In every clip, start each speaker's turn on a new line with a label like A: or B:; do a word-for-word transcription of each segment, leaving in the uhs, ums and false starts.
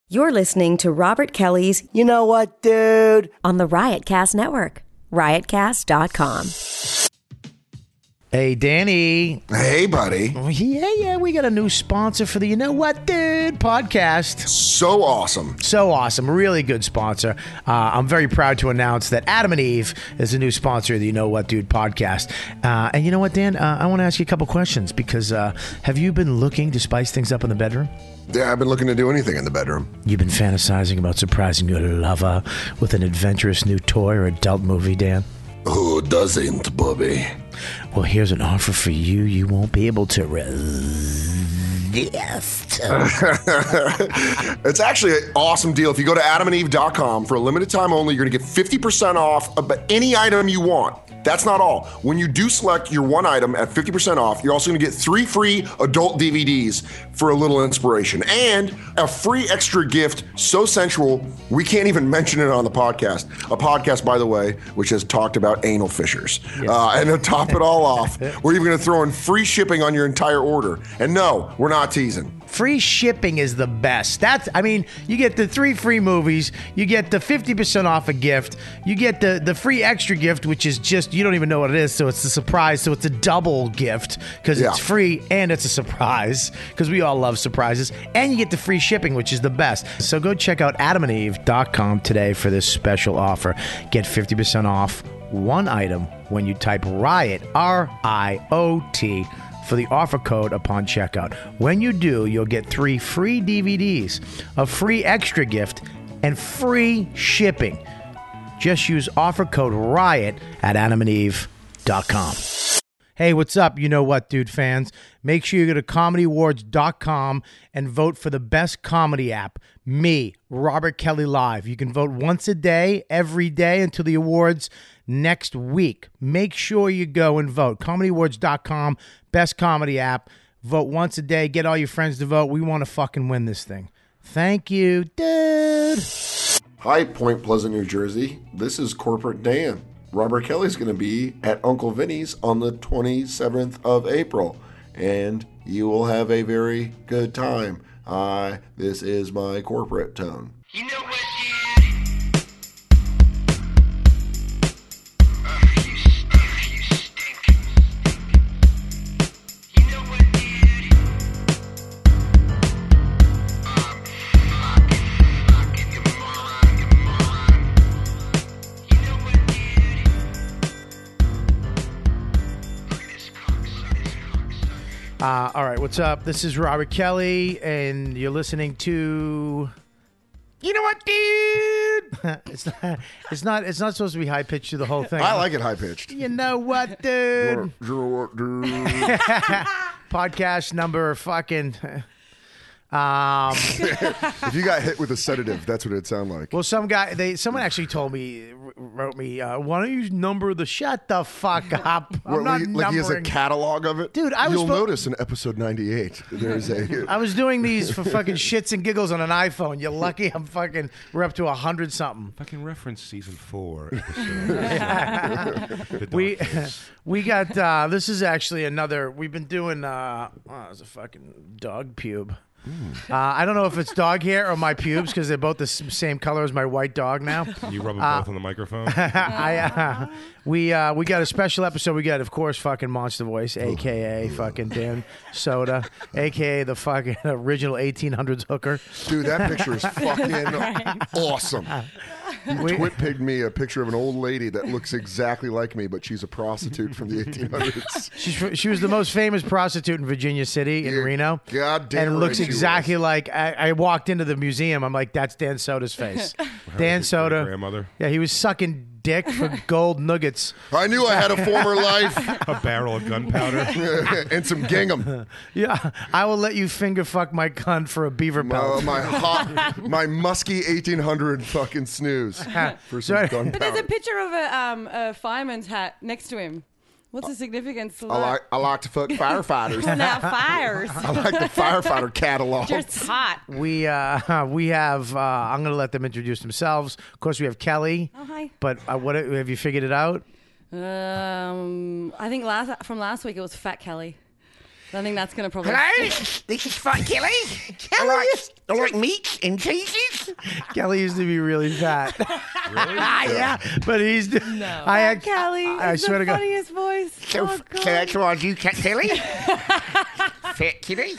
A: You're listening to Robert Kelly's
B: You Know What, Dude?
A: on the Riotcast Network, riotcast dot com.
C: Hey, Danny.
D: Hey, buddy.
C: Yeah, yeah, we got a new sponsor for the You Know What, Dude podcast.
D: So awesome.
C: So awesome. Really good sponsor. Uh, I'm very proud to announce that Adam and Eve is a new sponsor of the You Know What, Dude podcast. Uh, and you know what, Dan? Uh, I want to ask you a couple questions because uh, have you been looking to spice things up in the bedroom?
D: Yeah, I've been looking to do anything in the bedroom.
C: You've been fantasizing about surprising your lover with an adventurous new toy or adult movie, Dan?
D: Who doesn't, Bobby?
C: Well, here's an offer for you you won't be able to resist.
D: It's actually an awesome deal. If you go to adam and eve dot com for a limited time only, you're going to get fifty percent off about any item you want. That's not all. When you do select your one item at fifty percent off, you're also going to get three free adult D V Ds for a little inspiration and a free extra gift so sensual we can't even mention it on the podcast. A podcast, by the way, which has talked about anal fissures. Yes. Uh, and to top it all off, we're even going to throw in free shipping on your entire order. And no, we're not teasing.
C: Free shipping is the best. That's, I mean, you get the three free movies, you get the fifty percent off a gift, you get the, the free extra gift, which is just, you don't even know what it is, so it's a surprise, so it's a double gift, because
D: Yeah.
C: it's free and it's a surprise, because we all love surprises, and you get the free shipping, which is the best. So go check out adam and eve dot com today for this special offer. Get fifty percent off one item when you type RIOT, R I O T, for the offer code upon checkout. When you do, you'll get three free D V Ds, a free extra gift, and free shipping. Just use offer code RIOT at adam and eve dot com. Hey, what's up? You Know What, Dude fans? Make sure you go to comedy awards dot com and vote for the best comedy app. Me, Robert Kelly Live. You can vote once a day, every day until the awards next week. Make sure you go and vote. comedy awards dot com, best comedy app. Vote once a day. Get all your friends to vote. We want to fucking win this thing. Thank you, dude.
D: Hi, Point Pleasant, New Jersey. This is Corporate Dan. Robert Kelly's going to be at Uncle Vinny's on the twenty-seventh of April, and you will have a very good time. Hi, this is my corporate tone.
E: You know what, dude? Ugh, you, ugh, you stink. You know what, dude? Um, fucking, fucking, you moron, you moron. You know what, dude? Look at this cocksucker, this cocksucker.
C: Uh, all right, what's up? This is Robert Kelly, and you're listening to... You know what, dude? it's not. It's not. It's not supposed to be high pitched through the whole thing.
D: I like it high pitched.
C: You know what, dude? Podcast number fucking. Um.
D: If you got hit with a sedative, that's what it'd sound like.
C: Well, some guy. They. Someone actually told me. Wrote me. Uh, Why don't you number the? Shut the fuck up. I'm
D: Well,
C: not
D: like, like he has a
C: numbering.
D: catalog of it?
C: Dude, I was
D: You'll
C: spo-
D: notice in episode ninety-eight, there's a...
C: I was doing these for fucking shits and giggles on an iPhone. You're lucky I'm fucking. We're up to a hundred something.
F: Fucking reference season four episode.
C: We we got uh, this is actually another. We've been doing. Uh, oh, it's a fucking dog pube. Uh, I don't know if it's dog hair or my pubes because they're both the s- same color as my white dog now.
F: You rub them both on the microphone.
C: I uh, we uh, we got a special episode. We got, of course, fucking Monster Voice, aka fucking Dan Soda, aka the fucking original eighteen hundreds hooker.
D: Dude, that picture is fucking awesome. He twit pigged me a picture of an old lady that looks exactly like me, but she's a prostitute from the eighteen hundreds.
C: She's fr- she was the most famous prostitute in Virginia City in
D: Yeah,
C: Reno.
D: goddamn
C: and it looks
D: right she
C: exactly
D: was.
C: like I, I walked into the museum. I'm like, that's Dan Soda's face. Dan Soda.
F: Grandmother.
C: Yeah, he was sucking dick for gold nuggets.
D: I knew I had a former life
F: A barrel of gunpowder.
D: and some gingham.
C: Yeah, I will let you finger fuck my cunt for a beaver
D: My,
C: pelt.
D: my hot, my musky eighteen hundred fucking snooze for some
C: Sorry.
D: gunpowder.
G: But there's a picture of a, um, a fireman's hat next to him. What's the significance of
D: I
G: that?
D: like I like to fuck firefighters.
G: Well, now fires.
D: I like the firefighter catalog.
G: Just hot.
C: We uh, we have. Uh, I'm gonna let them introduce themselves. Of course, we have Kelly.
G: Oh, hi.
C: But uh, what have you figured it out?
G: Um, I think last from last week it was Fat Kelly. I think that's going to probably...
E: Hello, this is Fat Kelly. I like, I like meats and cheeses
C: Kelly used to be really fat.
F: Really?
C: yeah, but he's.
H: No.
C: I had
G: Kelly.
C: I
G: is
C: swear
G: the
C: to God.
G: funniest voice.
B: So,
G: Oh,
B: so
G: God.
B: that's why you cat Kelly? Fat kitty?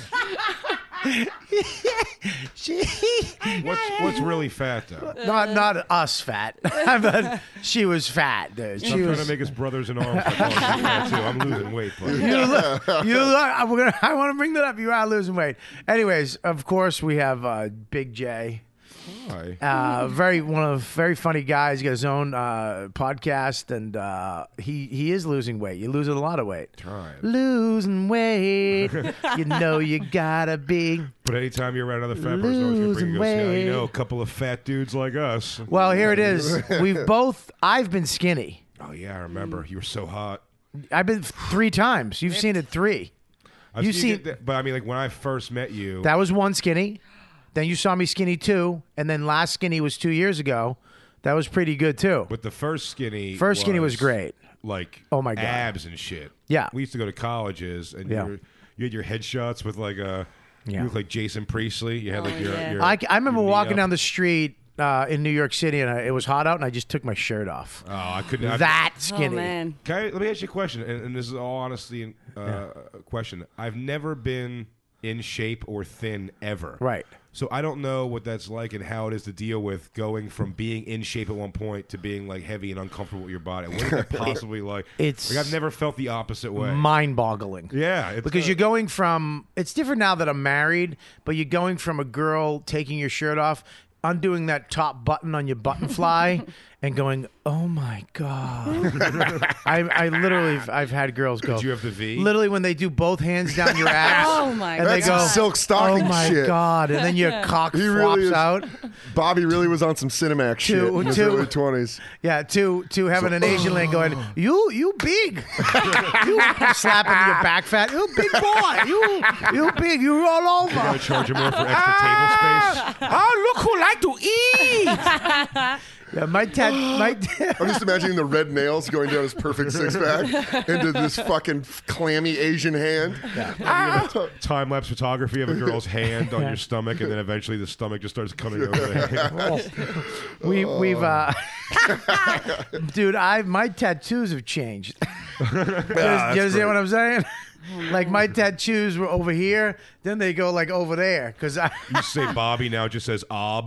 C: She,
F: What's what's really fat though?
C: not not us fat, but she was fat, dude. She
F: I'm
C: was.
F: trying to make us brothers in arms. By calling you fat, too. I'm losing weight, but
C: You look, you look, I'm gonna, I want to bring that up. You are losing weight. Anyways, of course, we have uh, Big J.
F: Hi.
C: Uh, very one of very funny guys. He got his own uh, podcast, and uh, he he is losing weight. You're losing a lot of weight.
F: Trying.
C: Losing weight, you know you gotta be.
F: But anytime you're around another fat person, always gonna bring you
C: Losing
F: go, "Yeah,
C: weight."
F: you know, a couple of fat dudes like us.
C: Well, here it is. We've both. I've been skinny.
F: Oh yeah, I remember. You were so hot.
C: I've been three times. You've seen it three.
F: I've
C: You
F: seen
C: see-
F: that- but I mean, like when I first met you,
C: That was one skinny. Then you saw me skinny two, and then last skinny was two years ago. That was pretty good too.
F: but the first skinny,
C: First skinny was great.
F: Like
C: Oh, my God.
F: abs and shit.
C: Yeah.
F: we used to go to colleges, and
C: Yeah.
F: you, were, you had your headshots with like a.
C: Yeah.
F: You look like Jason Priestley. You had like
G: Oh,
F: your.
G: yeah.
F: your
C: I, I remember
F: your knee
C: walking
F: up.
C: down the street uh, in New York City, and I, it was hot out, and I just took my shirt off.
F: Oh, I couldn't. I,
C: that
G: Oh,
C: skinny.
G: man.
F: Can I, let me ask you a question, and, and this is all honesty uh, a question. I've never been in shape or thin ever.
C: Right.
F: So I don't know what that's like and how it is to deal with going from being in shape at one point to being like heavy and uncomfortable with your body. What is that possibly like?
C: It's-
F: like I've never felt the opposite way.
C: Mind-boggling.
F: yeah, it's
C: Because
F: uh,
C: you're going from, it's different now that I'm married, but you're going from a girl taking your shirt off, undoing that top button on your button fly, and going, oh my God. I, I literally, I've had girls go.
F: Did you have the V?
C: Literally when they do both hands down your ass.
G: Oh, my
C: and
G: God.
C: they go,
D: That's some silk stocking
C: oh my
D: shit.
C: God. And then your cock
D: He
C: flops
D: really is-
C: out.
D: Bobby really was on some Cinemax shit
C: Two-
D: in his
C: two-
D: early twenties.
C: Yeah, to to having an Asian lady going, you you big, you slapping your back fat, you big boy, you you big, you all over.
F: Gotta charge you more for extra table space.
C: Oh, look who like to eat. Yeah, my tat, my
D: I'm just imagining the red nails going down his perfect six pack into this fucking clammy Asian hand.
F: Time lapse photography of a girl's hand on your stomach, and then eventually the stomach just starts coming over the hand.
C: we we've uh, dude, I my tattoos have changed. you understand you understand what I'm saying? Like my tattoos were over here, then they go like over there because I.
F: You say Bobby now, it just says Ob.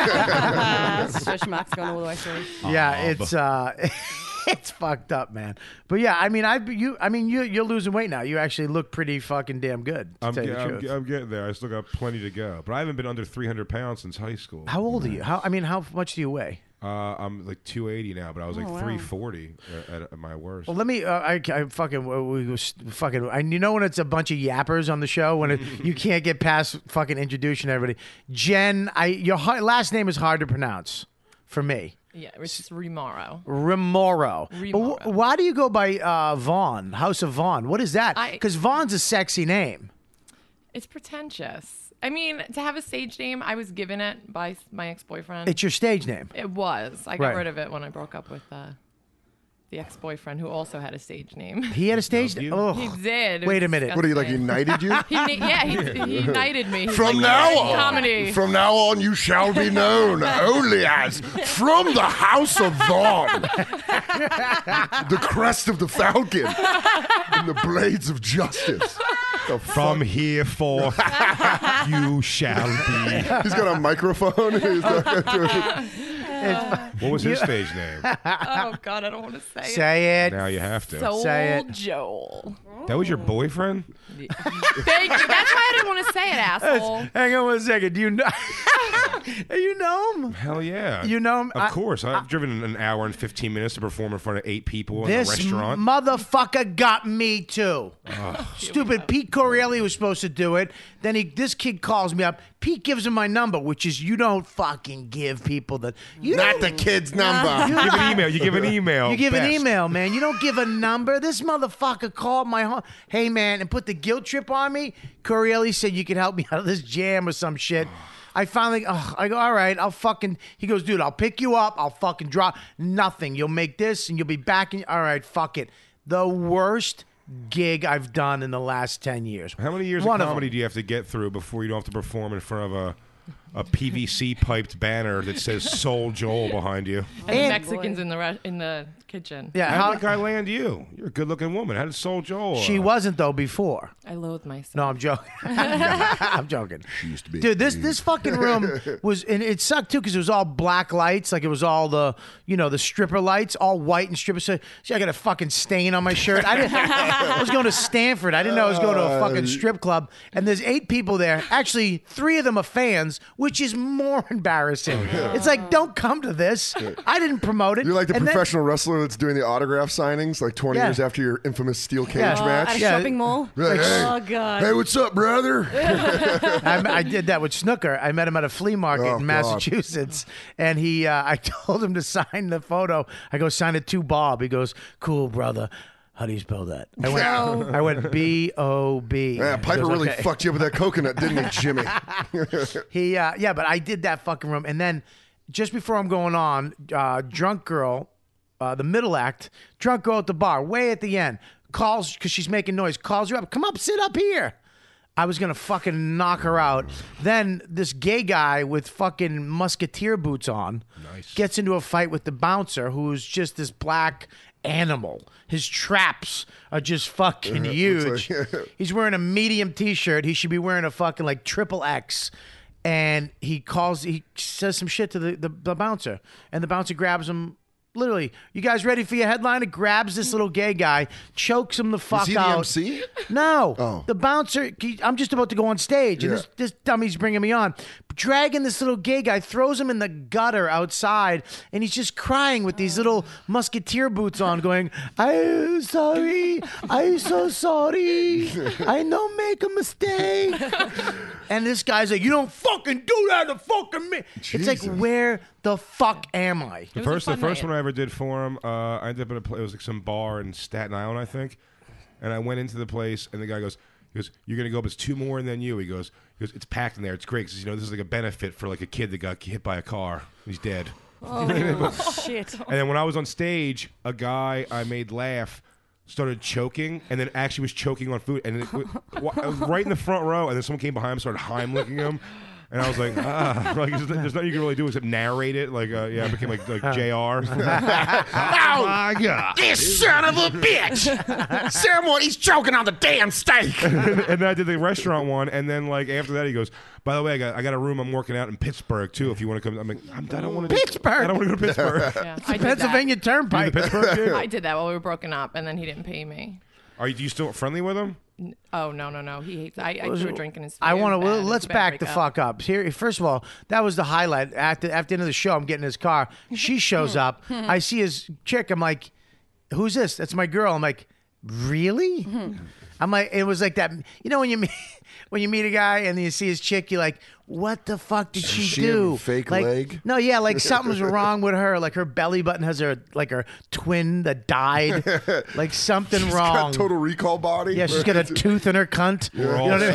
G: Stretch marks going all the way through.
C: Yeah, it's uh, it's fucked up, man. But yeah, I mean, I you, I mean, you you're losing weight now. You actually look pretty fucking damn good. To
F: I'm,
C: tell you
F: ge-
C: the
F: I'm,
C: truth.
F: ge- I'm getting there. I still got plenty to go, but I haven't been under three hundred pounds since high school.
C: How old are you? How I mean, how much do you weigh?
F: Uh, I'm like two eighty now, but I was like
G: Oh, wow.
F: three forty at, at my worst.
C: Well, let me. Uh, I, I fucking. uh, We was fucking. And you know when it's a bunch of yappers on the show when it, you can't get past fucking introducing everybody. Jen, I your har- last name is hard to pronounce for me.
H: Yeah, it's just Remaro.
C: Remoro. But
H: Remoro.
C: wh- why do you go by uh, Vaughn? House of Vaughn. What is that?
H: I-
C: Because Vaughn's a sexy name.
H: It's pretentious. I mean, to have a stage name, I was given it by s- my ex-boyfriend.
C: It's your stage name.
H: it was. I got
C: Right.
H: rid of it when I broke up with uh, the ex-boyfriend who also had a stage name.
C: He had a stage name. Oh,
H: He did. It
C: Wait
H: was
C: a minute.
D: What are you, like,
H: disgusting.
D: united you?
H: He, na- yeah, he, he united me. He's
D: From
H: like,
D: now
H: "You're in
D: on,
H: comedy.
D: from now on, you shall be known only as from the House of Vaughn, the crest of the falcon, and the blades of justice. The
F: From here forth, you shall be.
D: fuck? He's got a microphone. He's not-
F: What was his stage name?
H: Oh God, I don't want to say,
C: say it.
F: Now you have to.
H: it. Soul
C: Say it.
H: Joel.
F: That was your boyfriend?
H: Thank you. That's why I didn't want to say it, asshole.
C: Hang on one second. Do you know? you know him?
F: Hell yeah.
C: You know him?
F: Of
C: I-
F: course. I've driven an hour and fifteen minutes to perform in front of eight people in
C: This
F: a restaurant.
C: motherfucker got me too. Stupid Pete Corelli was supposed to do it. Then he, this kid calls me up. Pete gives him my number, which is you don't fucking give people the. You
D: Not
C: don't,
D: the kid's number.
F: you give an email. You give an email.
C: You give an
F: Best.
C: email, man. You don't give a number. This motherfucker called my home. Hey, man, and put the guilt trip on me. Corelli said you could help me out of this jam or some shit. I finally, ugh, I go, all right, I'll fucking, he goes, dude, I'll pick you up. I'll fucking drop nothing. You'll make this and you'll be back in, all right, fuck it. The worst gig I've done in the last ten years.
F: How many years
C: One
F: of
C: of
F: comedy
C: them.
F: do you have to get through before you don't have to perform in front of a, a P V C piped banner that says "Soul Joel" behind you.
H: And,
C: And-
H: Mexicans in the re- in the kitchen.
C: Yeah,
F: How
C: how,
F: did that guy land you? You're a good-looking woman. How did Soul Joel?
C: she
F: uh,
C: wasn't though before.
H: I loathe myself.
C: No, I'm joking. I'm joking.
D: She used to be.
C: Dude, this this fucking room was, and it sucked too because it was all black lights, like it was all the, you know, the stripper lights, all white and stripper. So, see, I got a fucking stain on my shirt. I didn't. I was going to Stanford. I didn't know I was going to a fucking strip club. And there's eight people there. Actually, three of them are fans, which is more embarrassing. It's like, don't come to this. I didn't promote it.
I: You're like the
C: And then-
I: professional wrestler that's doing the autograph signings like twenty
C: Yeah.
I: years after your infamous steel cage
C: Yeah.
G: Uh,
I: match.
G: at a
C: Yeah.
G: shopping mall.
I: Like, hey,
G: Oh god.
I: hey, what's up, brother?
C: I, I did that with Snooker. I met him at a flea market
I: Oh,
C: in
I: God.
C: Massachusetts, and he. Uh, I told him to sign the photo. I go sign it to Bob. He goes, "Cool, brother. How do you spell that?" I went. I went B O B.
I: Yeah,
C: He
I: Piper
C: goes,
I: really
C: "Okay."
I: fucked you up with that coconut, didn't he, Jimmy?
C: He. Uh, yeah, but I did that fucking room, and then just before I'm going on, uh, drunk girl, uh, the middle act, drunk girl at the bar, way at the end, calls because she's making noise. Calls her up. Come up, sit up here. I was gonna fucking knock her out. Then this gay guy with fucking musketeer boots on gets into a fight with the bouncer, who's just this black animal. His traps are just fucking huge.
I: like-
C: He's wearing a medium T-shirt. He should be wearing a fucking like triple X. And he calls. He says some shit to the, the, the bouncer, and the bouncer grabs him. Literally, you guys ready for your headliner? Grabs this little gay guy, chokes him the fuck
I: Is he the
C: out.
I: M C?
C: No.
I: Oh.
C: The bouncer, he- I'm just about to go on stage, and
I: Yeah.
C: this, this dummy's bringing me on. Dragging this little gay guy, throws him in the gutter outside, and he's just crying with these little musketeer boots on, going, I'm sorry. I'm so sorry. I know make a mistake. And this guy's like, you don't fucking do that to fucking me. It's like,
I: Jesus.
C: where the fuck am I?
F: The
H: was a
F: first, the
H: fun
F: first
H: night.
F: one I ever did for him, uh, I ended up in a place. It was like some bar in Staten Island, I think. And I went into the place, and the guy goes, "He goes, you're gonna go, but it's two more than you." He goes, "He goes, it's packed in there. It's great because you know this is like a benefit for like a kid that got hit by a car. He's dead."
G: Oh shit.
F: And then when I was on stage, a guy I made laugh started choking, and then actually was choking on food, and it, I was right in the front row, and then someone came behind him, started Heimlicking him. And I was like, ah, like there's, there's nothing you can really do except narrate it. Like, uh, yeah, I became like like J R. Oh my god!
B: This son of a bitch! Someone, he's choking on the damn steak!
F: and then I did the restaurant one, and then like after that, he goes, "By the way, I got I got a room. I'm working out in Pittsburgh too. If you want to come, I'm like, I'm, I don't want to
C: Pittsburgh?
F: I don't want to go to Pittsburgh.
H: Yeah, I did
C: Pennsylvania
F: You
C: Turnpike.
F: the Pittsburgh gig?
H: That. I did that while we were broken up, and then he didn't pay me.
F: Are you, you still friendly with him?
H: Oh no no no! He hates. I, I threw a drink in his face.
C: I want to.
H: Bad.
C: Well,
H: It was
C: let's
H: a bad
C: back the
H: breakup.
C: fuck up. Here, first of all, that was the highlight. After after the end of the show, I'm getting in his car. She shows up. I see his chick. I'm like, "Who's this?" That's my girl. I'm like, "Really?" I'm like, it was like that. You know when you meet when you meet a guy and then you see his chick, you're like, "What the fuck did she,
I: she
C: do?"
I: have a fake
C: like,
I: leg?
C: No, yeah, like something's wrong with her. Like her belly button has her like her twin that died. Like something
I: She's
C: wrong.
I: got total recall body.
C: Yeah, she's got a tooth in her cunt.
F: Or,
C: You know
F: all,
C: what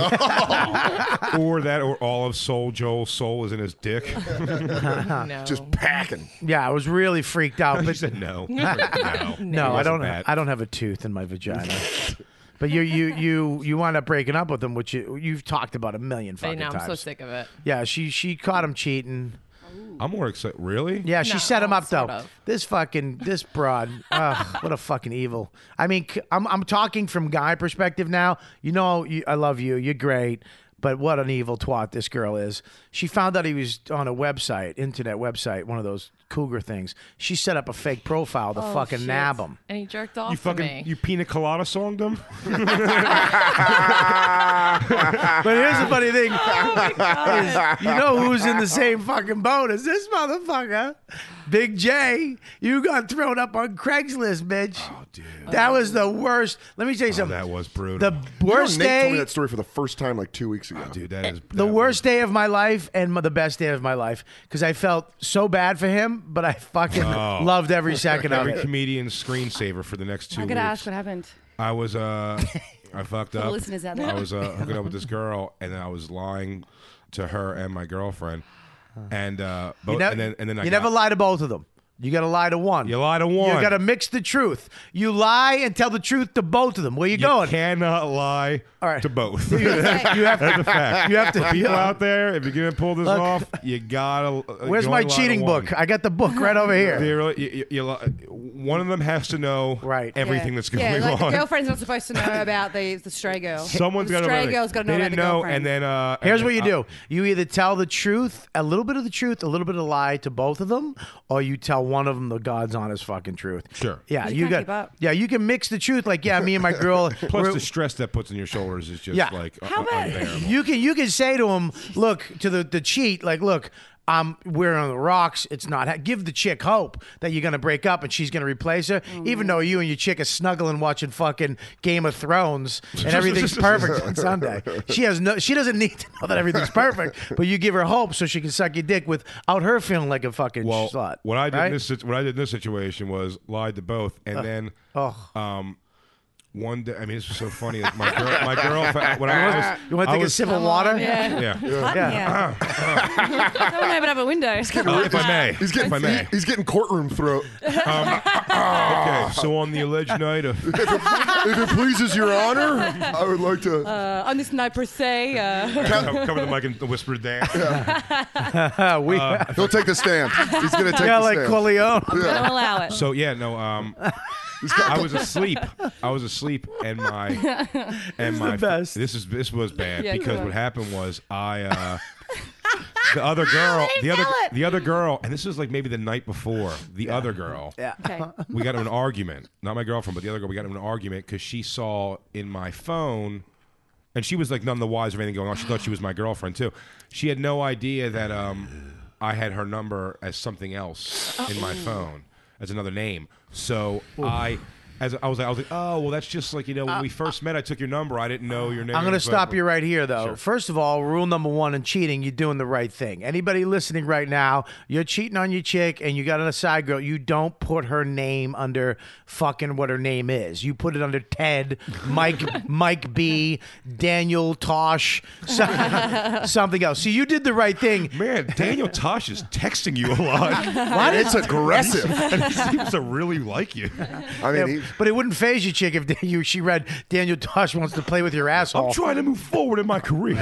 C: I mean?
F: or that, or all of Soul Joel's soul is in his dick.
H: No.
I: Just packing.
C: Yeah, I was really freaked out.
F: He
C: But
F: said no. no.
C: no,
F: It
C: I
F: wasn't
C: don't.
F: bad.
C: I don't have a tooth in my vagina. But you, you, you, you wound up breaking up with him, which you, you've talked about a million
H: I
C: fucking
H: know. I'm
C: times.
H: so sick of it.
C: Yeah, she, she caught him cheating.
F: I'm more excited. Really?
C: Yeah, she
H: No,
C: set him up though.
H: sort of.
C: This fucking this broad. Ugh, what a fucking evil. I mean, c- I'm I'm talking from guy perspective now. You know, you, I love you. You're great. But what an evil twat this girl is. She found out he was on a website, internet website, one of those cougar things. She set up a fake profile to
H: Oh,
C: fucking
H: shit.
C: nab him.
H: And he jerked off
F: You
H: to
F: fucking
H: me.
F: you pina colada songed him.
C: But here's the funny thing.
H: Oh
C: is, you know who's in the same fucking boat as this motherfucker? Big J. You got thrown up on Craigslist, bitch.
F: Oh, dude.
C: That was the worst. Let me tell you
F: Oh,
C: something.
F: that was brutal.
C: The
I: You know,
C: worst
I: Nate told me
C: day,
I: that story for the first time like two weeks ago.
F: dude, that is
C: the
F: that
C: worst day of my life and the best day of my life because I felt so bad for him, but I fucking
F: Oh.
C: loved every second of
F: Every
C: it.
F: comedian's screensaver for the next two
G: I
F: weeks.
G: gotta ask what happened.
F: I was uh, I fucked
G: the
F: up.
G: listeners out there.
F: I was uh, hooking up with this girl, and then I was lying to her and my girlfriend, and uh, both,
C: You, nev-
F: and then and then I
C: you
F: got,
C: never lie to both of them. You got to lie to one.
F: You lie to one.
C: You got to mix the truth. You lie and tell the truth to both of them. Where you,
F: You
C: going?
F: cannot lie
C: All right.
F: to both.
C: You have, you have
F: That's
C: to.
F: a fact.
C: You have to.
F: People out there, if you're gonna pull this
C: Look.
F: off, you gotta. uh,
C: Where's
F: you
C: my
F: only lie to
C: cheating
F: one.
C: book? I got the book right over here.
F: You really- you- you- you li- one of them has to know
C: Right.
F: everything
G: yeah.
F: that's going
G: yeah, like the
F: on.
G: girlfriend's not supposed to know about the the stray girl.
F: Someone's
G: the
F: got to
G: stray
F: know.
G: girl's got to know
F: They
G: about
F: didn't
G: the
F: know,
G: girlfriend.
F: and then uh, and
C: Here's
F: then,
C: what you
F: uh,
C: do. You either tell the truth, a little bit of the truth, a little bit of lie to both of them, or you tell one of them the God's honest fucking truth.
F: Sure.
C: Yeah,
G: You
C: you,
G: can't
C: got.
G: keep up.
C: Yeah, you can mix the truth. Like, yeah, me and my girl.
F: Plus,
C: we're-
F: the stress that puts on your shoulders is just
C: Yeah.
F: like uh,
G: How about-
F: unbearable.
C: You can you can say to him, look, to the the cheat, like, look, um, we're on the rocks. It's not. Ha- give the chick hope that you're gonna break up and she's gonna replace her, even though you and your chick are snuggling watching fucking Game of Thrones and everything's perfect on Sunday. She has no. She doesn't need to know that everything's perfect, but you give her hope so she can suck your dick without her feeling like a fucking
F: Well,
C: slut.
F: what I did
C: right?
F: in this sit- what I did in this situation was lied to both, and then
C: oh.
F: um, one day. I mean, this was so funny. Like, my girl, my girl, when I was,
C: You want to
F: I
C: take a
F: was-
C: sip of water?
G: Yeah.
F: Yeah.
C: Yeah.
G: I want to open up a window.
F: Uh, if I may,
I: He's getting
F: if I may.
I: he's getting courtroom throat.
F: Okay, so on the alleged night of
I: If it pleases your honor, I would like to.
G: Uh, on this night per se. Uh,
F: cover, cover the mic and whisper dance.
C: we
I: He'll take the stand. He's gonna take
C: yeah,
I: the
C: like
I: stand.
C: Corleone.
G: I'm going to allow it.
F: So yeah, no. Um, I was asleep. I was asleep, and my and my
C: the best.
F: this is this was bad
G: Yeah,
F: because
G: go
F: what
G: on.
F: happened was I uh, the other girl, the other the other girl, and this was like maybe the night before. The other girl,
C: Yeah.
G: Okay.
F: we got in an argument. Not my girlfriend, but the other girl. We got in an argument because she saw in my phone. And she was like none the wiser of anything going on. She thought she was my girlfriend too. She had no idea that um, I had her number as something else in my phone, as another name. So I, as I was like, I was like, oh well, that's just like you know when we first met, I took your number. I didn't know your name.
C: I'm going to
F: but-
C: stop you right here, though.
F: Sure.
C: First of all, rule number one in cheating, you're doing the right thing. Anybody listening right now, you're cheating on your chick and you got a side girl, you don't put her name under fucking what her name is. You put it under Ted, Mike, Mike B, Daniel Tosh, so- something else. So you did the right thing.
F: Man, Daniel Tosh is texting you a lot.
I: What? It's aggressive.
F: And he seems to really like you.
I: I mean,
C: Yeah,
I: he,
C: but it wouldn't phase you, chick, if you she read Daniel Tosh wants to play with your asshole.
F: I'm trying to move forward in my career.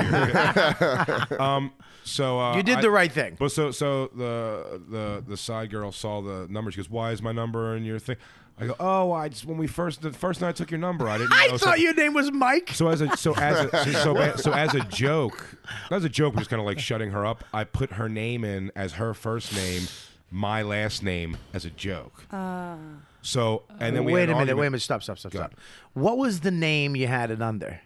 F: um, so uh,
C: You did
F: I-
C: the right thing.
F: But so so the the the side girl saw the number. She goes, "Why is my number in your thing?" I go, "Oh, I just when we first the first night I took your number, I didn't know."
C: I
F: so,
C: thought your name was Mike.
F: So as a so as a, so, so, so as a joke, as a joke, just kind of like shutting her up. I put her name in as her first name, my last name as a joke. So and then we
C: wait
F: had
C: a
F: an
C: minute,
F: argument.
C: wait a minute, stop, stop, stop, stop. What was the name you had it under?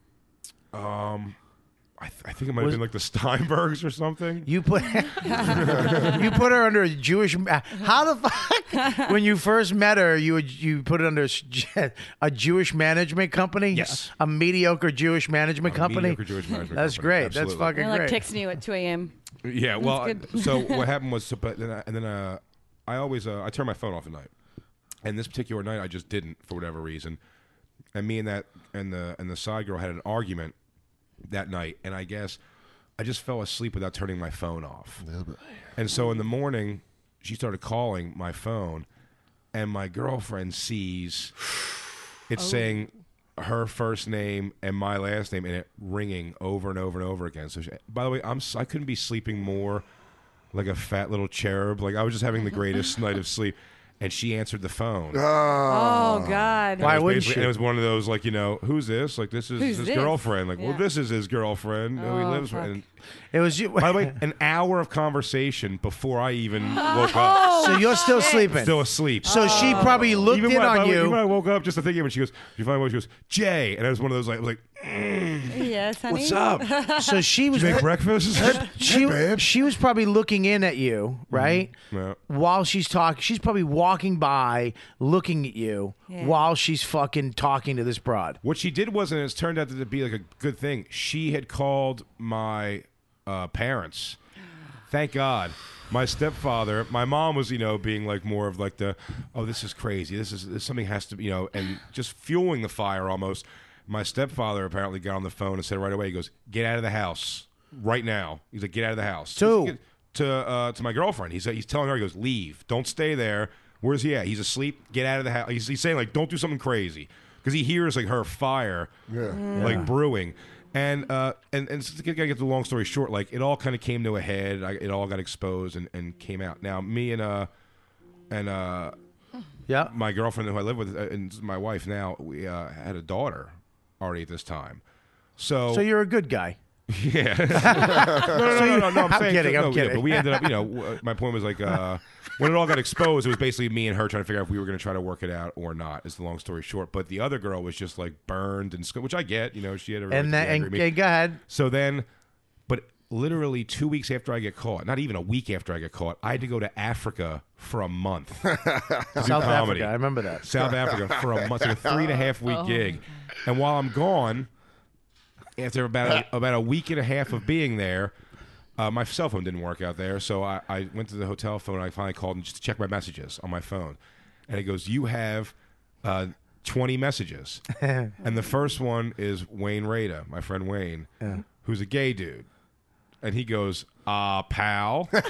F: I, th- I think it might have
C: Was-
F: been like the Steinbergs or something.
C: You put you put her under a Jewish. How the fuck? When you first met her, you would- you put it under a J- a Jewish management company.
F: Yes.
C: a mediocre Jewish management
F: A
C: company.
F: mediocre Jewish management
C: That's
F: company,
C: great.
F: absolutely.
C: That's fucking
G: I like
C: great.
G: texting you at two a.m.
F: Yeah, well,
G: good.
F: so what happened was, so, but then I, and then uh, I always uh, I turn my phone off at night, and this particular night I just didn't for whatever reason, and me and that and the and the side girl had an argument that night, and I guess I just fell asleep without turning my phone off, and so in the morning she started calling my phone, and my girlfriend sees it's saying her first name and my last name, and it ringing over and over and over again. So, she, by the way, I'm s- I couldn't be sleeping more like a fat little cherub. Like I was just having the greatest night of sleep, and she answered the phone.
G: Oh, God.
F: And it
C: Why
F: was
C: wouldn't
F: basically-
C: she?
F: And it was one of those like you know who's this? Like this is
G: Who's
F: his
G: this?
F: girlfriend. Like
G: Yeah.
F: well, this is his girlfriend who he
G: Oh,
F: lives
G: fuck.
F: with. And,
C: It was you.
F: by the way, an hour of conversation before I even woke up.
C: so you're still sleeping.
F: Still asleep.
C: so she probably looked
F: even
C: in
F: when, by
C: on
F: the way,
C: you.
F: even when I woke up, just to think of it, when she goes, "You find what?" She goes, "Jay," and it was one of those like, like,
G: Yes, honey.
F: "What's up?
C: so she was
F: Did you make breakfast?"
C: she she was probably looking in at you, right?
F: Yeah.
C: While she's talking, she's probably walking by, looking at you
G: Yeah.
C: while she's fucking talking to this broad.
F: What she did was, and it's turned out to be like a good thing. She had called my uh, parents. Thank God. My stepfather, my mom was, you know, being like more of like the, oh, this is crazy. This is this, something has to be, you know, and just fueling the fire almost. My stepfather apparently got on the phone and said right away, he goes, get out of the house right now. He's like, get out of the house.
C: To?
F: Get- to uh, to my girlfriend. He's he's telling her, he goes, leave, don't stay there. Where's he at? He's asleep. Get out of the house. He's, he's saying like, don't do something crazy because he hears like her fire,
I: Yeah.
F: like
C: Yeah.
F: brewing. And uh, and and to get, get the long story short, like it all kind of came to a head. I, it all got exposed and, and came out. Now me and uh and uh
C: yeah,
F: my girlfriend who I live with uh, and my wife now, we uh, had a daughter already at this time. So
C: So you're a good guy.
F: yeah. no, no, no, no, no, no, I'm,
C: I'm
F: saying,
C: kidding,
F: no,
C: I'm
F: yeah,
C: kidding.
F: but we ended up, you know, w- my point was like, uh, when it all got exposed, it was basically me and her trying to figure out if we were going to try to work it out or not, is the long story short. But the other girl was just like burned and, sc- which I get, you know, she had a right
C: And
F: to
C: that,
F: be angry
C: and,
F: at me.
C: and go ahead.
F: So then, but literally two weeks after I get caught, not even a week after I get caught, I had to go to Africa for a month. to do
C: South
F: comedy.
C: Africa, I remember that.
F: South Africa for a month, like a three and a half week
G: Oh,
F: gig. And while I'm gone, after about a, about a week and a half of being there, uh, my cell phone didn't work out there. So I, I went to the hotel phone. And I finally called and just to check my messages on my phone. And it goes, you have uh, twenty messages. And the first one is Wayne Rada, my friend Wayne,
C: Yeah.
F: who's a gay dude. And he goes, uh, pal.
G: Oh, God,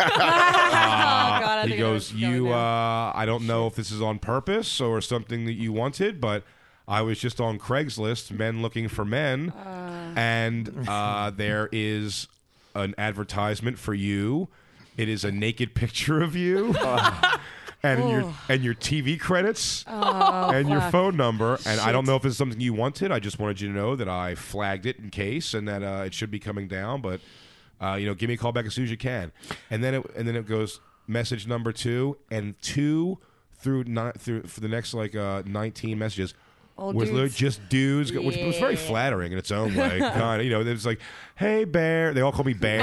G: I
F: he
G: think I know
F: goes,
G: where it's
F: you,
G: going
F: uh, I don't know if this is on purpose or something that you wanted, but I was just on Craigslist, men looking for men, and uh, there is an advertisement for you. It is a naked picture of you. And your and your T V credits
G: Oh,
F: and your
G: fuck.
F: phone number, and I don't
G: Shit.
F: know if it's something you wanted. I just wanted you to know that I flagged it in case, and that uh, it should be coming down. But uh, you know, give me a call back as soon as you can. And then it and then it goes message number two and two through ni- through for the next like uh, nineteen messages.
G: All
F: was literally
G: dudes.
F: just dudes, go- which was very
G: Yeah.
F: flattering in its own way. Kind of, you know, it was like, "Hey, Bear." They all call me Bear.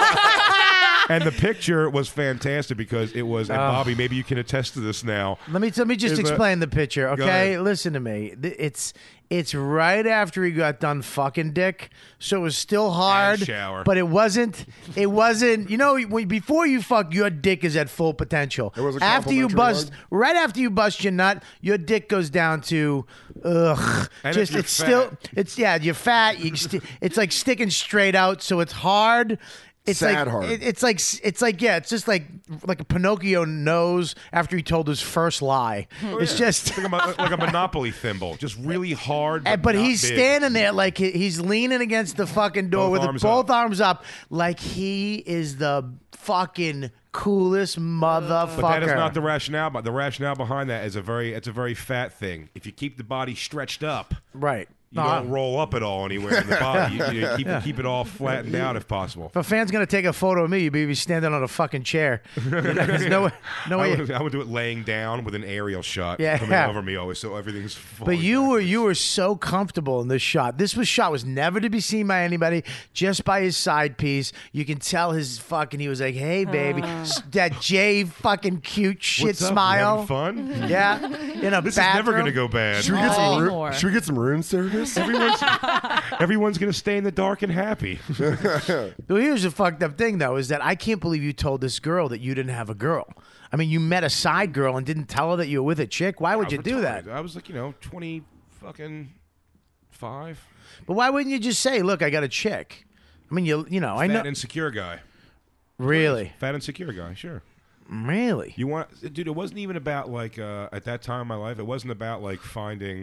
F: And the picture was fantastic because it was, and
C: Oh.
F: Bobby, maybe you can attest to this now.
C: Let me let me just
F: Is that-
C: explain the picture,
F: Go
C: okay?
F: ahead.
C: Listen to me. Th- It's it's right after he got done fucking Dick, so it was still hard.
F: shower.
C: But it wasn't. It wasn't. You know, when, before you fuck, your dick is at full potential.
I: It was a
C: after you
I: complimentary
C: bust,
I: hug?
C: right after you bust your nut, your dick goes down to ugh.
F: And
C: just
F: if you're
C: it's still.
F: fat.
C: It's yeah. You're fat. You st- it's like sticking straight out, so it's hard. It's
I: Sad
C: like
I: hard.
C: it- it's like it's like yeah. It's just like like a Pinocchio nose after he told his first lie. It's just.
F: It's like a, mo- like a Monopoly thimble, just really hard. But,
C: And- But
F: not
C: he's
F: big.
C: standing there like he- he's leaning against the fucking door
F: Both
C: with
F: arms
C: the, both
F: up.
C: arms up, like he is the fucking coolest motherfucker.
F: But that is not the rationale. But the rationale behind that is a very, it's a very fat thing. If you keep the body stretched up,
C: right.
F: you
C: No,
F: don't roll up at all anywhere in the body. You, you keep keep it all flattened out if possible.
C: If a fan's gonna take a photo of me, you'd be standing on a fucking chair. You know, there's no way, no
F: I
C: way.
F: would, I would do it laying down with an aerial shot
C: Yeah.
F: coming over me always, so everything's.
C: But
F: falling
C: you were
F: backwards.
C: you were so comfortable in this shot. This was shot was never to be seen by anybody, just by his side piece. You can tell his fucking. He was like, "Hey, baby," S- that Jay fucking cute shit
F: What's up? You
C: smile.
F: having fun?
C: Yeah, in a
F: This is never
C: bathroom.
F: going to go bad.
I: Should we get some
H: Anymore.
I: room? Should we get some room service?
F: Everyone's, everyone's going to stay in the dark and happy.
C: Well, here's the fucked up thing, though, is that I can't believe you told this girl that you didn't have a girl. I mean, you met a side girl and didn't tell her that you were with a chick. Why would
F: I
C: you
F: was
C: do that?
F: retarded. I was like, you know, twenty fucking five.
C: But why wouldn't you just say, "Look, I got a chick"? I mean, you you know, I
F: Fat
C: know.
F: and insecure guy.
C: Really,
F: Fat and secure guy, sure.
C: really.
F: You want, dude? It wasn't even about like uh, at that time in my life. It wasn't about like finding,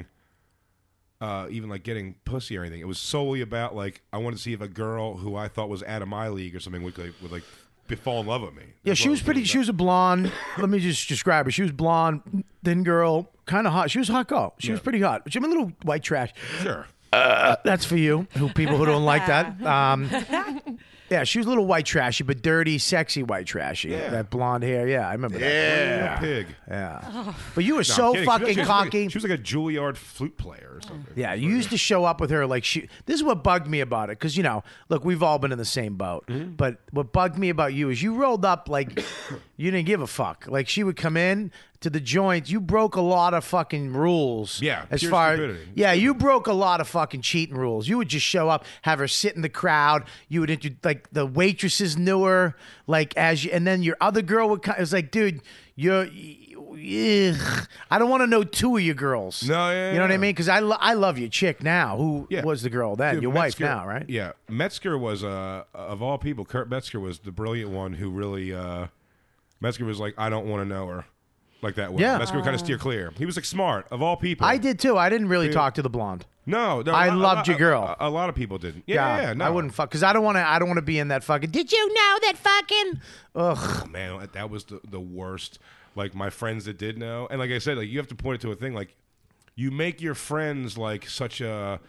F: uh, even like getting pussy or anything. It was solely about like I wanted to see if a girl who I thought was out of my league or something would like, would like be, fall in love with me.
C: Yeah,
F: That's
C: she
F: what
C: was
F: it
C: pretty. She was a blonde. Let me just describe her. She was blonde, thin girl, kind of hot. She was a hot girl. She was
F: Yeah.
C: pretty hot. She was a little white trash.
F: Sure.
C: That's for you, who people who don't like that. Um, yeah, she was a little white trashy, but dirty, sexy white trashy.
F: Yeah.
C: That blonde hair. Yeah, I remember that.
F: Yeah. Pig.
C: Yeah. But you were
F: No,
C: so
F: I'm kidding. She was-
C: fucking
F: she was like-
C: cocky.
F: She was like a Juilliard flute player or something.
C: Yeah, you used to show up with her like she. This is what bugged me about it, because you know, look, we've all been in the same boat.
F: Mm-hmm.
C: But what bugged me about you is you rolled up like you didn't give a fuck. Like she would come in to the joint. You broke a lot of fucking rules.
F: Yeah,
C: as
F: pure
C: far
F: stupidity.
C: yeah, you broke a lot of fucking cheating rules. You would just show up, have her sit in the crowd. You would intro- like the waitresses knew her, like as you, and then your other girl would. co- It was like, dude, you're. ugh, I don't want to know two of your girls.
F: No, yeah,
C: you know what I
F: yeah.
C: mean? Because I, lo- I love your chick now. Who
F: Yeah.
C: was the girl then?
F: Dude,
C: your wife
F: Metzger-
C: now, right?
F: Yeah, Metzger was uh of all people. Kurt Metzger was the brilliant one who really. Uh, Metzger was like, I don't want to know her, like that. Way.
C: Yeah.
F: Metzger kind of steer clear. He was like smart of all people.
C: I did too. I didn't really
F: Dude.
C: talk to the blonde.
F: No, no
C: I
F: a- a
C: loved
F: lot-
C: your girl.
F: A, a lot of people didn't. Yeah, yeah, no.
C: I wouldn't fuck because I don't want to. I don't want to be in that fucking. Did you know that fucking? Ugh.
F: Oh, man, that was the, the worst. Like my friends that did know, and like I said, like you have to point it to a thing. Like you make your friends like such a,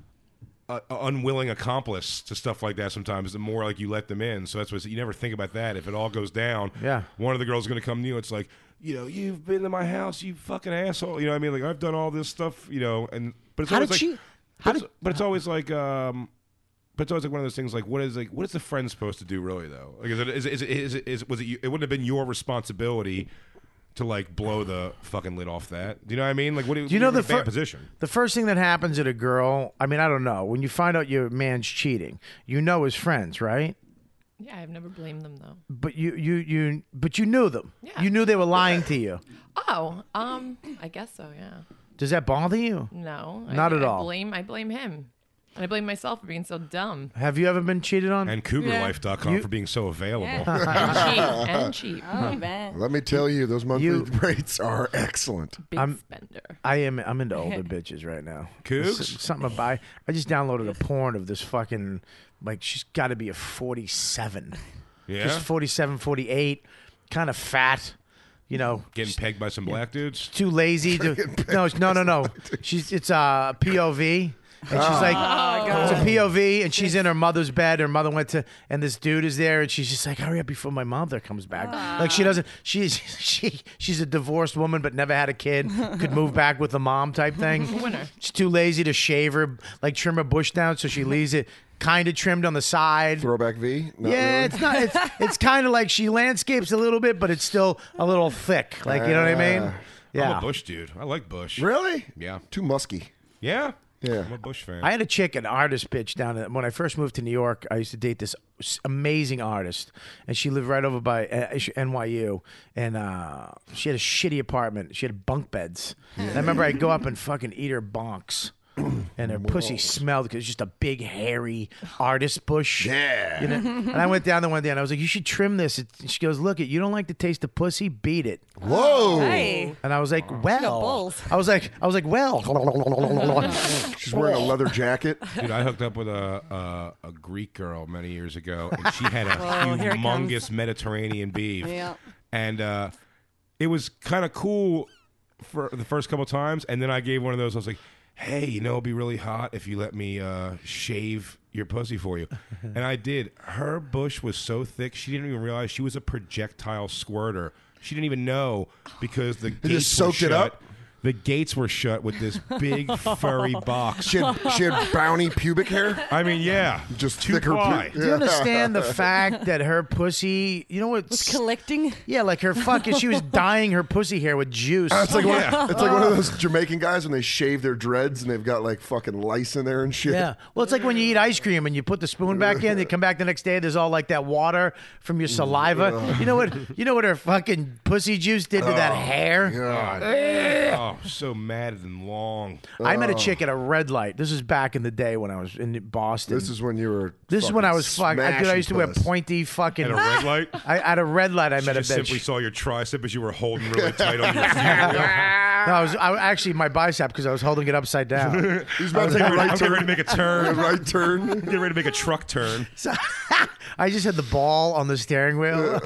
F: a, a unwilling accomplice to stuff like that. Sometimes the more like you let them in. So that's what you never think about that. If it all goes down,
C: Yeah.
F: one of the girls is going to come to you. It's like, you know, you've been to my house, you fucking asshole. You know what I mean? Like I've done all this stuff. You know, and but it's
C: How
F: always
C: did
F: like,
C: she- how
F: but, it's,
C: did-
F: but it's always like. um But it's always like one of those things. Like, what is like, what is the friend supposed to do, really? Though, like, is it, is it, is it, is it, is, was it? It wouldn't have been your responsibility to like blow the fucking lid off that. Do you know what I mean? Like, what do
C: Do you know
F: you're in
C: the
F: a bad
C: fir-
F: position?
C: The first thing that happens at a girl, I mean, I don't know. When you find out your man's cheating, you know his friends, right?
H: Yeah, I've never blamed them though.
C: But you, you, you, but you knew them.
H: Yeah.
C: You knew they were lying to you.
H: Oh, um, I guess so. Yeah.
C: Does that bother you?
H: No,
C: Not
H: I,
C: at
H: I
C: all.
H: Blame I blame him, and I blame myself for being so dumb
C: Have you ever been cheated on?
F: And Cougar Life dot com
C: You-
F: for being so available.
H: and cheap and cheap.
G: Oh, man.
I: Let me tell you, those monthly
C: You-
I: rates are excellent.
H: Big
C: I'm-
H: spender.
C: I am. I'm into older bitches right now.
F: Cougs?
C: There's something about. I just downloaded a porn of this fucking. Like she's got to be a forty-seven.
F: Yeah,
C: Just forty-seven, forty-eight. Kind of fat. You know.
F: getting pegged by some black dudes.
C: Too lazy to. No, no, no, no. She's it's a P O V. And she's like, it's a P O V, and she's in her mother's bed. Her mother went to, and this dude is there, and she's just like, hurry up before my mother comes back. Like she doesn't, she's she she's a divorced woman, but never had a kid. Could move back with the mom type thing.
H: Winner.
C: She's too lazy to shave her, like trim her bush down, so she leaves it kind of trimmed on the side.
I: Throwback V? Not
C: Yeah,
I: really?
C: it's not. It's it's kind of like she landscapes a little bit, but it's still a little thick. Like you know what I mean?
I: Uh,
F: I'm
C: Yeah.
F: a Bush dude. I like Bush.
I: Really?
F: Yeah.
I: Too musky.
F: Yeah.
I: Yeah.
F: I'm a Bush fan.
C: I had a chick, an artist bitch down in, when I first moved to New York. I used to date this s- amazing artist, and she lived right over by uh, N Y U. And uh, she had a shitty apartment. She had bunk beds. And I remember I'd go up and fucking eat her bonks. And her pussy smelled because it was just a big, hairy artist bush.
I: Yeah.
C: You know? And I went down there one day and I was like, you should trim this. It, she goes, look, it. You don't like the taste of pussy? Beat it.
I: Whoa.
G: Hey.
C: And I was like, well.
G: balls.
C: I was like, I was like, well.
I: She's wearing a leather jacket.
F: Dude, I hooked up with a, a a Greek girl many years ago, and she had a
G: Oh, here it
F: humongous Mediterranean beef.
G: Yeah.
F: And uh, it was kind of cool for the first couple times, and then I gave one of those. I was like, "Hey, you know, it'd be really hot if you let me uh, shave your pussy for you." And I did. Her bush was so thick, she didn't even realize she was a projectile squirter. She didn't even know because the gates
I: just soaked
F: were
I: it
F: shut.
I: up?
F: The gates were shut with this big furry box.
I: She had, she had brownie pubic hair.
F: I mean, yeah,
I: Just
F: two
I: thicker
F: ply.
I: pu-
C: Do you understand the fact that her pussy, you know what?
G: Was collecting.
C: Yeah, like her fucking, she was dyeing her pussy hair with juice.
I: It's like,
F: Yeah.
I: one, it's like one of those Jamaican guys when they shave their dreads and they've got like fucking lice in there and shit.
C: Yeah. Well, it's like when you eat ice cream and you put the spoon back in, they come back the next day, there's all like that water from your saliva. You know what you know what her fucking pussy juice did to that hair?
I: God.
F: Oh, so mad and long.
C: I met a chick at a red light. This is back in the day when I was in Boston.
I: This is when you were.
C: This is when I was fucking. I, dude, I used to wear
I: smashing puss.
C: pointy fucking.
F: At a red light?
C: I, at a red light, I
F: She
C: met a
F: just
C: bitch.
F: simply saw your tricep as you were holding really tight on your feet.
C: No, I was I, actually my bicep because I was holding it upside down.
I: He's about to
F: I'm
I: take a right
F: getting ready
I: turn.
F: to make a turn.
I: right turn.
F: I'm getting ready to make a truck turn.
C: So, I just had the ball on the steering wheel.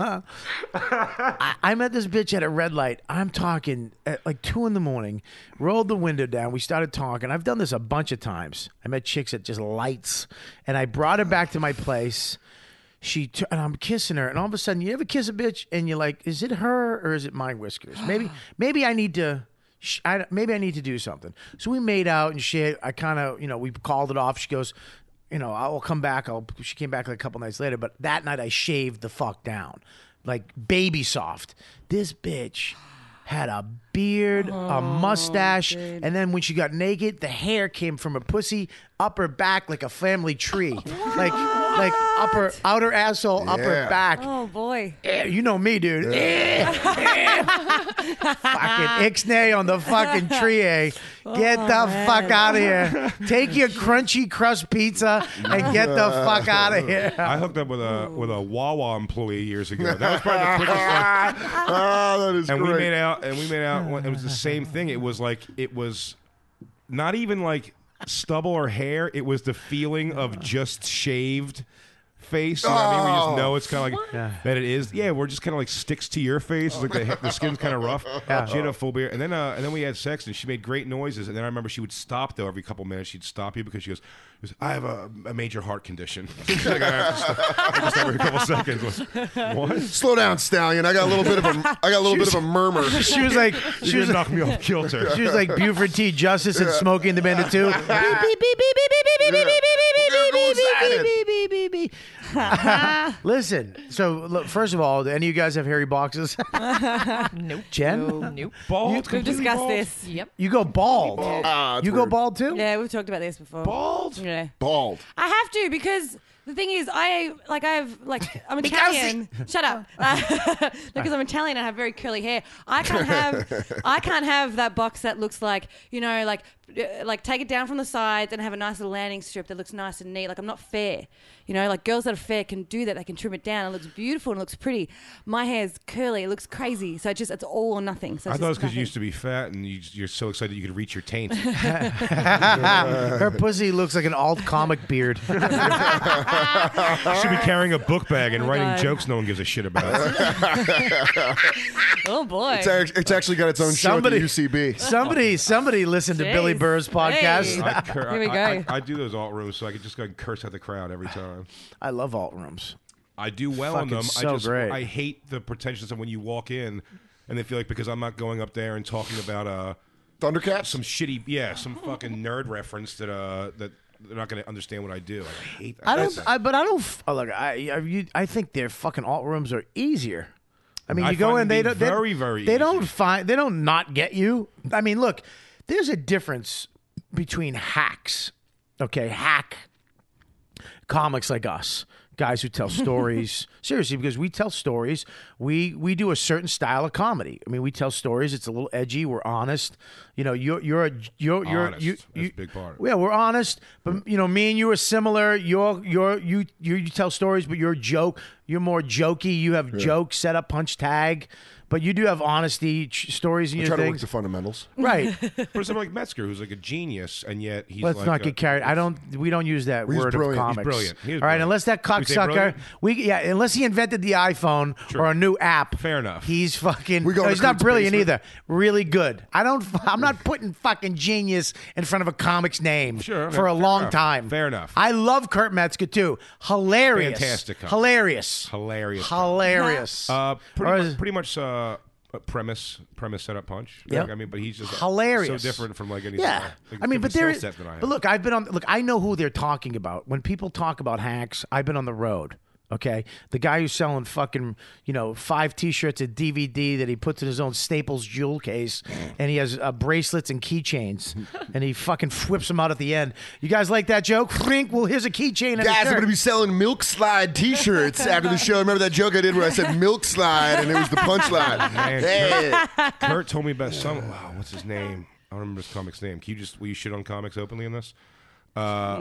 C: I, I met this bitch at a red light. I'm talking at like two in the morning. Rolled the window down. We started talking. I've done this a bunch of times. I met chicks at just lights, and I brought her back to my place. She t- and I'm kissing her, and all of a sudden, you ever kiss a bitch, and you're like, "Is it her or is it my whiskers? Maybe, maybe I need to." sh- I, maybe I need to do something. So we made out and shit. I kind of, you know, we called it off. She goes, you know, I'll come back. I'll. She came back like a couple nights later, but that night I shaved the fuck down, like baby soft. This bitch had a beard, a mustache, and then when she got naked, the hair came from her pussy upper back like a family tree, like like upper outer asshole, upper
I: Yeah.
C: back.
G: Oh boy.
C: Eh, you know me, dude. Eh, eh. Fucking ixnay on the fucking tree, eh? Get
G: Oh,
C: the
G: man.
C: fuck out of here. Take your crunchy crust pizza and get the fuck out of here.
F: I hooked up with a with a Wawa employee years ago. That was probably the quickest one.
I: Oh, that is
F: And
I: great.
F: we made out, and we made out. It was the same thing. It was like it was not even like stubble or hair. It was the feeling of just shaved face. You know what I mean? We just know it's kind of like
C: Yeah.
F: that. It is. Yeah, we're just kind of like sticks to your face. It's like the, the skin's kind of rough.
C: Yeah.
F: She had a full beard, and then uh, and then we had sex, and she made great noises. And then I remember she would stop though every couple minutes. She'd stop you because she goes, she goes, "I have a, a major heart condition." Like, I have to stop, I have to stop every couple seconds. What?
I: Slow down, Stallion. I got a little bit of a, I got a little bit of a murmur.
C: She was like,
F: She
C: she was
F: knock me off kilter.
C: She was like Buford T. Justice and Smokey and the Bandit two. Beep, beep, beep, beep, beep, beep, beep, beep, beep, beep, beep, beep, beep, beep, beep, beep, beep, beep. Listen, so look, first of all, do any of you guys have hairy boxes?
H: Nope.
C: Jen?
H: No, nope.
F: Bald.
G: We've
F: completely
G: discussed
F: bald?
G: this.
H: Yep.
C: You go bald.
I: Ah, it's
C: You go
I: weird.
C: bald too?
G: Yeah, we've talked about this before.
F: Bald.
G: Yeah.
I: Bald.
G: I have to because the thing is, I like I have like I'm Italian. Shut up. Because I'm Italian, I have very curly hair. I can't have I can't have that box that looks like you know like uh, like take it down from the sides and have a nice little landing strip that looks nice and neat. Like I'm not fair. You know, like girls that are fair can do that. They can trim it down. It looks beautiful and it looks pretty. My hair's curly. It looks crazy. So it just it's all or nothing. So
F: I
G: it's
F: thot it was
G: just
F: because you
G: nothing.
F: used to be fat and you, you're so excited you could reach your taint.
C: Her pussy looks like an alt comic beard.
F: Should be carrying a book bag and
G: Oh,
F: writing
G: God.
F: jokes no one gives a shit about.
G: Oh boy.
I: It's, act- it's actually got its own
C: Somebody-
I: show at the U C B.
C: Somebody, somebody listened to
G: Jeez.
C: Billy Burr's podcast.
G: Hey.
F: I, cur-
G: Here we
F: I, I,
G: go.
F: I, I do those alt rooms so I can just go and curse at the crowd every time.
C: I love alt rooms.
F: I do well on
C: Fucking
F: them.
C: so
F: I just
C: great.
F: I hate the pretentiousness of when you walk in and they feel like because I'm not going up there and talking about uh
I: Thundercats?
F: some shitty yeah some fucking nerd reference that uh that they're not going to understand what I do. I hate that.
C: I don't,
F: That's-
C: I, but I don't. f- Oh, look, I, I, you, I think their fucking alt rooms are easier. I mean,
F: I
C: you go
F: find
C: in,
F: them
C: they
F: being
C: don't, they,
F: very, very
C: they don't
F: easy.
C: find, they don't not get you. I mean, look, there's a difference between hacks, okay, hack comics like us, guys who tell stories. Seriously, because we tell stories, we we do a certain style of comedy. I mean, we tell stories. It's a little edgy. We're honest. You know, you're you're a, you're you're
F: Honest.
C: you,
F: That's
C: you
F: a big part.
C: Yeah, we're honest, but you know, me and you are similar. You're you're you you, you tell stories, but you're joke. You're more jokey. You have joke, set up, punch, tag. But you do have honesty ch- stories in
I: I
C: your
I: try to work
C: things,
I: the fundamentals.
C: right?
F: For someone like Metzger, who's like a genius, and yet he's
C: Let's
F: like
C: not
F: a-
C: get carried. I don't. We don't use that
I: He's
C: word
I: brilliant.
C: of
I: He's
C: comics.
F: brilliant. He is
C: All right,
F: brilliant.
C: unless that
F: We say
C: cocksucker.
F: brilliant?
C: We yeah, unless he invented the iPhone
F: Sure.
C: or a new app.
F: Fair enough.
C: He's fucking.
I: We go
C: no,
I: to
C: he's not
I: Kurt's
C: brilliant
I: basement.
C: either. Really good. I don't. I'm not putting fucking genius in front of a comic's name
F: Sure,
C: for a
F: fair
C: long
F: enough.
C: time.
F: Fair enough.
C: I love Kurt Metzger too. Hilarious.
F: Fantastic comic.
C: Hilarious.
F: hilarious.
C: Hilarious.
F: Uh,
C: Or
F: pretty,
C: is-
F: much, pretty much uh, a premise, premise, setup, punch.
C: Yep.
F: Like, I mean, but he's just
C: Hilarious.
F: so different from like anything.
C: Yeah,
F: like,
C: I mean, but
F: different
C: there.
F: skill set than I have.
C: But look, I've been on. Look, I know who they're talking about when people talk about hacks. I've been on the road. Okay, the guy who's selling fucking you know five T-shirts, a D V D that he puts in his own Staples jewel case, and he has uh, bracelets and keychains, and he fucking whips them out at the end. You guys like that joke? Frink. Well, here's a keychain. And a
I: Guys, I'm
C: shirt.
I: going to be selling Milk Slide T-shirts after the show. Remember that joke I did where I said Milk Slide and it was the punchline?
F: Man,
I: Yeah.
F: Kurt, Kurt told me about some. Wow, what's his name? I don't remember his comic's name. Can you just will you shit on comics openly in this? Uh,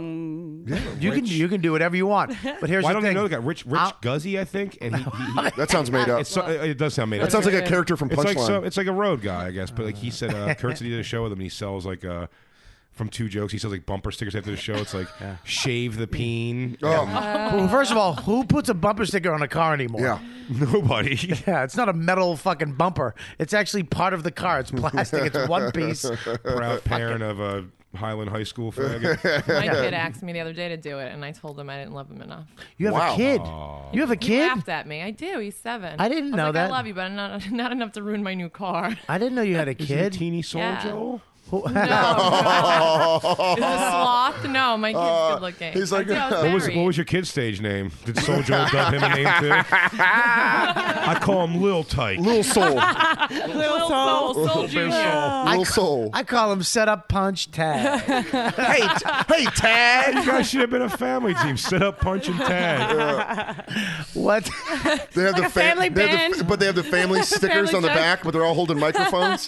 C: You can you can do whatever you want. But here's
F: Why
C: the
F: don't
C: thing.
F: you know the guy? Rich Rich
C: I'll-
F: Guzzi, I think. And he, he, he
I: That sounds made up.
F: it's so, it does sound made
I: That
F: up.
I: sounds like a character from
F: It's like
I: Punchline.
F: so, it's like a road guy, I guess. But like he said, uh, Kurt said he did a show with him, and he sells like uh, from two jokes. He sells like bumper stickers after the show. It's like shave the peen.
I: Oh,
C: Well, first of all, who puts a bumper sticker on a car anymore?
I: yeah.
F: Nobody.
C: Yeah, it's not a metal fucking bumper. It's actually part of the car. It's plastic. It's one piece.
F: Proud parent of a Highland High School faggot.
H: My kid asked me the other day to do it, and I told him I didn't love him enough.
C: You have
I: Wow.
C: a kid. You have a
H: He
C: kid?
H: laughed at me. I do. He's seven.
C: I didn't
H: was
C: know
H: like,
C: that.
H: I love you, but not not enough to ruin my new car.
C: I didn't know you had a
F: Isn't he a
C: kid.
F: teeny soul,
H: Yeah.
F: Joel?
H: No, no. Is a sloth? No, my kid's good looking.
I: he's like-
H: I do, I was
F: What was,
H: married.
F: what was your kid's stage name? Did Soul Joel dub him a name too? I call him Lil Tyke.
I: Little soul.
H: Little Soul, Soul Junior.
I: Little soul.
C: I call him set up punch tag.
B: Hey, t- hey, Tag.
F: You guys should have been a family team. Sit up, punch, and tag.
C: What?
I: They have the
G: a family
I: they have the-
G: band.
I: but they have the family stickers
H: Family
I: on the
H: joke.
I: back, but they're all holding microphones.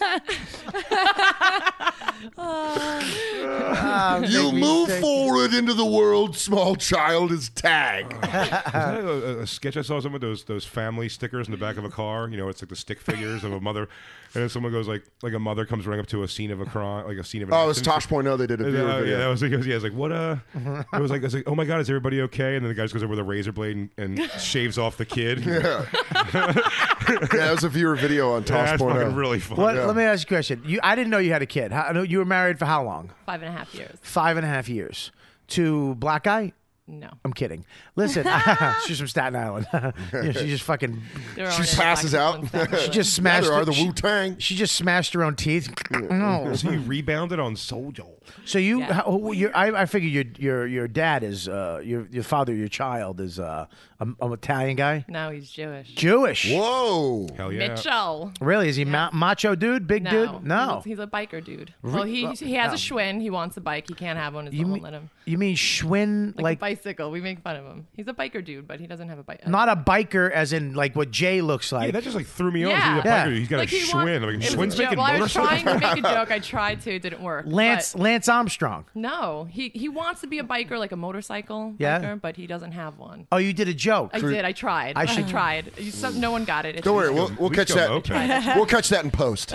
I: You move forward into the world, small child is tag.
F: Is that a, a sketch I saw some of those those family stickers in the back of a car? You know, it's like the stick figures of a mother, and then someone goes like like a mother comes running up to a scene of a crime, like a scene of an
I: Oh, it's
F: accident.
I: Tosh Point Oh. They did a
F: Uh,
I: viewer
F: yeah,
I: video.
F: that was like, it was, yeah, it's like what uh it was like I was like, oh my god, is everybody okay? And then the guy just goes over with a razor blade and, and shaves off the kid. Yeah,
I: Yeah, that was a viewer video on Tosh
F: that's
I: Point
F: fucking
I: Oh.
F: really fun.
C: What? Let me ask you a question. You, I didn't know you had a kid. How, no, you were married for how long?
H: Five and a half years.
C: Five and a half years. To black guy?
H: No.
C: I'm kidding. Listen, she's from Staten Island. Yeah, she just fucking.
H: There
I: She
H: aren't any
I: passes
H: black
I: out.
H: people in Staten
C: She
H: Island.
C: just
I: Yeah,
C: smashed.
I: there are
C: it-
I: the
C: she-
I: Wu Tang.
C: She just smashed her own teeth. No.
F: So you rebounded on Soul Joel.
C: So you,
H: Yeah.
C: how, who- your, I, I figure your your your dad is uh, your your father, your child is uh, a, a Italian guy,
H: No, he's Jewish.
C: Jewish.
I: Whoa.
F: Hell yeah.
H: Mitchell.
C: Really? Is he ma- macho dude, big
H: No,
C: dude? No.
H: He's a, he's a biker dude. Well, he he has a Schwinn. He wants a bike. He can't have one. His
C: You
H: mom
C: mean,
H: won't let him.
C: you mean Schwinn,
H: Like,
C: like,
H: a bicycle. We make fun of him. He's a biker dude, but he doesn't have a bike.
C: not a biker, as in like what Jay looks
F: Yeah,
C: like.
F: that just like threw me off.
H: Yeah.
F: He's, a
C: Yeah.
F: biker. He's got
H: like
F: a
H: he want-
F: Schwinn. Like,
H: it was a
F: Schwinn's
H: joke.
F: making
H: Well, I was
F: motorcycles.
H: trying to make a joke. I tried to. It didn't work.
C: Lance
H: but
C: Lance Armstrong.
H: no, he he wants to be a biker, like a motorcycle
C: Yeah.
H: biker, but he doesn't have one.
C: Oh, you did a joke.
H: I did. I tried.
C: I
H: I,
C: should-
H: tried. You, some, no one got it. It's
I: Don't worry,
H: just-
I: we'll, we'll
F: We
I: catch
F: go
I: that.
F: moped.
I: We'll catch that in post.
C: No,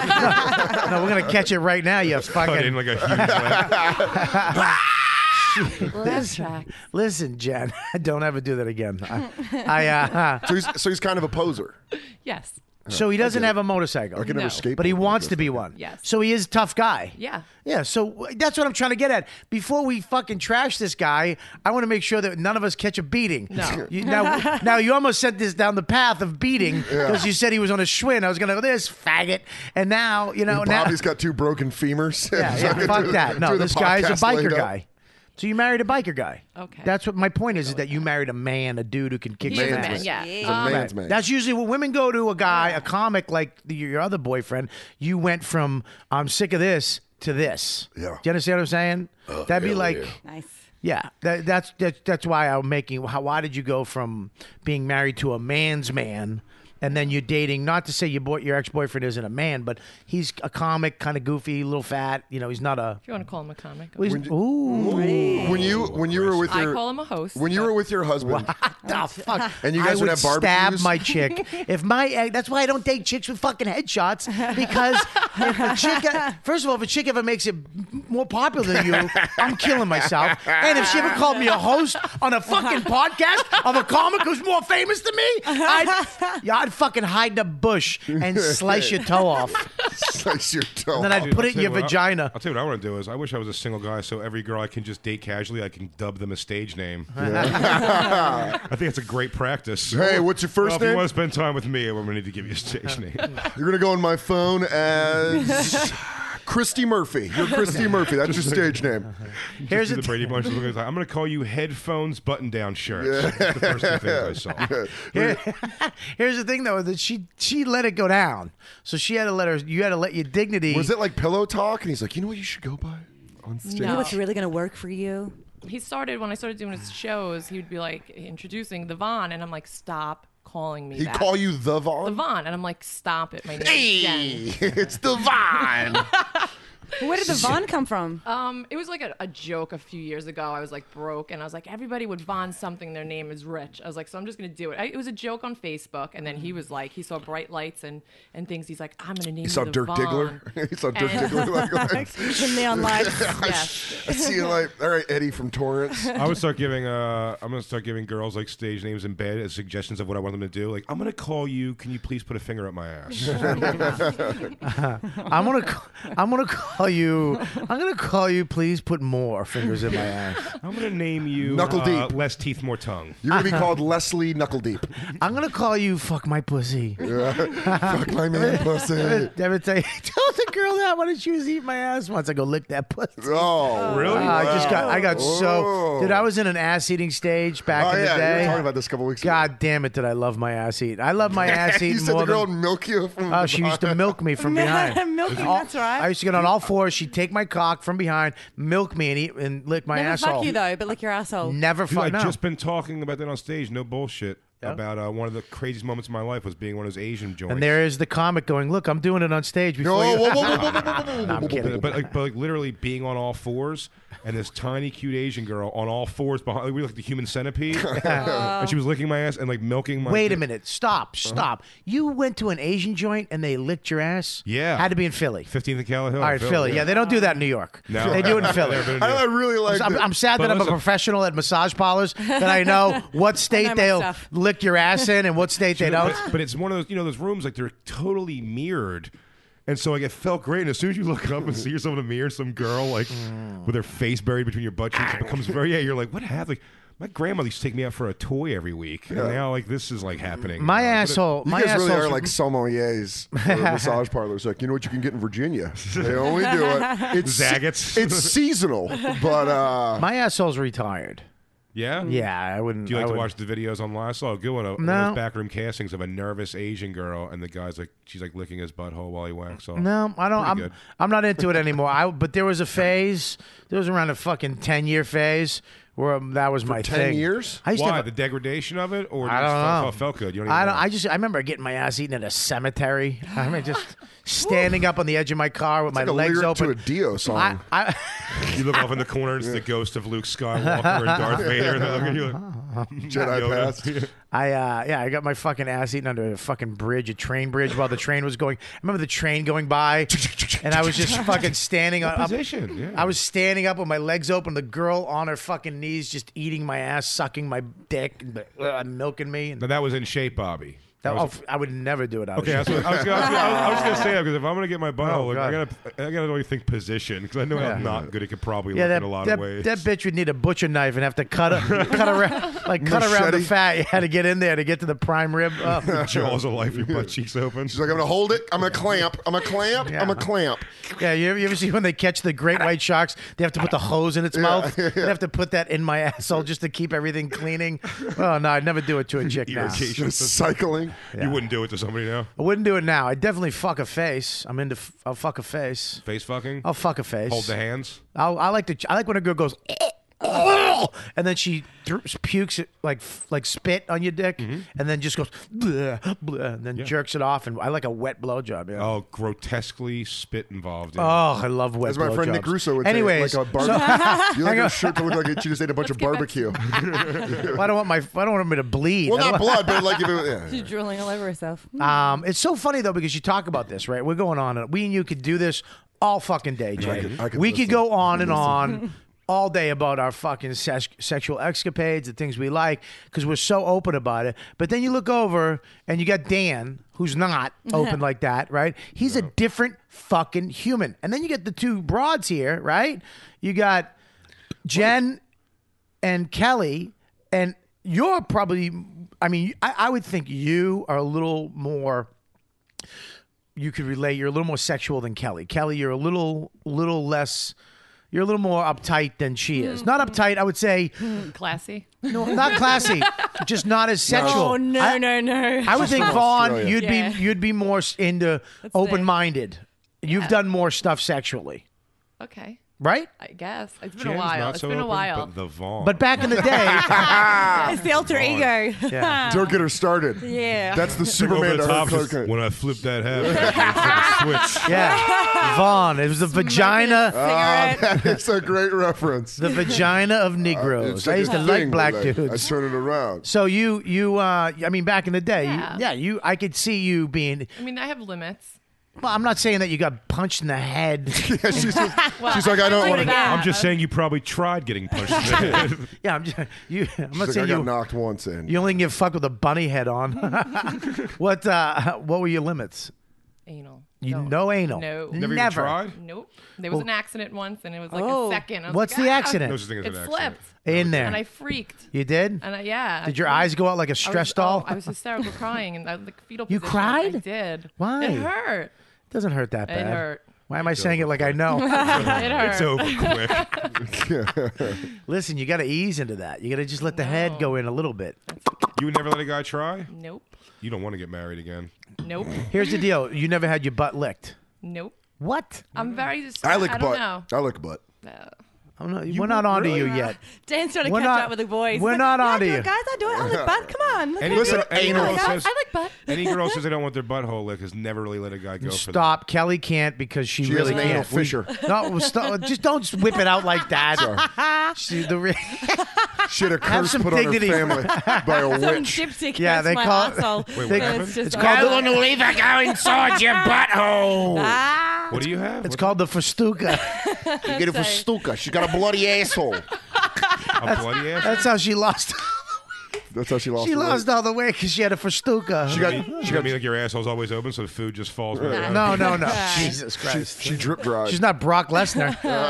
C: we're gonna catch it right now. You
F: Cut in
C: fucking.
F: like a huge laugh.
H: Laugh track.
C: Listen, Jen, don't ever do that again. I, I uh,
I: So he's, so he's kind of a poser.
H: Yes.
C: so he doesn't have a motorcycle,
I: I can never
H: No.
I: skate.
C: but he wants to be one.
H: Yes.
C: So he is a tough guy.
H: Yeah.
C: Yeah, so that's what I'm trying to get at. Before we fucking trash this guy, I want to make sure that none of us catch a beating.
H: No.
C: You, now, now you almost sent this down the path of beating because you said he was on a Schwinn. I was going to go, this faggot. And now, you know, now.
I: Bobby's got two broken femurs.
C: Yeah,
I: So I
C: yeah,
I: can
C: fuck
I: do-
C: that. No,
I: do the
C: this guy's a
I: podcast laid
C: biker
I: up.
C: guy. So you married a biker guy.
H: Okay.
C: That's what my point is, is that you married a man, a dude who can kick
H: He
C: some
H: is a
C: ass.
H: man. Yeah.
I: He's a
H: Um,
I: man's man.
C: That's usually when women go to a guy, a comic like the, your other boyfriend. You went from I'm sick of this to this.
I: Yeah.
C: Do you understand what I'm saying? That'd be
I: hell
C: like,
I: yeah.
G: Nice.
C: yeah. That, that's that's that's why I'm making. How, why did you go from being married to a man's man? And then you're dating, not to say your boy, your ex-boyfriend isn't a man, but he's a comic, kind of goofy, a little fat. You know, he's not a.
H: If you want to call him a comic.
C: Well, he's-
I: When you-
C: ooh,
I: When you when you were with
H: I
I: your
H: call him a host.
I: when you were with your husband,
C: the fuck!
I: And you guys
C: I
I: would
C: would
I: have
C: stab
I: barbecues?
C: my chick if my. eh, That's why I don't date chicks with fucking headshots because if a chick, first of all, if a chick ever makes it more popular than you, I'm killing myself. And if she ever called me a host on a fucking podcast of a comic who's more famous than me, I'd, yeah, I'd fucking hide in a bush and slice your toe off,
I: slice your toe.
C: and then I'd
F: Dude,
C: put
F: I'll
C: it in
F: tell
C: your
F: you what I-
C: vagina.
F: I'll tell you what I want to do is I wish I was a single guy, so every girl I can just date casually, I can dub them a stage name. I think it's a great practice.
I: Hey, what's your first
F: well, if
I: name?
F: you want to spend time with me, I'm going to need to give you a stage name.
I: You're gonna go on my phone as Christy Murphy. You're Christy Murphy. That's your stage name.
C: Here's
F: Just do
C: the
F: the Brady Bunch. looking at it, I'm going to call you headphones, button-down shirts. That's the first two things I saw.
C: Here- Here's the thing, though, that she she let it go down. So she had to let her. You had to let your dignity.
I: Was it like pillow talk? And he's like, you know what you should go by on stage?
G: You know
H: No.
G: what's really going to work for you?
H: He started when I started doing his shows. He would be like introducing the Vaughn, and I'm like, stop calling me
I: He'd
H: that.
I: call you the Vaughn.
H: the Vaughn, and I'm like, stop it. My name is Jen.
I: Hey, it's the Vaughn.
G: Where did the Vaughn come from?
H: Um, it was like a, a joke a few years ago. I was like broke, and I was like, everybody would Vaughn something. Their name is Rich. I was like, so I'm just gonna do it. I, it was a joke on Facebook, and then he was like, he saw bright lights and and things. He's like, I'm gonna name
I: He
H: you
I: saw
H: the
I: Dirk
H: Vaughn.
I: Diggler. He saw Dirk
H: And-
I: Diggler. Like, like,
G: The neon lights.
H: Yes.
I: I see you like, all right, Eddie from Torrance.
F: I would start giving. Uh, I'm gonna start giving girls like stage names in bed as suggestions of what I want them to do. Like, I'm gonna call you. Can you please put a finger up my ass?
C: I'm gonna. ca- I'm gonna call call you. I'm gonna call you. Please put more fingers in my ass.
F: I'm gonna name you
I: Knuckle
F: uh,
I: deep.
F: less teeth, more tongue.
I: You're gonna be called Leslie Knuckle Deep.
C: I'm gonna call you. Fuck my pussy.
I: Fuck my man pussy.
C: Ever tell, tell the girl that when she was eating my ass once, I go lick that pussy.
I: Oh,
F: Really?
C: Ah, I just got. I got so.
I: Oh.
C: Dude, I was in an ass eating stage back
I: Oh
C: in
I: yeah,
C: the
I: you were
C: day.
I: talking about this a couple weeks ago.
C: God damn it, did I love my ass eat? I love my ass eat
I: you said
C: more
I: the girl
C: than.
I: would milk you from
C: Oh, she used to milk me from behind.
G: Milking,
C: All-
G: that's right.
C: I used to get on all fours. She'd take my cock from behind, milk me, and eat and lick my
G: Never
C: asshole.
G: fuck you though, but lick your asshole.
C: Never
F: Dude,
C: fuck.
F: I've
C: No.
F: just been talking about that on stage. No bullshit.
C: Yeah.
F: About uh, one of the craziest moments of my life was being one of those Asian joints.
C: And there is the comic going, look, I'm doing it on stage before
I: No,
C: you.
I: whoa, whoa, whoa, whoa, whoa, whoa, whoa,
C: No, I'm
I: whoa,
C: kidding.
F: But, but like, but like literally being on all fours, and this tiny cute Asian girl on all fours behind, like, we were like the human centipede, and she was licking my ass and like milking my.
C: Wait a minute. Stop. Stop. You went to an Asian joint and they licked your ass?
F: Yeah.
C: Had to be in Philly.
F: fifteenth and Calla Hill.
C: All right, Philly. Yeah, they don't do that in New York.
F: No.
C: They do it in Philly.
F: Never been in
I: I,
F: New
I: I
F: York.
I: really like.
C: I'm,
I: the-
C: I'm sad
F: But
C: that I'm a
F: listen-
C: professional at massage parlors, that I know what state
G: my
C: they'll
G: stuff.
C: lick your ass in and what state they don't.
F: But, but it's one of those, you know, those rooms like they're totally mirrored. And so like it felt great. And as soon as you look up and see yourself in the mirror, some girl like with her face buried between your butt cheeks, it becomes very yeah. You're like, what happened? Like, my grandmother used to take me out for a toy every week, and now like this is like happening.
C: My
F: Uh, but it-
C: asshole.
I: You
C: my
I: guys really
C: asshole's-
I: are like sommeliers for massage parlors. Like, you know what you can get in Virginia? They only do it. It's
F: Zagat's.
I: It's seasonal, but uh,
C: My asshole's retired.
F: Yeah.
C: Yeah, I wouldn't.
F: Do you
C: I
F: like to
C: wouldn't-
F: watch the videos online? I saw a good one. Of
C: No.
F: one of those backroom castings of a nervous Asian girl, and the guy's like, she's like licking his butthole while he whacks off.
C: No, I don't.
F: Pretty
C: I'm,
F: good.
C: I'm not into it anymore. I, but there was a phase. There was around a fucking ten year phase where um, that was my
I: ten
C: thing.
I: years?
C: I used to
F: Why
C: have
F: the
C: a-
F: degradation of it, or
C: I
F: just
C: don't
F: felt,
C: know.
F: felt, felt good? You don't even
C: I don't.
F: know.
C: I just. I remember getting my ass eaten at a cemetery. I mean, just standing up on the edge of my car with my
I: like a
C: legs
I: lyric
C: open.
I: to a Dio song.
C: I, I,
F: You look off in the corner, and it's the ghost of Luke Skywalker and Darth Vader. And they're looking at you like,
I: Jedi
F: Yoda.
I: past.
C: I uh, yeah, I got my fucking ass eaten under a fucking bridge, a train bridge, while the train was going. I remember the train going by, and I was just fucking standing on up.
F: Position, yeah.
C: I was standing up with my legs open, the girl on her fucking knees, just eating my ass, sucking my dick, and uh, milking me. And
F: Now, that was in shape, Bobby.
C: that,
F: That was-
C: oh, I would never do it. Out
F: Okay,
C: of
F: that's what, I was gonna, I was gonna, I was gonna say that because if I'm gonna get my butthole,
C: Oh,
F: like, I
C: God.
F: gotta, I gotta really think position because I know
C: Yeah.
F: how not good it could probably
C: yeah,
F: look
C: that,
F: in a lot
C: that,
F: of ways.
C: that bitch would need a butcher knife and have to cut a, cut around, like cut around the
I: Machete.
C: fat. You had to get in there to get to the prime rib. Oh.
F: Jaws of life, your butt cheeks open.
I: She's like, I'm gonna hold it. I'm gonna clamp. I'm gonna clamp. I'm gonna clamp.
C: Yeah, you ever, you ever see when they catch the great white sharks? They have to put the hose in its mouth. They have to put that in my asshole just to keep everything cleaning. Oh no, I'd never do it to a chick now.
F: Irritation.
I: Just cycling.
F: You wouldn't do it to somebody now.
C: I wouldn't do it now. I'd definitely fuck a face. I'm into. F- I'll fuck a face.
F: Face fucking.
C: I'll fuck a face.
F: Hold the hands.
C: I'll, I like to. I like when a girl goes, "Oh," and then she th- pukes it like like spit on your dick,
F: Mm-hmm.
C: and then just goes, bleh, bleh, and then jerks it off. And I like a wet blowjob. Yeah.
F: Oh, grotesquely spit involved. In.
C: Oh, I love wet
I: As my friend Nick
C: blowjobs.
I: Russo would
C: Anyways,
I: say, like a
C: so-
I: barbecue. You like
C: Hang on.
I: a shirt to look like she just ate a bunch of barbecue.
C: well, I don't want my. I don't want me to bleed.
I: Well,
C: I don't
I: not
C: want-
I: blood, but like if it, yeah.
G: She's drooling all over herself.
C: Um, it's so funny though because you talk about this, right? We're going on. and We and you could do this all fucking day, Jay.
I: could- I could
C: we
I: listen.
C: could go on and on all day about our fucking sex- sexual escapades, the things we like, because we're so open about it. But then you look over and you got Dan, who's not open like that, right? He's a different fucking human. And then you get the two broads here, right? You got Jen and Kelly, and you're probably. I mean, I, I would think you are a little more. You could relate. You're a little more sexual than Kelly. Kelly, you're a little, little less. You're a little more uptight than she is. Not uptight, I would say.
H: Classy.
C: No, not classy. Just not as sexual.
G: Oh no,
C: I,
G: no, no.
C: I would think
I: from
C: Vaughn,
I: Australia.
C: you'd
G: Yeah.
C: be you'd be more s- into open-minded. You've done more stuff sexually,
H: Okay.
C: right?
H: I guess. It's been
F: Jan's
H: a while.
F: not
H: It's
F: so
H: been a
F: open,
H: while.
F: But the Vaughn.
C: But back in the day,
G: It's the alter ego.
C: yeah.
I: Don't get her started.
G: Yeah.
I: That's the
F: Over
I: Superman
F: the
I: to
F: top,
I: her
F: just,
I: Clark Kent.
F: when I flip that hat, switch.
C: Yeah, Vaughn. It was the vagina,
I: Ah,
G: Cigarette.
I: that is a great reference.
C: the vagina of Negroes.
I: Uh, It's
C: I used to
I: a
C: like
I: thing,
C: black
I: but I-
C: dudes.
I: I turn it around.
C: So you, you, uh, I mean, back in the day,
H: Yeah.
C: you, yeah, you, I could see you being.
H: I mean, I have limits.
C: Well, I'm not saying that you got punched in the head.
I: Yeah, she's, just, she's like, I don't want to.
H: Yeah.
F: I'm just saying you probably tried getting punched in the head.
C: Yeah, I'm just, you. I'm not
I: She's like, I
C: saying
I: got
C: you.
I: knocked once in.
C: You only get fucked with a bunny head on. what? Uh, what were your limits?
H: Anal.
C: You
H: Don't.
C: no anal.
H: No.
F: Never, even
C: Never.
F: tried?
H: Nope. There was
C: Well-
H: an accident once, and it was like
G: Oh.
H: a second. I was
C: What's
H: like,
C: the
H: "Ah!"
C: accident?
F: No such thing as
H: It
F: an accident.
H: slipped,
C: In there.
H: and I freaked.
C: You did?
H: And I, yeah.
C: Did your
H: I
C: eyes go out like a
H: I was-
C: stress
H: oh,
C: doll?
H: I was hysterical crying, and I, like fetal
C: You
H: position.
C: cried?
H: I did.
C: Why?
H: It hurt.
C: Doesn't hurt that
H: It
C: bad.
H: hurt.
C: Why am I saying it like I know?
H: It hurt.
F: It's over quick.
C: Listen, you got to ease into that. You got to just let the head
H: No.
C: go in a little bit.
F: You would never let a guy try?
H: Nope.
F: You don't want to get married again.
H: Nope.
C: Here's the deal: you never had your butt licked.
H: Nope.
C: What?
H: I'm very just.
I: I lick
H: I don't
I: butt.
H: know.
I: I lick butt.
H: Uh,
C: I'm not, we're not onto you yet.
G: Dan's trying to
C: We're
G: catch
C: not-
G: up with the boys.
C: we're
G: He's
C: not
G: like,
C: onto
G: yeah, I do
C: you.
G: it, guys. I do it. I like butt. Come on. Look
F: Any,
G: at
F: listen,
G: me.
F: any
G: Oh my
F: girl
G: God,
F: says
G: I like butt.
F: any girl says they don't want their butthole licked has never really let a guy go for
C: Stop. Kelly can't because she,
I: She
C: really
I: has an anal
C: can't. We-
I: fissure.
C: no, well, stop, just don't whip it out like that. She, the re-
I: Shit, a
C: Have
I: curse
C: some
I: put
C: dignity.
I: on her family by a
G: Some
I: witch.
G: dipstick
C: Yeah,
G: yeah,
C: they
G: my
C: call it-
G: asshole.
F: Wait, what
G: And
F: happened?
G: it's just
C: It's
G: like,
C: called
B: I
C: the-
B: want to leave her go inside your butthole.
G: ah.
F: What do you have?
C: It's
F: What's
C: called the festuca.
I: You get it for Stuka. She's got a bloody asshole.
F: a bloody ass?
C: That's how she lost.
I: That's how she lost.
C: She
I: her
C: lost
I: weight.
C: all the weight because she had a festuca.
I: She got.
F: She
I: She
F: got
I: got.
F: me like your asshole's always open, so the food just falls right out.
C: no, no, no. Jesus Christ.
I: She drip dried.
C: She's not Brock Lesnar.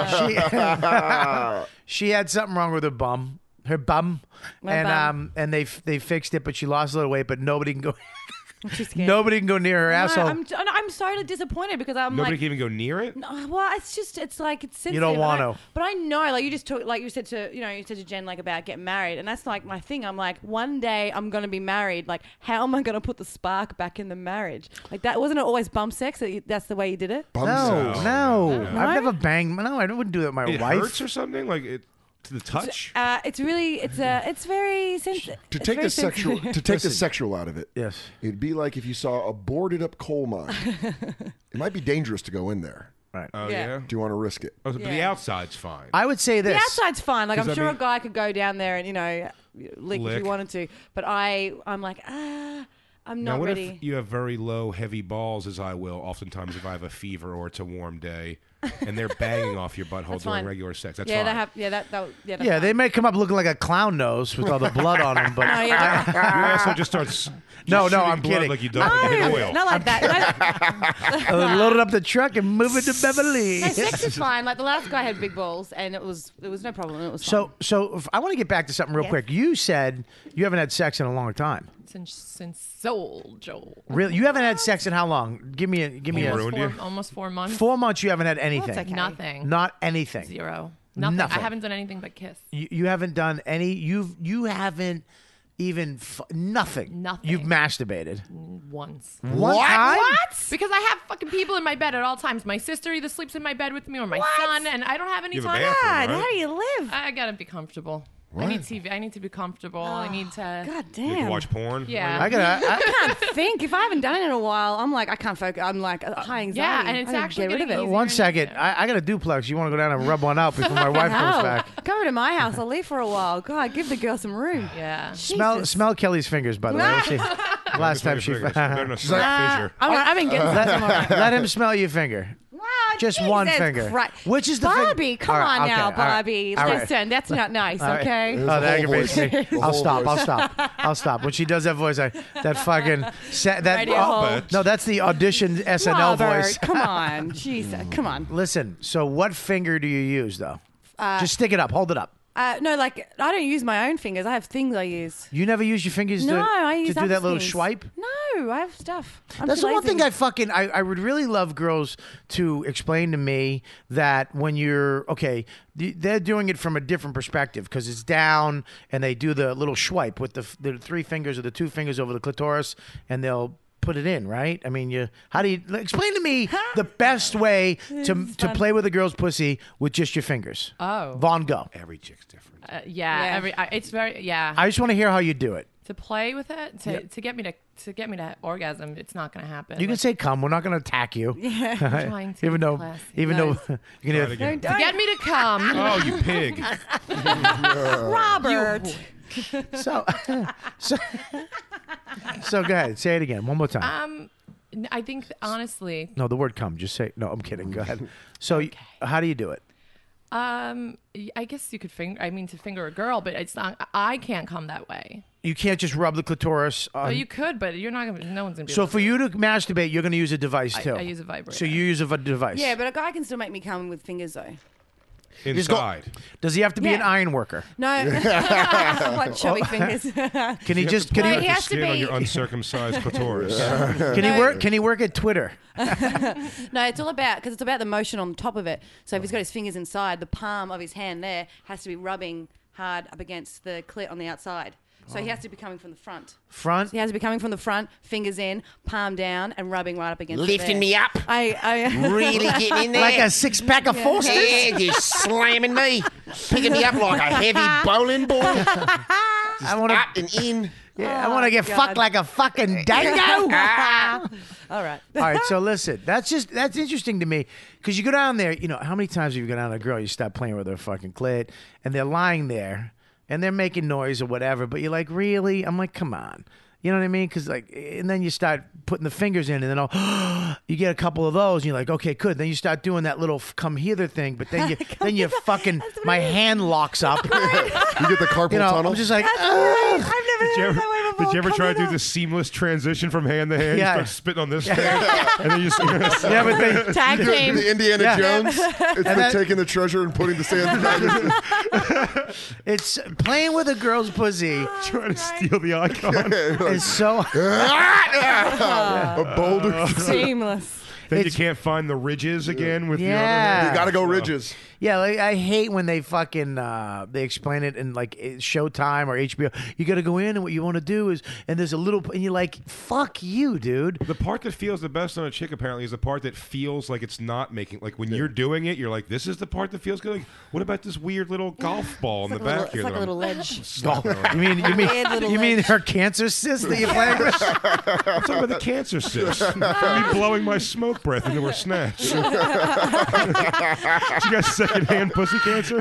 C: she, she had something wrong with her bum, her bum,
G: My
C: and
G: bum.
C: um, and they they fixed it, but she lost a little weight, but nobody can go.
G: She's scared.
C: Nobody can go near her
G: No,
C: asshole.
G: I'm, I'm sorely disappointed because I'm
F: Nobody
G: like,
F: can even go near it?
G: no, well, it's just, it's like, it's sensitive.
C: You don't
G: and
C: want
G: I-
C: to.
G: But I know, like you just talked, like you said to, you know, you said to Jen, like about getting married. And that's like my thing. I'm like, one day I'm going to be married. Like, how am I going to put the spark back in the marriage? Like that, wasn't it always bump sex? That you, that's the way you did it?
I: Bum
C: no,
I: sex.
C: no,
F: No.
C: I've never banged. No, I wouldn't do that with my
F: It
C: wife.
F: hurts or something? Like it to the touch?
G: Uh, it's really, it's uh, it's very sensitive.
I: To take the sexual, to take the sexual out of it,
C: Yes.
I: it'd be like if you saw a boarded up coal mine. It might be dangerous to go in there.
C: Right.
F: Oh,
G: Yeah.
F: yeah?
I: Do you want to risk it?
F: Oh, but the
G: Yeah.
F: outside's fine.
C: I would say
G: The
C: this.
G: outside's fine. Like I'm
F: Does that
G: sure
F: mean-
G: a guy could go down there and you know lick, if
F: Lick.
G: he wanted to, but I I'm like ah I'm
F: Now,
G: not
F: what
G: ready.
F: if you have very low, heavy balls, as I will, oftentimes if I have a fever or it's a warm day, and they're banging off your butthole
G: That's
F: during
G: fine.
F: regular sex? That's
G: yeah,
F: fine.
G: they have yeah that, that yeah that's
C: Yeah, they
G: fine.
C: may come up looking like a clown nose with all the blood on them, but
G: Oh, yeah.
F: Your asshole just starts.
C: No,
F: just
C: no,
F: shooting
C: I'm
F: blood
C: kidding.
F: Like you don't when you hit
G: no,
F: oil.
G: not like that. No,
C: uh, loaded up the truck and moving to Beverly.
G: no, sex is fine. Like the last guy had big balls, and it was it was no problem. It was
C: So,
G: fine.
C: so if, I want to get back to something real
G: Yes.
C: quick. You said you haven't had sex in a long time.
H: Since since Soul Joel.
C: Really, you haven't had sex in how long? Give me a give me
F: Almost
C: a
F: ruined
H: Four,
F: you?
H: almost four months.
C: four months. You haven't had anything.
G: That's okay.
H: Nothing.
C: Not anything.
H: Zero. Nothing.
C: Nothing.
H: I haven't done anything but kiss.
C: You, you haven't done any. You've you haven't even f- nothing.
H: Nothing.
C: You've masturbated.
H: Once.
C: One time?
H: Because I have fucking people in my bed at all times. My sister either sleeps in my bed with me or my son, and I don't have any
F: You have a
H: time.
F: bathroom,
G: God,
F: right?
G: how do you live?
H: I gotta be comfortable. I need T V. I need to be comfortable. I need to.
G: God
F: You can
G: damn.
F: watch porn.
H: Yeah.
C: I gotta. I,
G: I can't think. If I haven't done it in a while, I'm like, I can't focus. I'm like uh, high anxiety.
H: Yeah, and it's
G: I gotta
H: actually
G: get rid of
H: getting
G: it.
H: easier.
C: one
H: and
C: second.
H: easier.
C: I, I got a duplex. You want to go down and rub one out before my wife comes
G: No,
C: back?
G: come over to my house. I'll leave for a while. God, give the girl some room.
H: Yeah.
C: Smell
G: Jesus.
C: smell Kelly's fingers, by the way. Let's see. Last time she.
F: Better than a
C: She's
F: snap
C: like,
F: fissure.
G: I'm, I've been getting some.
C: let, let him smell your finger.
G: Wow,
C: Just one
G: Jesus
C: finger.
G: Christ.
C: Which is the finger?
G: Barbie? Come
C: All right,
G: on
C: okay,
G: now,
C: all right,
G: Barbie.
C: all right.
G: Listen, that's not nice.
C: All right.
G: Okay.
C: Oh,
I: the
C: that
I: whole
C: aggravates
I: voice.
C: me.
I: The
C: I'll
I: whole
C: stop. I'll
I: voice.
C: stop. I'll stop. When she does that voice, I, that fucking sa- that.
G: Radio
C: oh,
G: hole.
C: no, that's the audition S N L
G: Robert,
C: voice.
G: come on, Jesus, come on.
C: Listen. So, what finger do you use though?
G: Uh,
C: Just stick it up. Hold it up.
G: Uh, no, like I don't use my own fingers. I have things I use.
C: You never use your fingers
G: No,
C: to,
G: I use
C: to do
G: other
C: that little
G: things.
C: swipe?
G: No, I have stuff. I'm
C: That's
G: too
C: the one
G: lazy.
C: thing I fucking I, I would really love girls to explain to me that when you're okay, th- they're doing it from a different perspective because it's down and they do the little swipe with the, f- the three fingers or the two fingers over the clitoris and they'll put it in, right? I mean, you how do you explain to me the best way to to
G: fun.
C: play with a girl's pussy with just your fingers?
H: Oh.
C: Vaughn, go.
F: Every chick's different.
H: Uh, yeah.
G: Yeah.
H: Every. I, it's very. Yeah.
C: I just want to hear how you do it.
H: to play with it to,
C: Yeah.
H: to get me to to get me to orgasm, it's not gonna happen.
C: You can
H: Like,
C: say come. We're not going to attack you.
G: Yeah.
H: I'm trying to
C: even
H: be
C: though,
H: classy.
C: even
H: Nice.
C: though you can
F: Try it
C: hear,
F: again.
G: Don't-
H: get me to come.
F: Oh, you pig.
G: Robert.
C: so, so, so go ahead. Say it again. One more time.
H: Um, n- I think th- honestly,
C: No, the word come. Just say no. I'm kidding. Go ahead. So, y how do you do it?
H: Um, I guess you could finger. I mean, to finger a girl, but it's not. I can't come that way.
C: You can't just rub the clitoris. On,
H: Well, you could, but you're not gonna. No one's gonna be.
C: so
H: able
C: for
H: to
C: you to masturbate, you're going to use a device
H: I-
C: too.
H: I use a vibrator.
C: So you use a v- device.
G: Yeah, but a guy can still make me come with fingers though.
F: Inside.
C: Does he have to be an
G: Yeah.
C: iron worker?
G: No, what chubby fingers?
C: Can he just? Can
G: No,
C: he?
G: he has to
F: Skin on
G: be-
F: your uncircumcised clitoris.
C: Can he work? Can he work at Twitter?
G: No, it's all about because it's about the motion on top of it. So if he's got his fingers inside, the palm of his hand there has to be rubbing hard up against the clit on the outside. So he has to be coming from the front.
C: Front.
G: He has to be coming from the front, fingers in, palm down, and rubbing right up against it
B: Lifting
G: there.
B: me up.
G: I, I
B: Really getting in there.
C: Like a six pack of Fosters.
B: Yeah, just slamming me. Picking me up like a heavy bowling ball.
C: I want to.
B: Up and in.
C: Yeah, I want to get
G: God.
C: fucked like a fucking dango.
G: All right.
C: All right, so listen, that's just that's interesting to me because you go down there. You know, how many times have you gone down to a girl? You start playing with her fucking clit, and they're lying there, and they're making noise or whatever. But you're like, really? I'm like, come on. You know what I mean? Because like, and then you start putting the fingers in, and then oh, you get a couple of those, and you're like, okay, good. Then you start doing that little f- come hither thing, but then you then you fucking my hand locks up.
I: You get the carpal
C: You know,
I: tunnel.
C: I'm just like,
G: That's
C: "Ugh."
G: right. I've never
F: Did you
G: heard
F: ever,
G: that way before.
F: did you ever try to do
G: Coming
F: the seamless transition from hand to hand?
C: Yeah.
F: You start spitting on this hand, and then you just
C: yeah, but they,
G: up. Tag team.
I: the Indiana
C: Yeah.
I: Jones. It's like
C: that-
I: taking the treasure and putting the sand.
C: it's playing with a girl's pussy
F: trying to steal the icon.
C: is so.
I: A boulder.
G: Seamless.
F: Then you
C: It's-
F: can't find the ridges again with
C: Yeah.
F: your other hand.
I: You gotta go ridges.
C: Yeah, like, I hate when they fucking uh, they explain it in like eh, Showtime or H B O. You got to go in, and what you want to do is, and there's a little, and you're like, "Fuck you, dude."
F: The part that feels the best on a chick apparently is the part that feels like it's not making. Like when you're doing it, you're like, "This is the part that feels good." Like, what about this weird little golf ball in
G: It's
F: the
G: like a
F: back
G: little,
F: here?
G: it's like
F: that
G: a little
F: I'm-
G: ledge.
F: Slapping on?
C: You mean you mean
G: Weird little
C: you mean
G: ledge.
C: her cancer cyst that you're playing with?
F: I'm talking about the cancer cyst. From me blowing my smoke breath into her snatch. She got secondhand pussy cancer.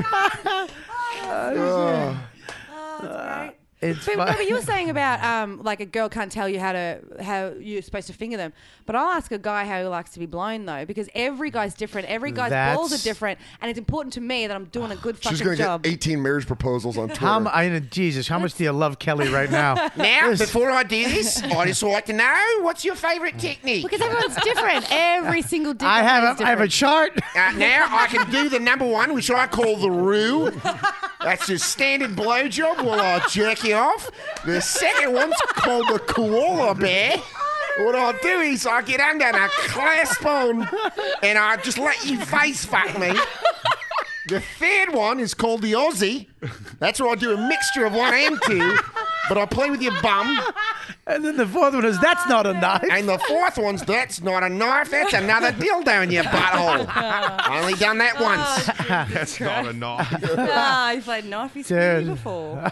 C: It's
G: But,
C: fun.
G: but you were saying about um, like a girl can't tell you how to how you're supposed to finger them. But I'll ask a guy how he likes to be blown though, because every guy's different. Every guy's balls
C: That's-
G: are different, and it's important to me that I'm doing a good
I: She's
G: fucking
I: gonna
G: job.
I: get eighteen marriage proposals on Twitter.
C: How mu- I Jesus, how much do you love Kelly right now?
B: Now,
C: This-
B: before I do this, I just like to know what's your favourite technique?
G: Because everyone's different. Every single dick
C: I
G: is
C: have a, I have a
G: different.
C: chart.
B: Uh, now I can do the number one, which I call the roo. That's just standard blowjob while I jerk you off. The second one's called the koala bear. What I'll do is I get under and I clasp on and I just let you face fuck me. The third one is called the Aussie. That's where I do a mixture of one and two, but I play with your bum.
C: And then the fourth one is that's not a knife.
B: And the fourth one's that's not a knife, that's another dildo in your butthole. I only done that once.
F: That's not a knob.
G: Ah, you played knifey
C: Dude.
G: speedy before.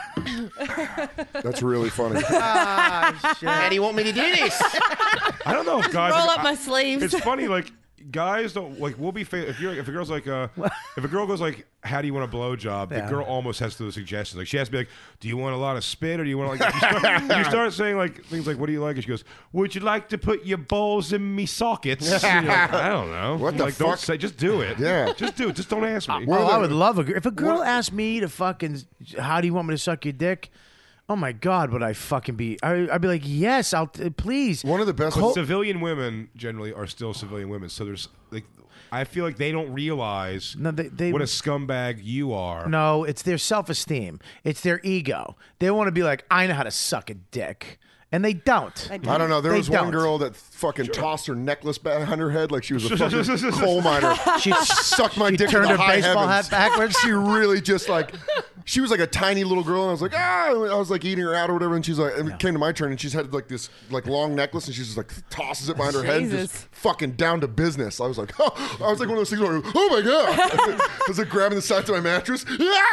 I: That's really funny.
C: Ah, shit.
B: How do you want me to do this?
F: I don't know if guys.
G: Roll
F: are-
G: up my
F: I-
G: sleeves.
F: It's funny, like guys don't like. We'll be fa- if you're if a girl's like uh if a girl goes like, how do you want a blowjob?
C: Yeah.
F: The girl almost has to do suggestions. Like she has to be like, do you want a lot of spit or do you want like? You start, you start saying like things like, what do you like? And she goes, would you like to put your balls in me sockets? And you're like, I don't know.
I: What the
F: like, Don't
I: fuck?
F: say. Just do it.
I: Yeah.
F: Just do it. Just don't ask me.
C: Oh, I would love a girl. If a girl asked me to fucking, how do you want me to suck your dick? Oh my God, would I fucking be? I, I'd be like, yes, I'll t- please.
I: One of the best.
F: But civilian women generally are still civilian women. So there's like, I feel like they don't realize
C: No, they- they-
F: what a scumbag you are.
C: No, it's their self-esteem. It's their ego. They want to be like, I know how to suck a dick, and they don't.
I: I don't know. There
C: They
I: was one
C: don't.
I: girl that fucking tossed her necklace behind her head like she was a fucking coal miner.
C: She
I: Sucked my
C: she
I: dick
C: turned
I: in the
C: her
I: high
C: baseball
I: heavens.
C: hat backwards.
I: She really just like, she was like a tiny little girl, and I was like, ah, I was like eating her out or whatever, and she's like, and it came to my turn, and she's had like this like long necklace, and she's just like tosses it behind her head, and just
G: Jesus.
I: fucking down to business. I was like, oh, I was like one of those things where, oh my God, I was like grabbing the sides of my mattress.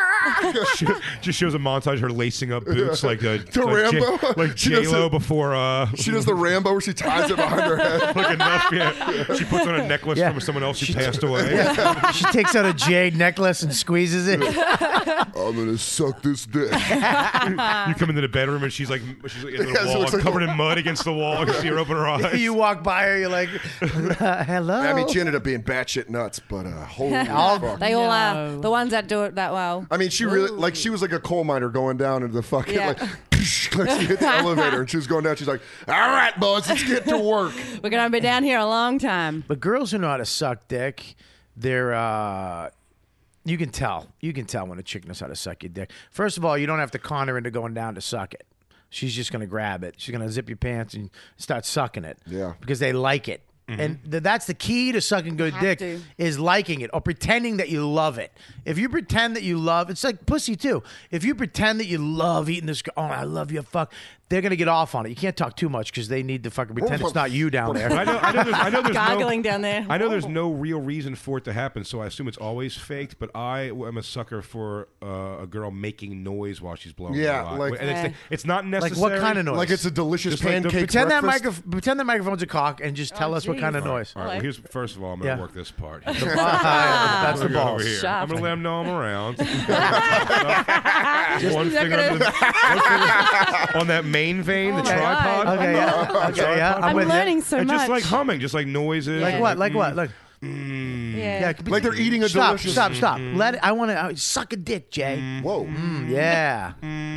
F: Just shows a montage of her lacing up boots like a
I: To
F: like
I: Rambo.
F: J, like
I: She
F: J
I: does
F: Lo
I: it-
F: before uh
I: She does the Rambo where she ties it behind her head.
F: like enough. Yeah, she puts on a necklace
C: Yeah.
F: from someone else who passed away.
C: She takes out a jade necklace and squeezes it.
I: I'm gonna suck this dick.
F: You come into the bedroom and she's like, she's like in the
I: Yeah, so
F: wall,
I: it's like-
F: covered in mud against the wall. You see her open her eyes.
C: You walk by her, you're like, uh, hello.
I: I mean, she ended up being batshit nuts, but uh, holy
C: All-
I: fuck.
G: They all are the ones that do it that well.
I: I mean, she really like she was like a coal miner going down into the fucking
G: Yeah.
I: like, like she hit the elevator and she was going down. She's like, "All right, boys, let's get to work."
G: We're gonna be down here a long time.
C: But girls who know how to suck dick, they're uh you can tell. You can tell when a chick knows how to suck your dick. First of all, you don't have to con her into going down to suck it. She's just gonna grab it. She's gonna zip your pants and start sucking it.
I: Yeah.
C: Because they like it. And th- that's the key to sucking good
G: have
C: dick
G: to.
C: is liking it or pretending that you love it. If you pretend that you love, it's like pussy too. If you pretend that you love eating this, oh, I love you, fuck, they're gonna get off on it. You can't talk too much because they need to fucking pretend it's not you down there.
F: But I know, I know there's, I know there's
G: Gargling
F: no,
G: down there.
F: I know there's no real reason for it to happen, so I assume it's always faked. But I am a sucker for uh, a girl making noise while she's blowing.
I: Yeah,
F: a lot.
I: like-
F: and it's,
G: Yeah.
F: it's not
C: Like
F: necessary.
C: what kind of noise?
I: Like it's a delicious
F: Just like the-
I: pancake
C: pretend that
I: breakfast.
C: micro- pretend that microphone's a cock and just tell
G: Oh,
C: us what kind of
G: geez.
C: noise.
F: All right, well, here's first of all, I'm gonna
C: Yeah.
F: work this part.
C: That's the
F: I'm gonna go
C: balls.
F: over here.
G: Sharp.
F: I'm gonna let them know I'm around. one
G: Just-
F: finger on, the, one finger on that main vein, the
G: Oh my
F: tripod.
G: God.
C: Okay, yeah. Okay, yeah. I'm,
G: I'm
C: with you.
G: learning so
F: And
G: much.
F: just like humming, just like noises.
C: Like
G: Yeah.
C: what? Like what? Like
G: yeah.
C: yeah. it could be-
I: Like they're eating a
C: stop,
I: delicious-
C: Stop, stop, Let it. I want to uh, suck a dick, Jay.
I: Whoa.
C: Mm, yeah.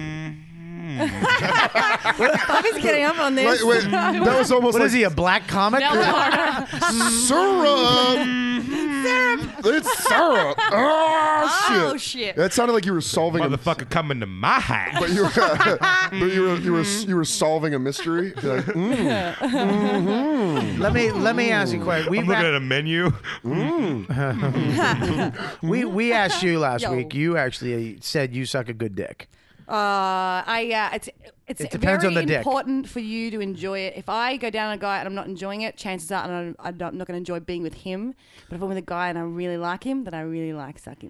G: Bobby's getting up on this.
I: Wait, wait. That was almost
C: What
I: like
C: is he? A black comic?
I: syrup. It's syrup. Oh, shit.
G: Oh, shit.
I: That sounded like you were solving a
F: Motherfucker coming to my house.
I: but you were, but you were you were you were solving a mystery. You're like, mm.
C: Let me let me ask you a question. We
F: I'm looking at a menu.
C: we we asked you last
G: Yo.
C: week. You actually said you suck a good dick.
G: Uh, I uh, it's it's
C: It depends
G: very
C: on the dick.
G: important for you to enjoy it. If I go down a guy and I'm not enjoying it, chances are I'm, I'm not, not going to enjoy being with him. But if I'm with a guy and I really like him, then I really like sucking.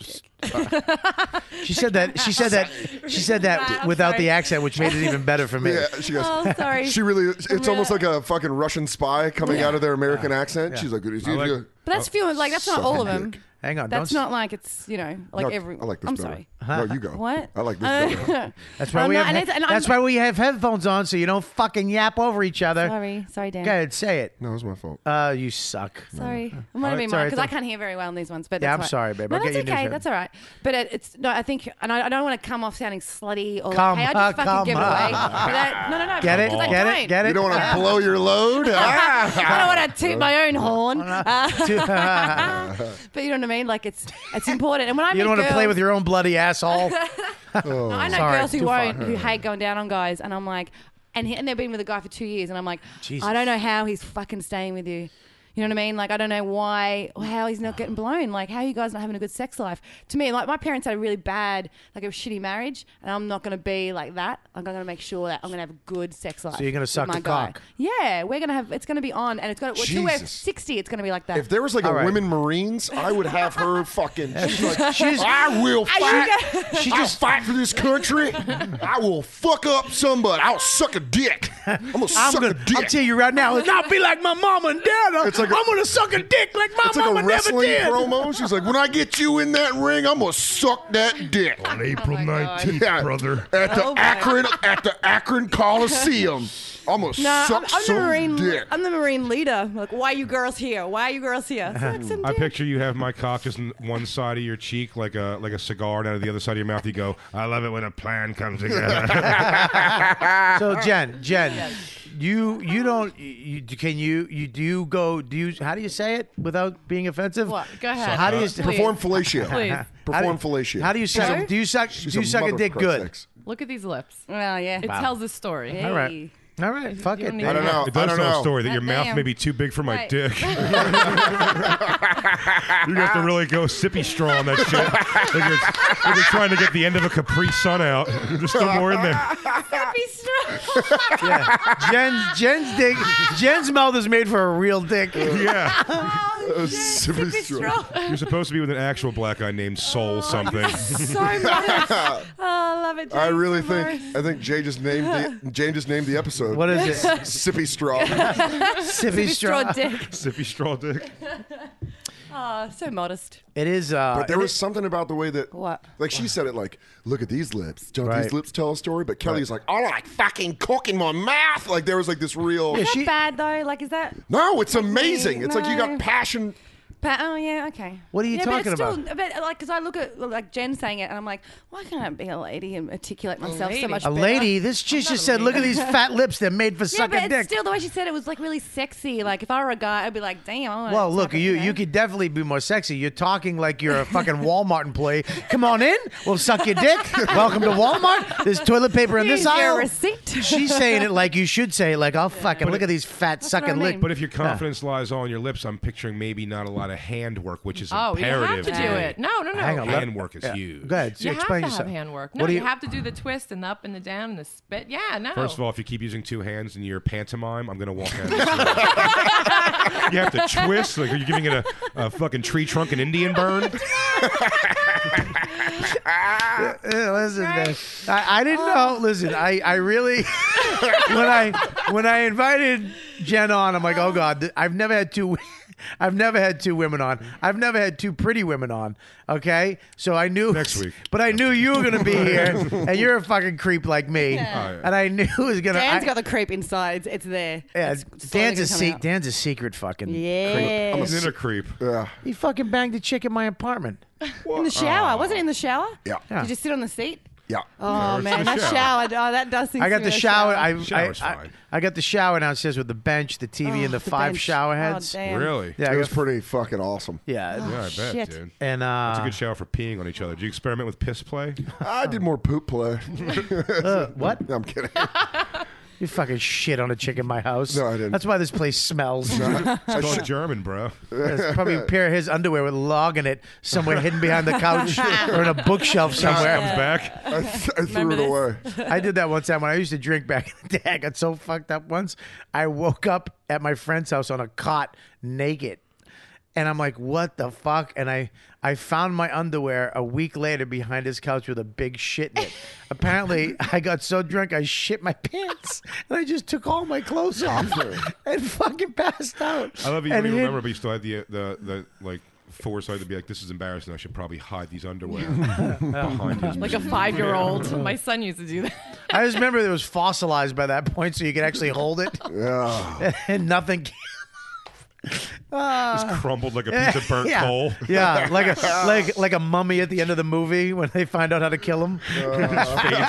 C: She said that. She said that. She said that
G: I'm
C: without
G: sorry.
C: the accent, which made it even better for me.
I: Yeah, she goes.
G: Oh, sorry.
I: She really. It's almost like a fucking Russian spy coming out of their American accent. She's like, "Is
F: I
I: you-
F: like-
I: you-
G: But that's few. Like that's not all of them.
I: dick.
C: Hang on.
G: That's
C: don't.
G: not like it's you know like
I: No,
G: every.
I: I like this
G: I'm
I: better.
G: sorry.
I: No, you go.
G: What?
I: I like this
G: Uh,
I: better.
C: That's why
G: I'm
C: we
G: not-
C: have.
G: and it's- and
C: that's
G: I'm-
C: why we have headphones on, so you don't fucking yap over each other.
G: Sorry, sorry, Dan.
C: Go ahead, say it.
I: No, it was my fault.
C: Uh, you suck.
G: Sorry, I'm
C: All
G: gonna
C: right,
G: be
C: it's
G: mine
C: all right,
G: because I
C: though.
G: can't hear very well in these ones. But
C: Yeah,
G: that's
C: I'm
G: all right.
C: sorry, babe.
G: No,
C: I'll get
G: that's
C: you new
G: okay.
C: shit.
G: That's all right. But it, it's no. I think, and I, I don't want to come off sounding slutty or
C: Come
G: like, hey, I
C: on,
G: just fucking
C: come
G: give it away.
C: on.
G: But I, no, no, no.
C: Get it?
G: because I
C: Get
G: don't.
C: it? Get it?
I: You don't want to blow your load. Ah.
G: I don't want to toot my own horn. Uh, but you know what I mean? Like it's it's important. And when I
C: You
G: meet
C: don't want to
G: girls,
C: play with your own bloody asshole.
I: Oh.
G: I know
C: Sorry,
G: girls who
C: too far.
G: won't, who hate going down on guys, and I'm like, and, he, and they've been with a guy for two years, and I'm like,
C: Jesus.
G: I don't know how he's fucking staying with you. You know what I mean? Like, I don't know why, how he's not getting blown. Like, how are you guys not having a good sex life? To me, like, my parents had a really bad, like, a shitty marriage, and I'm not going to be like that. I'm going to make sure that I'm going to have a good sex life.
C: So you're gonna
G: with
C: suck
G: my
C: the
G: guy.
C: cock?
G: Yeah, we're going to have, it's going to be on, and it's going to, until we're
I: Jesus.
G: sixty, it's going to be like that.
I: If there was like
C: All
I: a
C: right.
I: women Marines, I would have her fucking. She's like, she's, I will
G: Are you
I: fight.
G: gonna-
I: She just fight for this country. I will fuck up somebody. I'll suck a dick. I'm gonna
C: I'm
I: suck
C: gonna.
I: a dick.
C: I'll tell you right now. I'll be like my mama and dad.
I: It's like a-
C: I'm gonna suck a dick like my
I: It's like
C: mama
I: a
C: never
I: wrestling
C: did.
I: promo. She's like, when I get you in that ring, I'm gonna suck that dick.
F: On April
G: my God.
F: nineteenth,
I: Yeah,
F: brother.
I: At the
G: Oh, boy.
I: Akron, at the Akron Coliseum, I'm gonna
G: No, I'm,
I: suck
G: I'm the
I: some
G: marine.
I: dick.
G: I'm the marine leader. Like, why are you girls here? Why are you girls here? Suck some
F: I
G: dick.
F: picture you have my cock just in one side of your cheek, like a like a cigar, and out of the other side of your mouth, you go, "I love it when a plan comes together."
C: So Jen, Jen, you you don't you can you you do you go do you how do you say it without being offensive?
H: What? Go ahead.
C: So how do you
H: Please.
I: Perform fellatio.
H: Please.
C: how do,
I: Perform fellatio.
C: How do you suck?
G: Sorry?
C: Do you suck?
I: She's
C: do you suck a
I: mother,
C: dick
I: for Christ's
C: good?
I: sakes.
H: Look at these lips.
G: Well, yeah.
H: It tells a story.
G: Hey.
C: All right. All right. Fuck
H: You
C: it.
H: don't need
I: I don't know.
F: It
I: I
F: does
I: don't
F: tell
I: know.
F: a story that your
G: God
F: mouth
G: damn.
F: may be too big for my
G: Right.
F: dick. You have to really go sippy straw on that shit. Like you're, like you're trying to get the end of a Capri Sun out. There's still more in there.
G: Happy straw.
C: Yeah. Jen's Jen's dick. Jen's mouth is made for a real dick.
F: Yeah.
G: Oh, shit.
I: sippy
G: Sippy
I: straw.
G: straw.
F: You're supposed to be with an actual black guy named Soul something.
G: So much. Oh, I love it.
I: I
G: James
I: really
G: Morris.
I: think I think Jay just named the Jay just named the episode.
C: What is it?
I: Sippy straw.
C: Sippy
G: Sippy straw
C: straw.
G: dick.
F: Sippy straw dick.
G: Oh, so modest.
C: It is. Uh,
I: But there
C: it
I: was
C: is-
I: something about the way that,
G: What?
I: like she said it, like, look at these lips. Don't
C: Right.
I: these lips tell a story? But Kelly's like, I like fucking cook in my mouth. Like there was like this real.
C: Yeah,
G: Is that
C: she-
G: bad though? Like, is that?
I: No, it's amazing. It's like you
G: No.
I: got passion.
G: But, oh yeah, okay.
C: What are you
G: yeah,
C: talking
G: but it's
C: about?
G: Still, but like, because I look at like Jen saying it, and I'm like, why can't I be a lady and articulate myself so
H: lady.
G: much?
C: A
G: better?
C: lady. This she
H: not
C: just
H: a
C: said, "Look at
H: lady.
C: these fat lips. They're made for
G: Yeah,
C: sucking
G: but it's
C: dick."
G: still the way she said it was like really sexy. Like if I were a guy, I'd be like, damn. I wanna
C: Well,
G: suck
C: look,
G: it,
C: you
G: know?
C: you could definitely be more sexy. You're talking like you're a fucking Walmart employee. Come on in. We'll suck your dick. Welcome to Walmart. There's toilet paper in this
G: Here's your
C: aisle.
G: receipt.
C: She's saying it like you should say it. Like, oh, fucking look at these fat
G: what
C: sucking
G: I mean.
C: lips.
F: But if your confidence lies all on your lips, I'm picturing maybe not a lot of hand work, which is
H: Oh, you
F: imperative.
H: have to do
F: me.
H: it. No, no, no.
C: Hang on, let-
F: Hand work is
C: yeah.
F: huge.
C: Go ahead.
H: You
C: explain
H: have to
C: yourself.
H: have handwork.
C: What
H: No,
C: do
H: you,
C: you-
H: have to do the twist and the up and the down and the spit. Yeah, no.
F: First of all, if you keep using two hands in your pantomime, I'm going to walk out. Of you have to twist. Like, are you giving it a, a fucking tree trunk and Indian burn?
C: Yeah, listen, man. I, I didn't know. Listen, I, I really when I when I invited Jen on, I'm like, oh god, th- I've never had two. I've never had two women on. I've never had two pretty women on. Okay, so I knew
F: Next week.
C: but I knew you were gonna be here, and you're a fucking creep like me,
F: yeah.
C: and I knew it was gonna.
G: Dan's
C: I-
G: got the creep inside. It's, it's there.
C: yeah,
G: It's slowly
C: Dan's a
G: gonna
C: se-
G: come out.
C: Dan's a secret fucking creep.
G: Yeah.
F: He's in a creep.
I: Yeah.
C: He fucking banged a chick in my apartment.
G: In the shower. Was it in the shower?
I: Yeah.
C: Yeah.
G: Did you sit on the seat?
I: Yeah.
G: Oh
F: it's
G: man,
F: in the
G: that
F: shower.
G: shower. Oh, that does seem.
C: I got the shower. I, I,
F: Shower's
C: I,
F: fine.
C: I got the shower downstairs with the bench, the T V, and the, five
G: bench.
C: shower
G: Oh,
C: heads.
G: damn.
F: Really?
C: Yeah, I
I: It was
C: got-
I: pretty fucking awesome.
C: yeah.
F: Yeah, I bet,
G: shit.
F: dude.
C: And uh,
F: It's a good shower for peeing on each other. Did you experiment with piss play?
I: I did more poop play.
C: uh, what?
I: I'm kidding.
C: You fucking shit on a chick in my house.
I: No, I didn't.
C: That's why this place smells.
I: I
F: It's
I: should-
F: called German, bro.
C: There's probably a pair of his underwear with a log in it somewhere hidden behind the couch or in a bookshelf somewhere.
F: Comes back.
I: I, th- I threw
G: Remember
I: it
G: this?
I: away.
C: I did that one time when I used to drink back in the day. I got so fucked up once. I woke up at my friend's house on a cot naked. And I'm like, what the fuck? And I, I found my underwear a week later behind his couch with a big shit in it. Apparently, I got so drunk I shit my pants. And I just took all my clothes off and fucking passed out.
F: I love you
C: And
F: when you
C: hid-
F: remember, but you still had the, the, the like, foresight to be like, this is embarrassing. I should probably hide these underwear behind his
H: Like a five-year-old. My son used to do that.
C: I just remember it was fossilized by that point, so you could actually hold it.
I: Yeah.
C: And nothing.
F: Just crumbled like a piece of burnt
C: yeah.
F: coal.
C: Yeah, like a like like a mummy at the end of the movie when they find out how to kill him.
F: Fades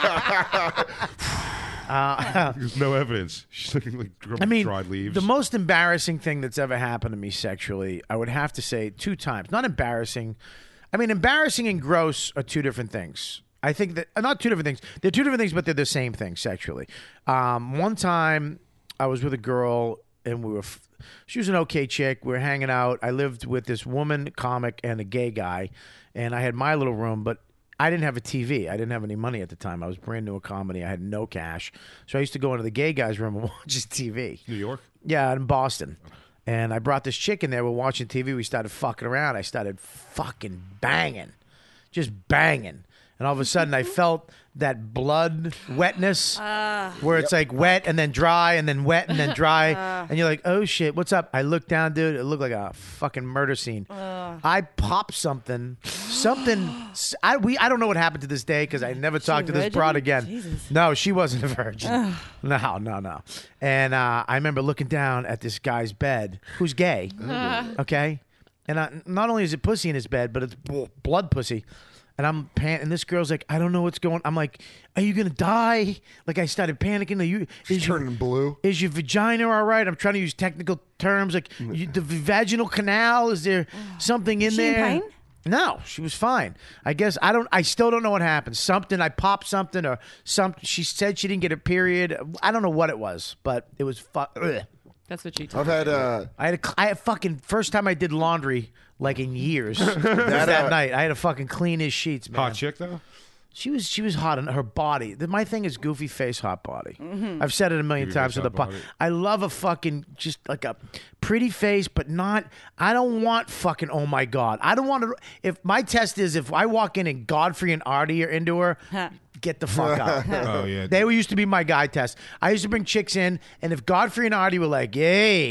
F: off. There's no evidence. She's looking like
C: I mean,
F: dried leaves.
C: the most embarrassing thing that's ever happened to me sexually, I would have to say two times. Not embarrassing. I mean, embarrassing and gross are two different things. I think that uh, not two different things. They're two different things, but they're the same thing sexually. Um, one time, I was with a girl, and we were. F- she was an okay chick. We were hanging out. I lived with this woman comic and a gay guy, and I had my little room, but I didn't have a T V. I didn't have any money at the time. I was brand new at comedy. I had no cash, so I used to go into the gay guy's room and watch his T V.
F: New York?
C: Yeah, in Boston. And I brought this chick in there. We're watching T V. We started fucking around. I started fucking banging, just banging. And all of a sudden, I felt that blood wetness where it's like wet and then dry and then wet and then dry. And you're like, oh, shit, what's up? I looked down, dude. It looked like a fucking murder scene. I popped something. Something. I, we, I don't know what happened to this day because I never talked to
G: a
C: this
G: virgin?
C: broad again.
G: Jesus.
C: No, she wasn't a virgin. No, no, no. And uh, I remember looking down at this guy's bed who's gay. Okay? And I, not only is it pussy in his bed, but it's bl- blood pussy. And I'm pan- and this girl's like, I don't know what's going. I'm like, are you gonna die? Like I started panicking. Are you?
I: She's
C: Is your,
I: turning blue.
C: is your vagina all right? I'm trying to use technical terms like you, the vaginal canal. Is there something in
G: She in
C: there?
G: pain?
C: No, she was fine. I guess I don't. I still don't know what happened. Something I popped something or something. She said she didn't get a period. I don't know what it was, but it was fu- ugh.
H: That's what she told
I: I've
H: me.
I: had uh,
C: I had a, I had fucking first time I did laundry like in years. was that
I: uh,
C: night I had to fucking clean his sheets, man.
F: Hot chick, though?
C: She was she was hot in her body. The- My thing is goofy face, hot body. I've said it a million
F: Goofy
C: times
F: face,
C: with the
F: hot
C: po-
F: body.
C: I love a fucking just like a pretty face, but not. I don't want fucking. Oh my god! I don't want to. If my test is if I walk in and Godfrey and Artie are into her, get the fuck out.
F: Oh, yeah.
C: They were used to be my guy test. I used to bring chicks in, and if Godfrey and Artie were like, "Yay,"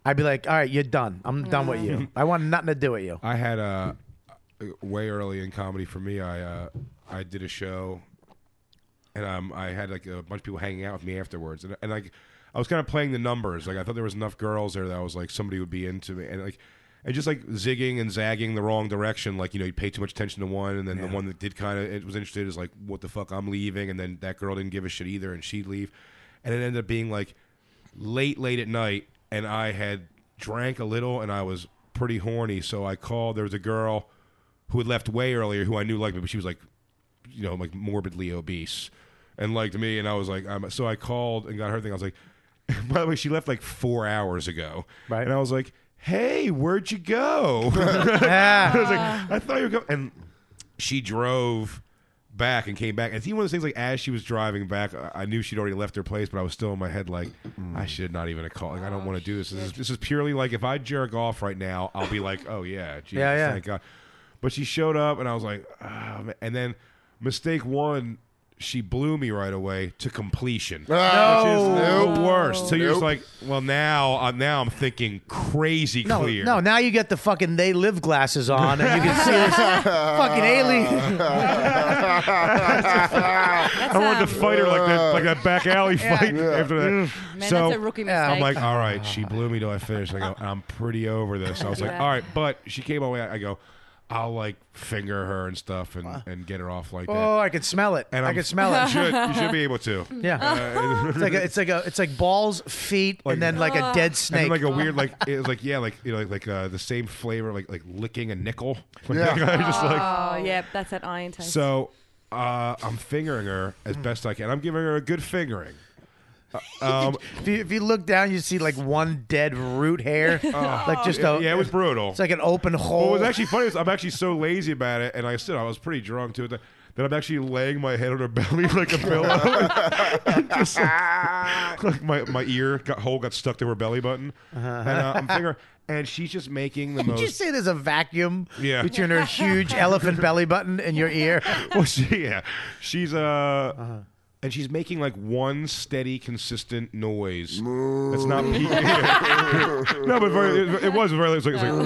C: I'd be like, all right, you're done. I'm done with you. I want nothing to do with you.
F: I had uh, way early in comedy for me. I uh, I did a show, and um, I had like a bunch of people hanging out with me afterwards, and and like I was kind of playing the numbers. Like I thought there was enough girls there that I was like somebody would be into me, and like and just like zigging and zagging the wrong direction. Like you know, you pay too much attention to one, and then the one that did kind of it was interested is like, what the fuck, I'm leaving, and then that girl didn't give a shit either, and she'd leave, and it ended up being like late, late at night. And I had drank a little, and I was pretty horny. So I called. There was a girl who had left way earlier, who I knew liked me, but she was like, you know, like morbidly obese, and liked me. And I was like, I'm, so I called and got her thing. I was like, by the way, she left like four hours ago,
C: Right.
F: And I was like, hey, where'd you go? I was like, I thought you were going. And she drove back and came back. And it's even one of those things like as she was driving back, I knew she'd already left her place, but I was still in my head like, I should not even have called. Like, I don't want to do this. This is, this is purely like if I jerk off right now, I'll be like, oh yeah, Jesus,
C: Yeah, yeah.
F: thank God. But she showed up and I was like, oh, man. And then mistake one, she blew me right away to completion,
I: No.
F: which is
I: Nope.
F: the worst. So you're just
I: Nope.
F: like, well, now, uh, now I'm thinking crazy
C: No,
F: clear.
C: no. Now you get the fucking They Live glasses on, and you can see this fucking alien.
F: I wanted to fight her like that, like that back alley fight after that.
G: Man,
F: so
G: that's a rookie mistake.
F: I'm like, all right, she blew me till I finished. I go, I'm pretty over this. I was like,
G: Yeah.
F: all right, but she came away. I go, I'll like finger her and stuff and, and get her off like that.
C: Oh, I can smell it.
F: And
C: I
F: I'm-
C: can smell
F: You
C: it.
F: should, you should be able to.
C: Yeah,
F: Uh,
C: it's like a, it's like a it's like balls, feet,
F: Like-
C: and then like a dead
F: and
C: snake.
F: then like a weird like it was like yeah like you know like, like uh, the same flavor like like licking a nickel. Like,
I: Yeah.
F: I just like
G: Oh, yeah, that's that iron taste.
F: so uh, I'm fingering her as best I can. I'm giving her a good fingering. Uh, um,
C: if, you, if you look down, you see like one dead root hair, like just a
F: yeah, it was brutal.
C: It's like an open
F: What
C: hole.
F: was actually funny is I'm actually so lazy about it, and like I said I was pretty drunk too. That, that I'm actually laying my head on her belly like a pillow. Just like, like my, my ear got hole got stuck to her belly button, and uh, I'm figuring, and she's just making the
C: Did you
F: most.
C: say there's a vacuum
F: Yeah.
C: between her huge elephant belly button and your ear?
F: Well, she, yeah, she's uh. And she's making like one steady, consistent noise. That's not peaking. No, but very, it, it was very. It was like, it was like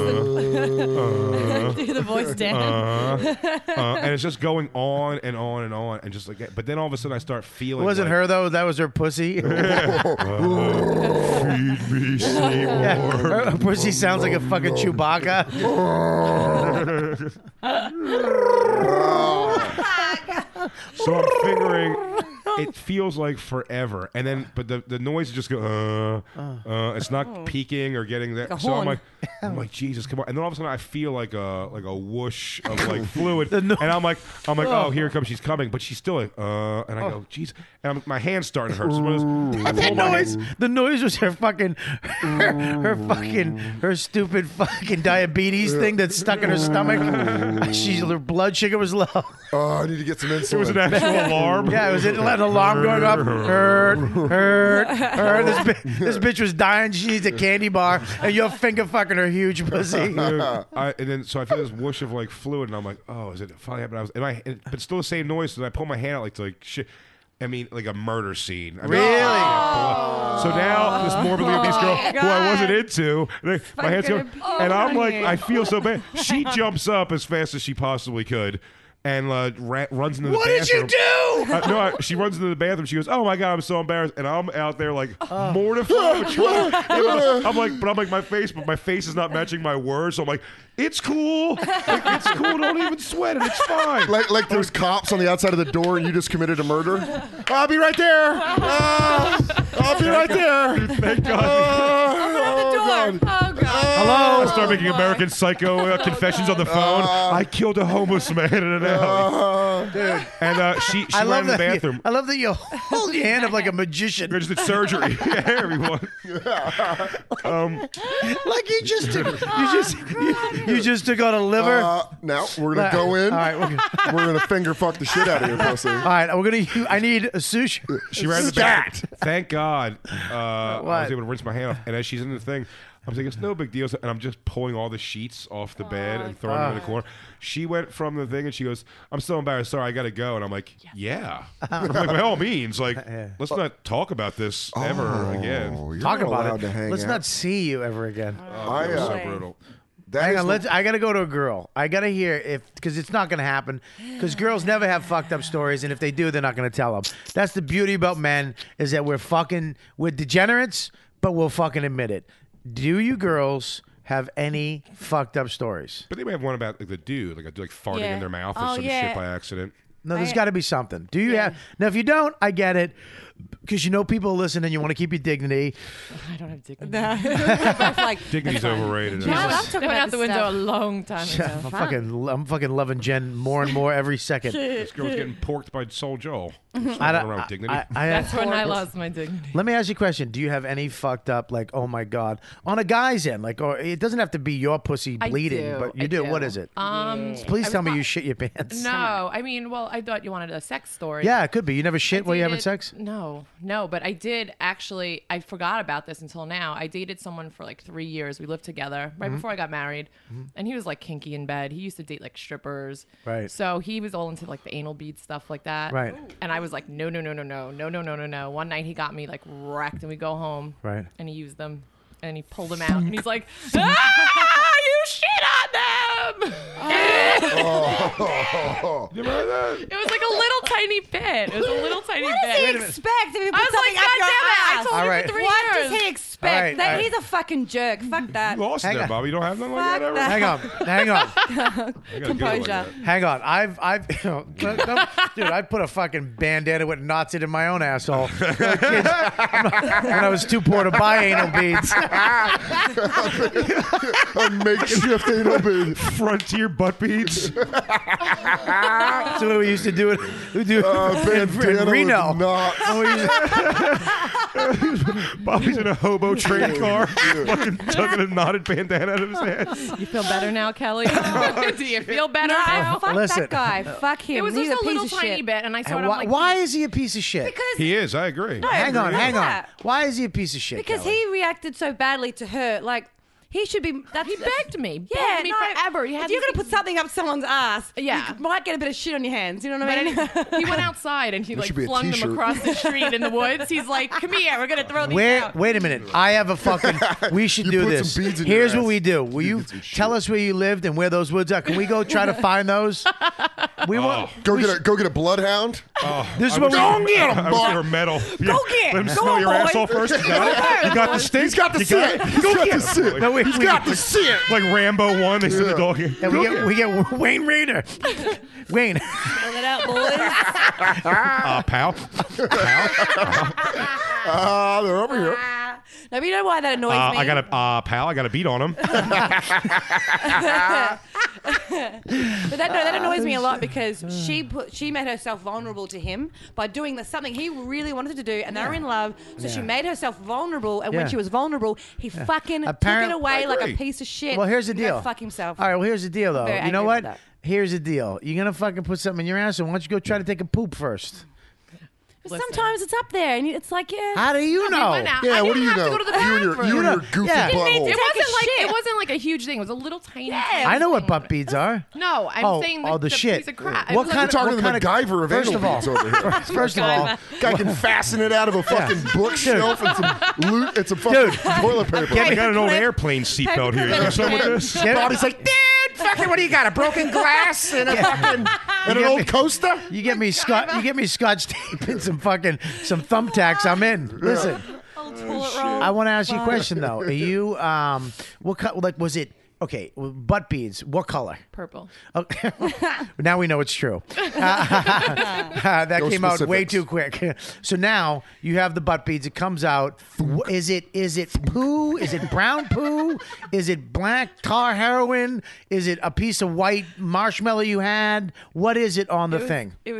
F: uh,
G: Do the voice down.
F: uh, uh, and it's just going on and on and on, and just like. But then all of a sudden, I start feeling.
C: It wasn't
F: like,
C: her though. That was her pussy.
F: Feed me, Seymour.
C: Yeah, her pussy sounds like a fucking Chewbacca.
F: So I'm fingering. It feels like forever, and then but the the noise just go. Uh, uh, it's not peaking or getting there.
G: Like a
F: so I'm
G: horn.
F: like, I'm like, Jesus, come on! And then all of a sudden, I feel like a like a whoosh of like fluid,
C: The no-
F: and I'm like, I'm like, oh, here it comes. She's coming, but she's still like, uh, and I go, Jesus, and I'm, my hand's starting to hurt. So I
C: The
F: pull my
C: noise,
F: hand-
C: the noise was her fucking, her, her fucking, her stupid fucking diabetes thing that's stuck in her stomach. She's her blood sugar was low.
I: Oh, I need to get some insulin.
F: It was an actual alarm.
C: Yeah, it was an alarm going off. Hurt, hurt, hurt. This, bi- this bitch was dying. She needs a candy bar, and you're finger fucking her huge pussy.
F: Dude, I, and then so I feel this whoosh of like fluid, and I'm like, oh, is it finally happened? I was, and I, and, but still the same noise. So I pull my hand out like to like shit. I mean, like a murder scene. I mean,
C: Really?
F: blood. So now this morbidly obese girl
G: my
F: who I wasn't
G: God.
F: into, like, my hands go,
G: Fucking
F: and I'm like,
G: abuse.
F: I feel so bad. She jumps up as fast as she possibly could. And uh, ra- runs into the
C: What did you
F: bathroom.
C: do?
F: Uh, no, I, she runs into the bathroom. She goes, "Oh my god, I'm so embarrassed," and I'm out there like mortified. but trying- I'm like, but I'm like my face, but my face is not matching my words. So I'm like, "It's cool, like, it's cool. Don't even sweat it. It's fine."
I: Like, like there's cops on the outside of the door and you just committed a murder. I'll be right there. Uh, I'll be right there.
F: Thank God.
I: Oh,
G: Door.
I: God.
G: Oh, God.
F: Hello. I start making American Psycho uh, confessions on the phone.
I: Uh,
F: I killed a homeless man in an alley,
I: Uh, dude.
F: and uh, she she
C: I
F: ran
C: love
F: in the
C: that.
F: bathroom.
C: You, I love that you hold your hand up like a magician,
F: I just did surgery. Yeah, everyone. Um,
C: like you just took, you just you, you just took out a liver.
I: Uh, now we're gonna go in.
C: All right, we're gonna,
I: We're gonna finger fuck the shit out of your pussy.
C: all right. We're gonna. I need a sushi.
F: she ran in the bathroom. Thank God uh, I
C: What?
F: was able to rinse my hand off. And as she's in the thing, I was like, it's no big deal. And I'm just pulling all the sheets off the bed and throwing them in the corner. She went from the thing and she goes, I'm so embarrassed. Sorry, I got to go. And I'm like, yeah. I'm like, by all means, like, let's not talk about this ever again.
I: Oh, you're
C: Talk
I: not
C: about
I: allowed
C: it.
I: to hang
C: Let's
I: out.
C: not see you ever again.
I: I,
F: It was so
I: uh,
F: brutal.
I: that
C: Hang
I: is
C: on,
I: the-
C: let's. I gotta go to a girl. I gotta hear if because it's not gonna happen. Because girls never have fucked up stories, and if they do, they're not gonna tell them. That's the beauty about men is that we're fucking we're degenerates, but we'll fucking admit it. Do you girls have any fucked up stories?
F: But they may have one about like the dude, like a dude like farting
G: Yeah.
F: in their mouth or
G: Oh,
F: some
G: yeah.
F: shit by accident.
C: No, there's
G: I-
C: got to be something. Do you
G: Yeah.
C: have? Now, if you don't, I get it, because you know people listen and you want to keep your dignity.
H: I don't have dignity.
G: We're both like,
F: Dignity's overrated.
G: Yeah, I
F: It's
G: love
F: like-
G: talking
H: That went
G: about
H: out the
G: this
H: window
G: stuff.
H: a long time ago.
C: I'm fucking, I'm fucking loving Jen more and more every second.
F: This girl's getting porked by Soul Joel. She's
C: I
F: running
C: don't-
F: around with
C: I-
F: dignity.
C: I- I-
H: That's when I lost my dignity.
C: Let me ask you a question. Do you have any fucked up, like, oh my God, on a guy's end? Like, or it doesn't have to be your pussy
H: I
C: bleeding,
H: do,
C: but you
H: I
C: do.
H: do.
C: What is it?
H: Um,
C: Please
H: I
C: tell
H: was
C: me
H: not-
C: you shit your pants.
H: No, I mean, well, I thought you wanted a sex story.
C: Yeah, it could be. You never shit
H: I
C: while you're having
H: dated-
C: sex?
H: No, no, but I did actually. I forgot about this until now. I dated someone for like three years. We lived together right
C: Mm-hmm.
H: before I got married, and he was like kinky in bed. He used to date like strippers,
C: Right.
H: So he was all into like the anal bead stuff like that,
C: Right.
H: And I was like, no, no, no, no, no, no, no, no, no, no. One night he got me like wrecked, and we go home,
C: Right.
H: and he used them. And he pulled them out, and he's like, "Ah, you shit on them!"
F: You remember that?
H: It was like a little tiny bit. It was a little tiny
G: what
H: bit.
G: does he expect if you
H: I
G: put
H: was
G: something
H: like,
G: up
H: God
G: your
H: damn it! I
G: ass?
H: told
C: All
H: you
C: right.
H: for three
G: What
H: years.
G: does he expect?
C: All right,
G: that
C: all right.
G: he's a fucking jerk. Fuck that.
F: You lost
C: Hang
F: that,
C: on.
F: Bobby. You don't have nothing like
G: Fuck
F: that ever?
G: that.
C: Hang on. Hang on.
F: I gotta get it like
G: Composure.
F: that.
C: Hang on. I've, I've, don't- don't- dude, I put a fucking bandana with knots in my own asshole when I was too poor to buy anal beads.
I: a makeshift anal bead.
F: Frontier butt beads.
C: That's the way we used to do it. We do
I: Uh,
C: in, in
I: bandana
C: Reno.
I: with knots.
C: Oh, we used-
F: Bobby's in a hobo train car, fucking tugging a knotted bandana out of his head.
H: You feel better now, Kelly? Do you feel better now?
G: Fuck
C: Listen.
G: that guy. Fuck him.
H: It was
G: He's
H: just a
G: piece
H: little
G: of
H: tiny
G: shit.
H: bit, and I saw
C: And
H: it.
C: why,
H: I'm like,
C: why is he a piece of shit?
G: Because
F: He is, I agree.
C: hang on, hang on.
G: that.
C: Why is he a piece of shit?
G: because
C: Kelly?
G: he reacted so badly to her. Like he should be. That's,
H: He begged me, begged
G: Yeah,
H: me
G: no,
H: forever. He had
G: if you're
H: these
G: gonna put
H: things-
G: something up someone's ass,
H: Yeah.
G: you might get a bit of shit on your hands. You know what
H: But
G: I mean?
H: anyway, he went outside and he like
I: should be a
H: flung them
I: t-shirt.
H: across the street in the woods. He's like, "Come here, we're gonna throw these
C: Wait,
H: out."
C: wait a minute. I have a fucking. We should
I: You
C: do
I: put
C: this.
I: some beads in your
C: Here's what
I: ass.
C: we do. Will you
I: get some
C: tell
I: shit.
C: us where you lived and where those woods are? Can we go try to find those? We want.
I: Go
C: we
I: get
C: should-
I: a go get a bloodhound.
C: This is
F: I
C: what
F: wish-
C: we.
I: Don't get 'em,
F: I wish
I: boy.
F: they were metal.
G: Go get.
F: Let him
G: Go
F: smell
G: on,
F: your
G: boy.
F: asshole first. You got it? You got the stink?
I: He's got to
F: You
I: see
F: got
I: it. He's got to see it.
C: No, we-
I: He's
C: we-
I: got to see it.
F: Like Rambo one, they send the dog in.
C: And we get we get Wayne Rayner. Wayne.
G: Pull it out, boys.
F: Uh, pal. Pal.
I: Ah, they're over here.
G: No, but you know why that annoys
F: Uh,
G: me?
F: I got a uh, pal. I got a beat on him.
G: But that, no, that annoys me a lot because she put she made herself vulnerable to him by doing the, something he really wanted to do, and they were in love. So she
C: Yeah.
G: made herself vulnerable, and
C: Yeah.
G: when she was vulnerable, he fucking
C: Apparent-
G: took it away
F: I
G: like a
F: agree.
G: piece of shit.
C: Well, here's the
G: Go
C: deal.
G: fuck himself.
C: All right. Well, here's the deal, though.
G: very
C: You know
G: angry
C: what?
G: about that.
C: Here's the deal. You're gonna fucking put something in your ass, and why don't you go try to take a poop first?
G: But sometimes it's up there, and it's like, yeah.
C: How do you
H: We
C: know?
H: went out.
I: Yeah,
H: I
I: what do
H: didn't
I: you
H: have
I: know?
H: to go to the
I: You and your
H: bathroom.
I: you and
C: You
I: your
C: know-
I: goofy
C: yeah.
G: Didn't need
I: butthole.
G: to
H: It
G: Take a
H: wasn't like
G: shit.
H: it wasn't like a huge thing. It was a little tiny.
G: Yeah.
H: thing.
C: I know what butt beads are.
H: No, I'm
C: Oh,
H: saying
C: oh,
H: the,
C: the shit.
H: piece of crap. It
C: What
H: was
C: kind
H: like,
I: Talking to the
C: What kind of-
I: MacGyver of
C: First
I: anal
C: of all-
I: beads over here.
C: First of all,
I: Guy can fasten it out of a fucking bookshelf and some loot and some fucking
C: Dude.
I: toilet paper.
F: I got an old
G: Clip.
F: airplane seatbelt here. You
G: Paperclip
F: know something with
G: in.
F: this?
C: Get-
B: Bobby's like, Dad, fucking, what do you got? A broken glass and a fucking and an
C: get
B: old
C: me-
B: coaster?
C: you get me scotch. You get me scotch tape and some fucking some thumbtacks. I'm in. Listen,
G: Old toilet roll.
C: I want to ask you a question though. Are you um what co- like was it? Okay, butt beads. What color?
H: purple.
C: Okay. Now we know it's true. that
I: No
C: came out way
I: specifics.
C: too quick. So now you have the butt beads. It comes out. Wh- Is it is it poo? Is it brown poo? Is it black tar heroin? Is it a piece of white marshmallow you had? What is it on the
H: It was,
C: thing?
H: It was a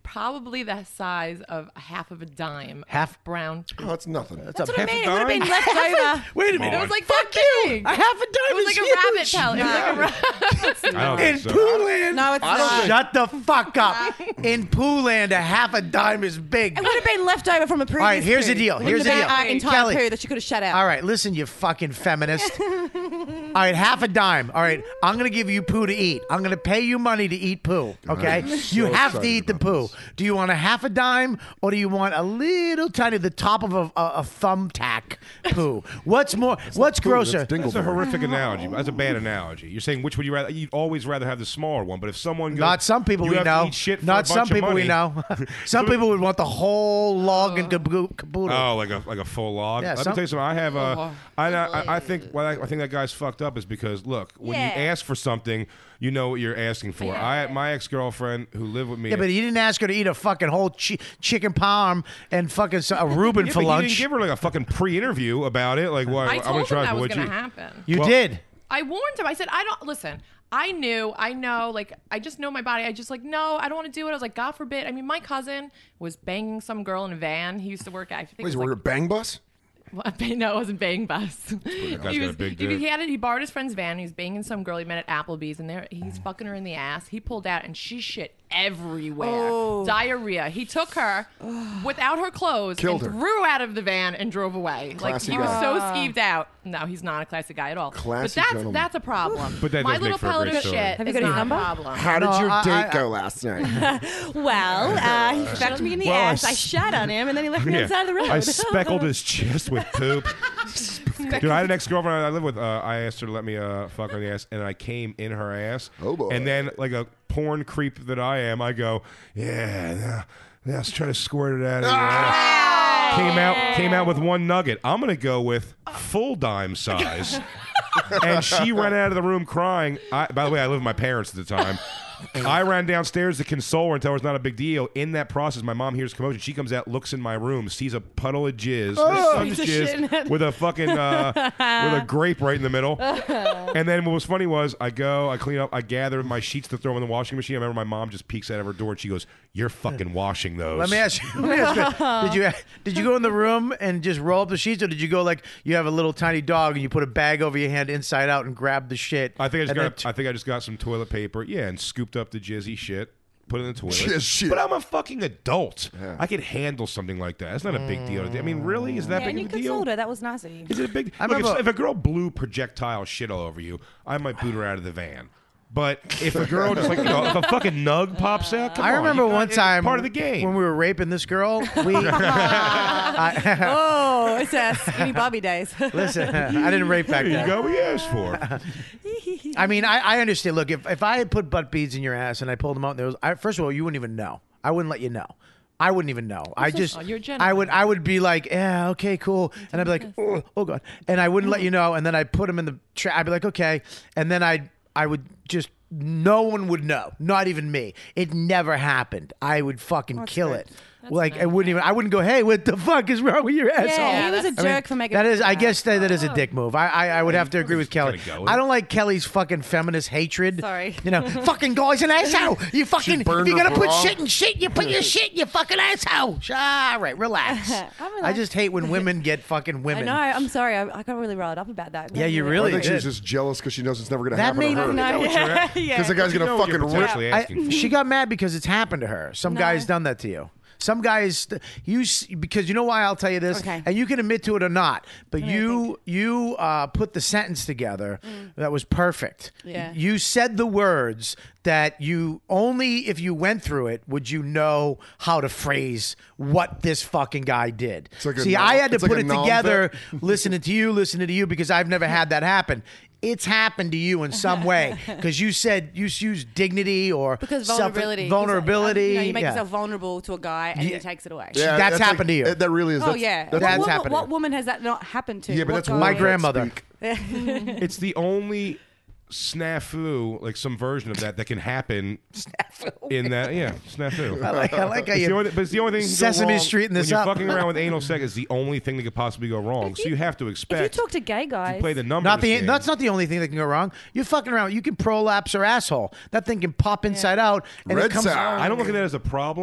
H: probably the size of a half of a dime.
C: Half
H: brown.
I: Oh, that's nothing.
C: That's,
G: That's
C: a
G: what I
C: half
G: mean.
C: a
G: It would have
C: dime.
G: been left over.
C: Wait a minute.
H: It was like
C: Fuck
H: that
C: you.
H: big.
C: A half a dime
H: It was
C: is
H: like a rabbit
C: huge.
H: pellet. It was like a rabbit.
F: I don't
C: In
F: think so.
C: Pooh-Land.
G: No, it's not.
C: Shut the fuck up. In Pooh-Land, a half a dime is big.
G: It would have been left over from a previous.
C: All right, here's
G: poo.
C: the deal.
G: It
C: Here's
G: wouldn't
C: the
G: have been
C: deal.
G: Our entire
C: Kelly.
G: poo that she could have shut out.
C: All right, listen, you fucking feminist. All right, half a dime. All right, I'm going to give you poo to eat. I'm going to pay you money to eat poo, okay?
I: I'm
C: You
I: so
C: have to
I: excited
C: eat the
I: about
C: poo.
I: this.
C: Do you want a half a dime or do you want a little tiny, the top of a, a, a thumbtack poo? What's more, what's
I: Poo,
C: grosser?
I: that's
F: That's a
I: Dingleberry.
F: horrific analogy. That's a bad analogy. You're saying which would you rather? You'd always rather have the smaller one. But if someone goes,
C: Not some people
F: you
C: we
F: have to
C: know.
F: eat shit for a
C: Not some
F: bunch of
C: people we
F: money.
C: know. Some people would want the whole log and caboo- caboodle.
F: Oh, like a like a full log.
C: Yeah,
F: Let
C: some-
F: me tell you something. I have a.
H: Oh,
F: I, I I think what I, I think that guy's fucked up is because look, when
G: Yeah.
F: you ask for something, you know what you're asking for.
H: Yeah.
F: I my ex girlfriend who lived with me.
C: Yeah, but you didn't ask her to eat a fucking whole chi- chicken palm and fucking so- a Reuben
F: Yeah,
C: for
F: but you
C: lunch.
F: didn't give her like a fucking pre-interview about it. Like, what?
H: I
F: I'm
H: told
F: gonna
H: him
F: try
H: that
F: it,
H: was
F: what'd
H: going to
F: you-
H: happen.
C: You
F: Well-
C: did.
H: I warned him. I said, I don't listen. I knew, I know, like, I just know my body. I just like, no, I don't want to do it. I was like, God forbid. I mean, my cousin was banging some girl in a van. He used to work at, I think
I: Wait,
H: it
I: we're
H: was
I: at Bang Bus?
H: like, no, it wasn't Bang Bus.
F: guy's
H: he
F: got a
H: was,
F: big
H: he,
F: dick.
H: he had it. He borrowed his friend's van. He was banging some girl he met at Applebee's, and there he's fucking her in the ass. He pulled out, and she shit everywhere,
G: Oh.
H: diarrhea. He took her without her clothes
I: Killed
H: and
I: her.
H: threw out of the van and drove away.
I: Classy
H: like he was
I: guy.
H: so skeeved out. No, he's not a classy guy at all.
I: Classy
H: but that's
I: gentleman.
H: that's a problem.
F: But that
H: my
F: does
H: little
F: make for a
H: pellet
F: great
H: of
F: story.
H: shit
G: Have you
H: is
G: got his
H: not
G: number?
H: a problem.
I: How did
C: No,
I: your
C: I-
I: date
C: I-
I: go last night?
G: Well, uh, he fucked me in the
F: Well, I
G: ass. I
F: s-
G: shat on him, and then he left me on the side of the road.
F: I speckled his chest with poop. Dude, I had an ex-girlfriend I lived with. Uh, I asked her to let me uh, fuck her in the ass, and I came in her ass.
I: Oh, boy.
F: And then, like a porn creep that I am, I go, yeah, yeah, yeah let's try to squirt it out of your ass. Came out, came out with one nugget. I'm gonna go with full dime size. And she ran out of the room crying. I, by the way, I lived with my parents at the time. I ran downstairs to console her and tell her it's not a big deal. In that process, my mom hears commotion. She comes out, looks in my room, sees a puddle of jizz, her son's
G: Piece of shit in
F: jizz,
G: it.
F: with a fucking uh, with a grape right in the middle. And then what was funny was I go, I clean up, I gather my sheets to throw in the washing machine. I remember my mom just peeks out of her door and she goes, "You're fucking washing those."
C: Let me ask you. Let me ask you. Did you did you go in the room and just roll up the sheets, or did you go like you have a little tiny dog and you put a bag over your hand inside out and grab the shit?
F: I think I just
C: and then
F: got. I think I just got some toilet paper, yeah, and scooped up the jizzy shit, put it in the toilet.
I: Jizz shit.
F: But I'm a fucking adult. I can handle something like that. It's not a big deal. I mean, really, is that
G: Yeah, and
F: big
G: you
F: of a deal?
G: consoled her. That was nice of you.
F: Is it a big?
C: I
F: Look, if,
C: remember-
F: if a girl blew projectile shit all over you, I might boot her out of the van. But if a girl just like you know, if a fucking nug pops out, come
C: I
F: on,
C: remember
F: you got-
C: one
F: it's
C: time
F: part of the game.
C: when we were raping this girl. We
G: Oh, it's uh, skinny Bobby days.
C: listen. I didn't rape back
F: There you
C: then.
F: go. We asked for.
C: I mean, I, I understand. Look, if, if I had put butt beads in your ass and I pulled them out, and there was, I, first of all, you wouldn't even know. I wouldn't let you know. I wouldn't even know. I
H: so-
C: just,
H: oh, you're a
C: I
H: gentleman.
C: would, I would be like, yeah, okay, cool, and I'd be like, oh, oh god, and I wouldn't let you know, and then I'd put them in the, tra- I'd be like, okay, and then I, I would just, no one would know, not even me. It never happened. I would fucking kill
G: good.
C: it. Like I wouldn't even. I wouldn't go. Hey, what the fuck is wrong with your asshole?
G: Yeah, he was a
C: I
G: jerk
C: mean,
G: for making
C: that
G: me
C: is.
G: do
C: I
G: that.
C: guess that, that is a dick move. I I, I would have to agree with Kelly.
F: gotta go with
C: I
F: it.
C: don't like Kelly's fucking feminist hatred.
G: Sorry.
C: You know, fucking guy's an asshole. You fucking. If
I: burned
C: you're
I: her
C: gonna put
I: bra.
C: shit in shit, you put your shit in your fucking asshole. All right, relax.
G: I'm
C: I
G: relaxed.
C: just hate when women get fucking
G: I
C: women.
G: know. I'm sorry. I, I got really riled up about that.
C: Yeah, you
I: I
C: really
I: think
C: did.
I: she's just jealous because she knows it's never going to
C: That
I: happen
C: made-
I: to her.
G: No, yeah, yeah.
I: Because the guy's
F: You
I: going
F: know
I: to
F: what you're
I: fucking rip.
F: potentially
C: I,
F: asking for.
C: she got mad because it's happened to her. Some
G: No.
C: guy's done that to you. Some guys, you s- because you know why I'll tell you this,
G: Okay.
C: and you can admit to it or not, but
G: me
C: you you uh, put the sentence together that was perfect.
G: Yeah.
C: You said the words that you only if you went through it would you know how to phrase what this fucking guy did.
I: like a
C: See,
I: nom-
C: I had to
I: it's like
C: put
I: a
C: it
I: nom
C: together,
I: vet.
C: listening to you, listening to you, because I've never had that happen. It's happened to you in some way because you said you used dignity or
G: Because
C: self-
G: vulnerability.
C: vulnerability.
G: You, know, you make
C: yeah.
G: yourself vulnerable to a guy and
C: Yeah.
G: he takes it away.
I: Yeah,
C: That's
I: like-
C: happened to you.
I: That that really is.
G: Oh
I: That's,
G: yeah.
I: That's,
G: what,
C: That's
G: woman,
C: happened to
G: what
C: you.
G: woman has that not happened to?
I: yeah, but
G: What
I: that's
G: guy?
C: My
I: women
C: grandmother.
I: speak.
F: It's the only snafu, like some version of that, that can happen in that. Yeah, snafu.
C: I like, I like how
F: It's the
C: you.
F: only, but it's the only thing. that can go
C: Sesame
F: wrong
C: Street in this
F: when you're
C: up.
F: fucking around with anal sex is the only thing that could possibly go wrong. So you have to
G: If you
F: expect.
G: talk to gay
F: you
G: guys,
F: play the numbers.
C: Not the.
F: game.
C: That's not the only thing that can go wrong. You're fucking around. You can prolapse her asshole. That thing can pop inside out, and
I: Red
C: it comes.
I: Sox.
F: I don't look at that as a problem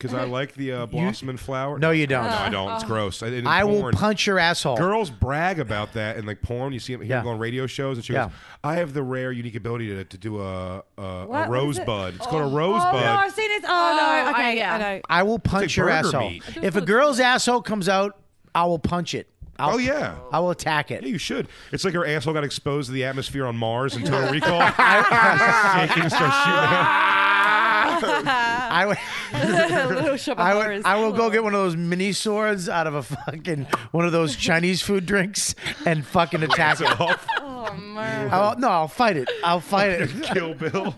F: because I like the uh, blossoming flower.
C: No, you don't.
F: No, I don't. It's gross. I, in
C: I will
F: porn,
C: punch your asshole.
F: Girls brag about that in like porn. You see them, hear
C: Yeah.
F: them go on radio shows, and she
C: Yeah.
F: goes, "I have the rare, unique ability to, to do a a,
G: What?
F: a
G: What is it?
F: rosebud. It's called a
G: Oh
F: rosebud."
G: no, I've seen it. Oh,
H: Oh,
G: no. Okay,
H: I- yeah.
G: I know.
C: I will punch
F: like
C: your
F: burger
C: asshole.
F: meat.
C: If a girl's asshole comes out, I will punch it. I'll,
F: Oh, yeah.
C: I will attack it.
F: Yeah, you should. It's like her asshole got exposed to the atmosphere on Mars in Total Recall. Shaking and start shooting out.
C: I would,
G: Little shop of
C: I
G: horrors.
C: would, I will go get one of those mini swords out of a fucking one of those Chinese food drinks and fucking attack it.
G: Oh man.
C: I'll, no, I'll fight it. I'll fight it.
F: Kill Bill.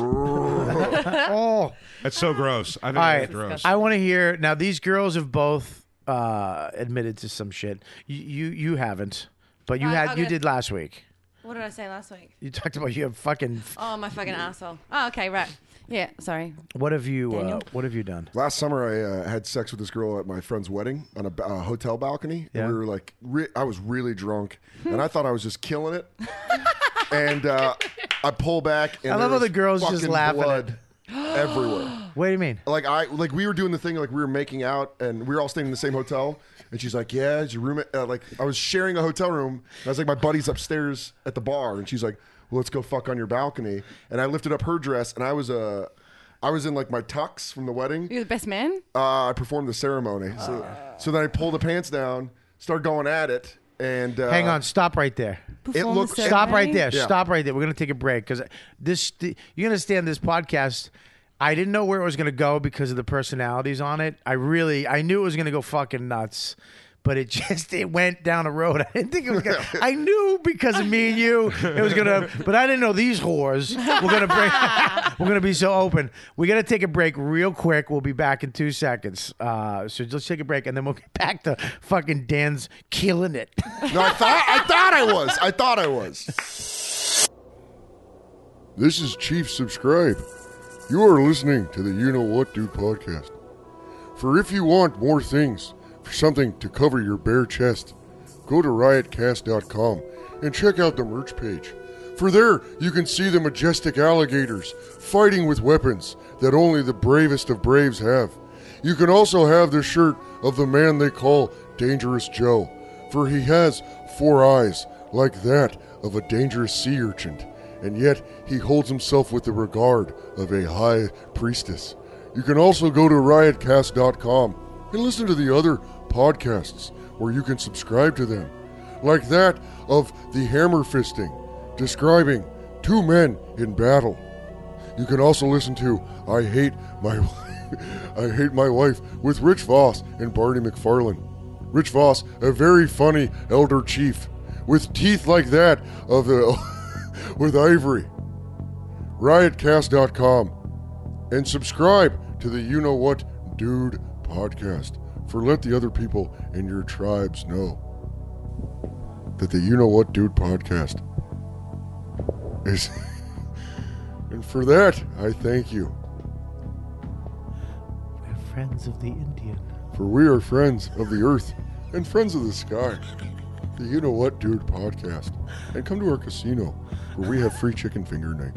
C: Oh,
F: That's so gross. I think
C: all
F: that's
C: right.
F: gross.
C: I want to hear now. These girls have both uh, admitted to some shit. You, you, you haven't, but you
G: Right,
C: had.
G: I'll
C: You
G: get-
C: did last week.
G: What did I say last week?
C: You talked about you have fucking.
G: Oh, my fucking asshole. Oh, okay, right. Yeah, sorry.
C: What have you? Uh,
G: Daniel?
C: what have you done?
I: Last summer, I uh, had sex with this girl at my friend's wedding on a ba- uh, hotel balcony.
C: Yeah.
I: And we were like, re- I was really drunk, and I thought I was just killing it. and uh, I pull back, and
C: I love
I: there
C: how the
I: was
C: girls just
I: fucking
C: laughing at-
I: blood everywhere.
C: What do you mean?
I: Like I, like we were doing the thing, like we were making out, and we were all staying in the same hotel. And she's like, "Yeah, is your roommate?" Uh, like I was sharing a hotel room. And I was like, my buddy's upstairs at the bar, and she's like, "Well, let's go fuck on your balcony." And I lifted up her dress, and I was a. Uh, I was in like my tux from the wedding.
G: You're the best man?
I: Uh, I performed the ceremony. So, so then I pulled the pants down, started going at it, and uh,
C: Hang on, stop right there.
I: It
G: Perform the
I: looks
G: ceremony?
C: Stop right there.
I: Yeah.
C: Stop right there. We're gonna take a break because this. The, you understand this podcast? I didn't know where it was gonna go because of the personalities on it. I really, I knew it was gonna go fucking nuts, but it just it went down a road. I didn't think it was gonna. I knew because of me and you, it was gonna. But I didn't know these whores were gonna bring. We're gonna be so open. We gotta take a break real quick. We'll be back in two seconds. Uh, so let's take a break and then we'll get back to fucking Dan's killing it.
I: No, I thought I thought I was. I thought I was.
J: This is Chief Subscribe. You are listening to the You Know What Dude podcast. For if you want more things, for something to cover your bare chest, go to riot cast dot com and check out the merch page. For there, you can see the majestic alligators fighting with weapons that only the bravest of braves have. You can also have the shirt of the man they call Dangerous Joe, for he has four eyes like that of a dangerous sea urchin, and yet he holds himself with the regard of a high priestess. You can also go to riot cast dot com and listen to the other podcasts where you can subscribe to them, like that of The Hammer Fisting, describing two men in battle. You can also listen to I Hate My I Hate My Wife with Rich Voss and Barney McFarlane. Rich Voss, a very funny elder chief with teeth like that of the with ivory. riot cast dot com and subscribe to the You Know What Dude podcast, for let the other people in your tribes know that the You Know What Dude podcast is and for that I thank you,
C: Friends of the Indian.
J: for we are friends of the earth and friends of the sky. The You Know What Dude podcast. And come to our casino where we have free chicken finger night.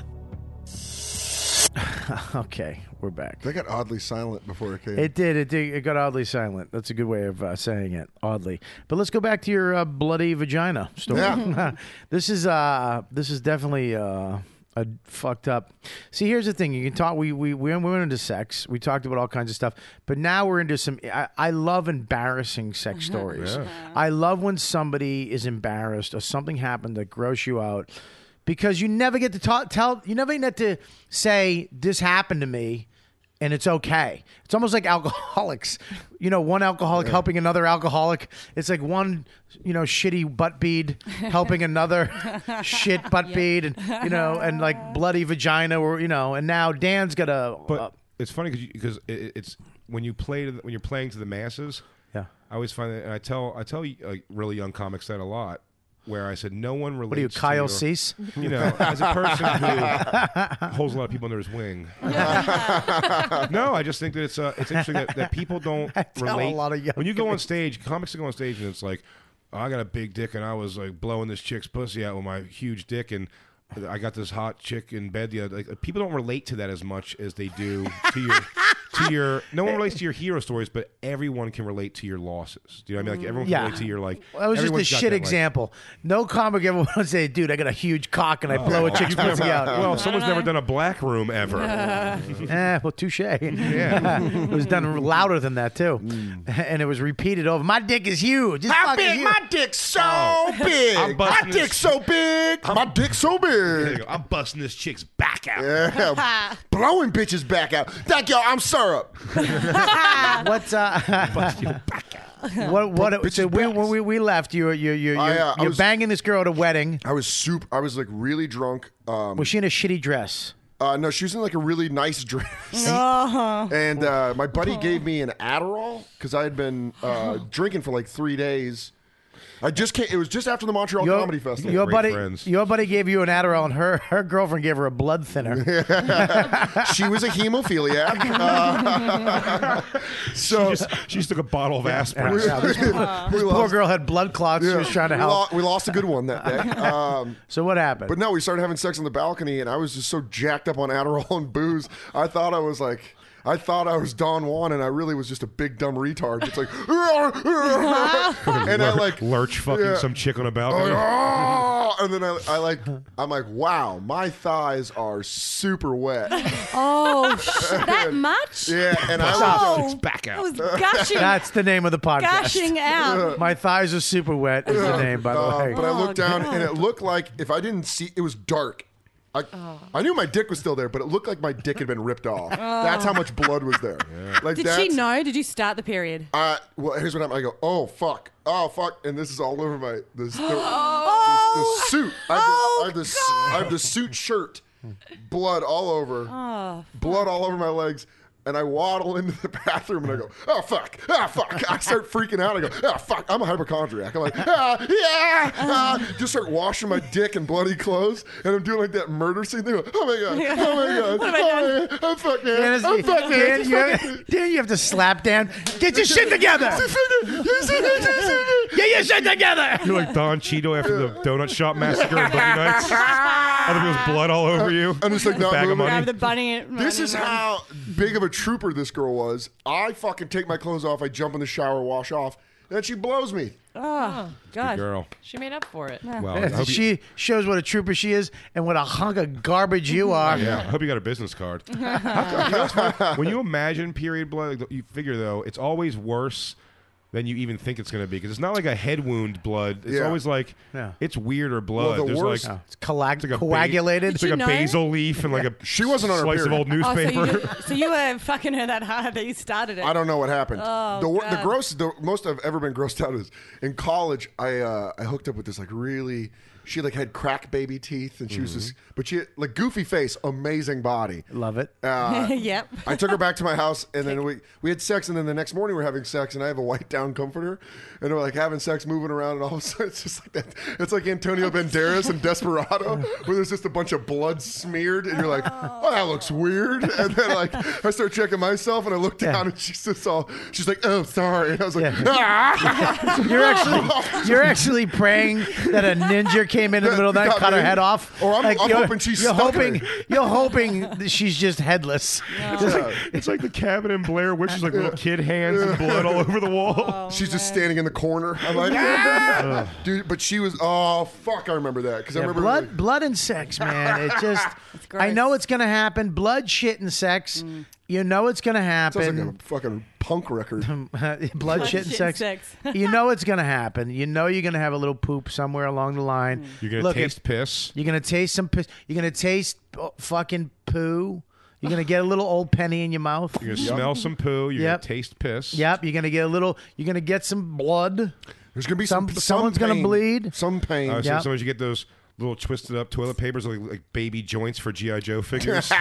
C: Okay, we're back.
I: They got oddly silent before it came.
C: It did. It did. It got oddly silent. That's a good way of uh, saying it. Oddly. But let's go back to your uh, bloody vagina story.
I: Yeah.
C: this is uh, this is definitely uh, a fucked up. See, here's the thing. You can talk. We we we went into sex. We talked about all kinds of stuff. But now we're into some. I, I love embarrassing sex stories. I love when somebody is embarrassed or something happened that gross you out. Because you never get to talk, tell, you never get to say, this happened to me, and it's okay. It's almost like alcoholics. You know, one alcoholic yeah. helping another alcoholic. It's like one, you know, shitty butt bead helping another shit butt yeah. bead, and, you know, and like bloody vagina, or, you know, and now Dan's got a...
F: But
C: uh,
F: it's funny because it, it's, when you play, to the, when you're playing to the masses,
C: yeah.
F: I always find that, and I tell, I tell like, really young comics that a lot, where I said no one relates.
C: What are you, Kyle
F: to
C: Cease?
F: You know, as a person who holds a lot of people under his wing. No, I just think that it's uh, it's interesting that, that people don't
C: I tell
F: relate.
C: a lot of young
F: when you go on
C: guys.
F: stage, comics go on stage, and it's like, oh, I got a big dick, and I was like blowing this chick's pussy out with my huge dick, and I got this hot chick in bed. The other, like, people don't relate to that as much as they do to your to your no one relates to your hero stories, but everyone can relate to your losses. Do you know what I mean? Like everyone can
C: Yeah.
F: relate to your like.
C: That was just a
F: everyone's got
C: shit
F: that, like-
C: example. No comic ever want to say, dude, I got a huge cock and I blow a chick's
F: You've never-
C: pussy out.
F: Well, someone's never done a black room ever.
C: Eh, well, touche. Yeah. It was done louder than that, too. And it was repeated over. My dick is huge. It's
B: How
C: fucking
B: big?
C: huge.
B: My dick's so
F: Oh.
B: big.
F: I'm
B: My
F: busting
B: dick's
F: this-
B: so big.
I: My dick's so
F: There you
I: big.
F: go. I'm busting this chick's back out.
I: Yeah.
B: Blowing bitches back out. Thank y'all. I'm syrup.
C: What's uh? what what?
B: Bitches
C: So we,
B: backs.
C: when we, we left, you were you you you
I: I, uh, I
C: you're
I: was-
C: banging this girl at a wedding.
I: I was super. I was like really drunk. Um,
C: Was she in a shitty dress?
I: uh, no, she was in like a really nice dress.
G: Uh-huh.
I: And uh, my buddy gave me an Adderall because I had been uh, drinking for like three days. I just came. It was just after the Montreal
C: Your,
I: Comedy Festival.
C: your
F: Great
C: buddy,
F: friends.
C: your buddy gave you an Adderall, and her her girlfriend gave her a blood thinner.
I: She was a hemophiliac. Uh, so
F: She just, she just took a bottle of aspirin.
I: we,
C: Yeah, this
I: we
C: Poor
I: lost,
C: girl had blood clots. She was trying to
I: we,
C: help.
I: lo- we lost a good one that day. Um,
C: So what happened?
I: but no, we started having sex on the balcony, and I was just so jacked up on Adderall and booze. I thought I was like. I thought I was Don Juan, and I really was just a big dumb retard. It's like, and I like
F: lurch fucking
I: Yeah.
F: some chick on a
I: I'm
F: balcony.
I: like, "Oh," and then I, I like, I'm like, wow, my thighs are super wet.
G: Oh, sh- that much?
I: Yeah, and I
G: Oh,
I: was,
F: Chick's back
G: I
F: out.
G: was gushing,
C: That's the name of the podcast.
G: gushing out.
C: My thighs are super wet. Is the name, by the
I: uh,
C: way.
I: but I looked
G: Oh,
I: down,
G: God.
I: and it looked like if I didn't see, it was dark. I, I knew my dick was still there, but it looked like my dick had been ripped off. That's how much blood was there. Like
G: Did
I: that's,
G: she know? Did you start the period?
I: Uh, well, here's what happened. I go, oh fuck, oh fuck, and this is all over my this the,
G: Oh,
I: the suit. I have,
G: Oh,
I: the, I, have the, s- I have the suit shirt, blood all over,
G: Oh,
I: blood all over my legs. And I waddle into the bathroom and I go, oh fuck, ah fuck. I start freaking out. I go, oh fuck, I'm a hypochondriac. I'm like, ah, yeah, ah. Just start washing my dick and bloody clothes. And I'm doing like that murder scene. They go, oh my god, oh my god,
G: What have I
I: oh my god, I'm fucked, man.
C: Dan,
I: I'm fucked, man.
C: Dan, you have, Dan, you have to slap Dan. Get your shit together. Get your shit together.
F: You're like Don Cheeto after the donut shop massacre and Boogie Nights. Other people's blood all over you.
I: I'm just like, not
F: Bag of
I: moving.
F: money.
G: grab the bunny.
I: This
G: bunny
I: is
G: run.
I: how big of a trooper this girl was. I fucking take my clothes off. I jump in the shower, wash off. Then she blows me.
G: Oh, God.
F: Girl.
H: She made up for it.
F: Well, I hope you,
C: She shows what a trooper she is and what a hunk of garbage you are.
F: yeah, I hope you got a business card. How come- you know what's funny? When you imagine period blood, like, you figure though it's always worse than you even think it's going to be because it's not like a head wound blood. It's
I: Yeah.
F: always like
C: Yeah.
F: it's weirder blood.
I: the
F: There's
I: worst-
F: like
C: Oh, it's collag-
F: it's like a ba-
C: coagulated.
F: it's
G: Did
F: like
G: you
F: a
G: know?
F: basil leaf and like a
I: She wasn't on her
F: slice of
I: period.
F: old
G: Oh, so
F: newspaper.
G: you, did- so you were fucking her that hard that you started it.
I: I don't know what happened.
G: Oh,
I: the, wor- the
G: God.
I: gross, the most I've ever been grossed out is in college. I uh, I hooked up with this like really. She like had crack baby teeth, and she was just, but she had, like goofy face, amazing body.
C: Love it.
I: Uh,
G: Yep.
I: I took her back to my house, and then we we had sex, and then the next morning we're having sex, and I have a white down comforter, and we're like having sex, moving around, and all of a sudden it's just like that. It's like Antonio Banderas in Desperado, where there's just a bunch of blood smeared, and you're like, oh, that looks weird. And then like I start checking myself, and I look down, and she's just all, she's like, oh, sorry. And I was like, ah.
C: You're actually you're actually praying that a ninja came in in the middle of the night,
I: Got
C: cut her
I: me.
C: head off.
I: Or I'm- I'm
C: you're,
I: hoping she's
C: you're
I: stuck
C: hoping
I: in
C: you're hoping that she's just headless.
F: It's like, it's like the cabin in Blair Witch is like little kid hands and blood all over the wall.
I: She's just standing in the corner. I'm like, ah! Dude, but she was, oh, fuck, I remember that. Because I
C: Yeah,
I: remember
C: blood,
I: like,
C: blood and sex, man. It just,
G: gross.
C: I know it's gonna happen. Blood, shit, and sex. You know it's gonna
I: sounds like
C: happen.
I: a fucking punk record.
C: blood, shit, and sex. You know it's gonna happen. You know you're gonna have a little poop somewhere along the line.
F: You're gonna
C: Look,
F: taste
C: if-
F: piss.
C: You're gonna taste some piss. You're gonna taste oh, fucking poo. You're gonna get a little old penny in your mouth.
F: You're gonna smell some poo. You're
C: Yep.
F: gonna taste piss.
C: Yep. You're gonna get a little. You're gonna get some blood.
I: There's gonna be
C: Some-
I: some, some
C: someone's gonna
I: pain.
C: bleed.
I: Some pain.
F: Uh, so
C: Yep.
F: sometimes you get those little twisted up toilet papers like, like baby joints for G I Joe figures.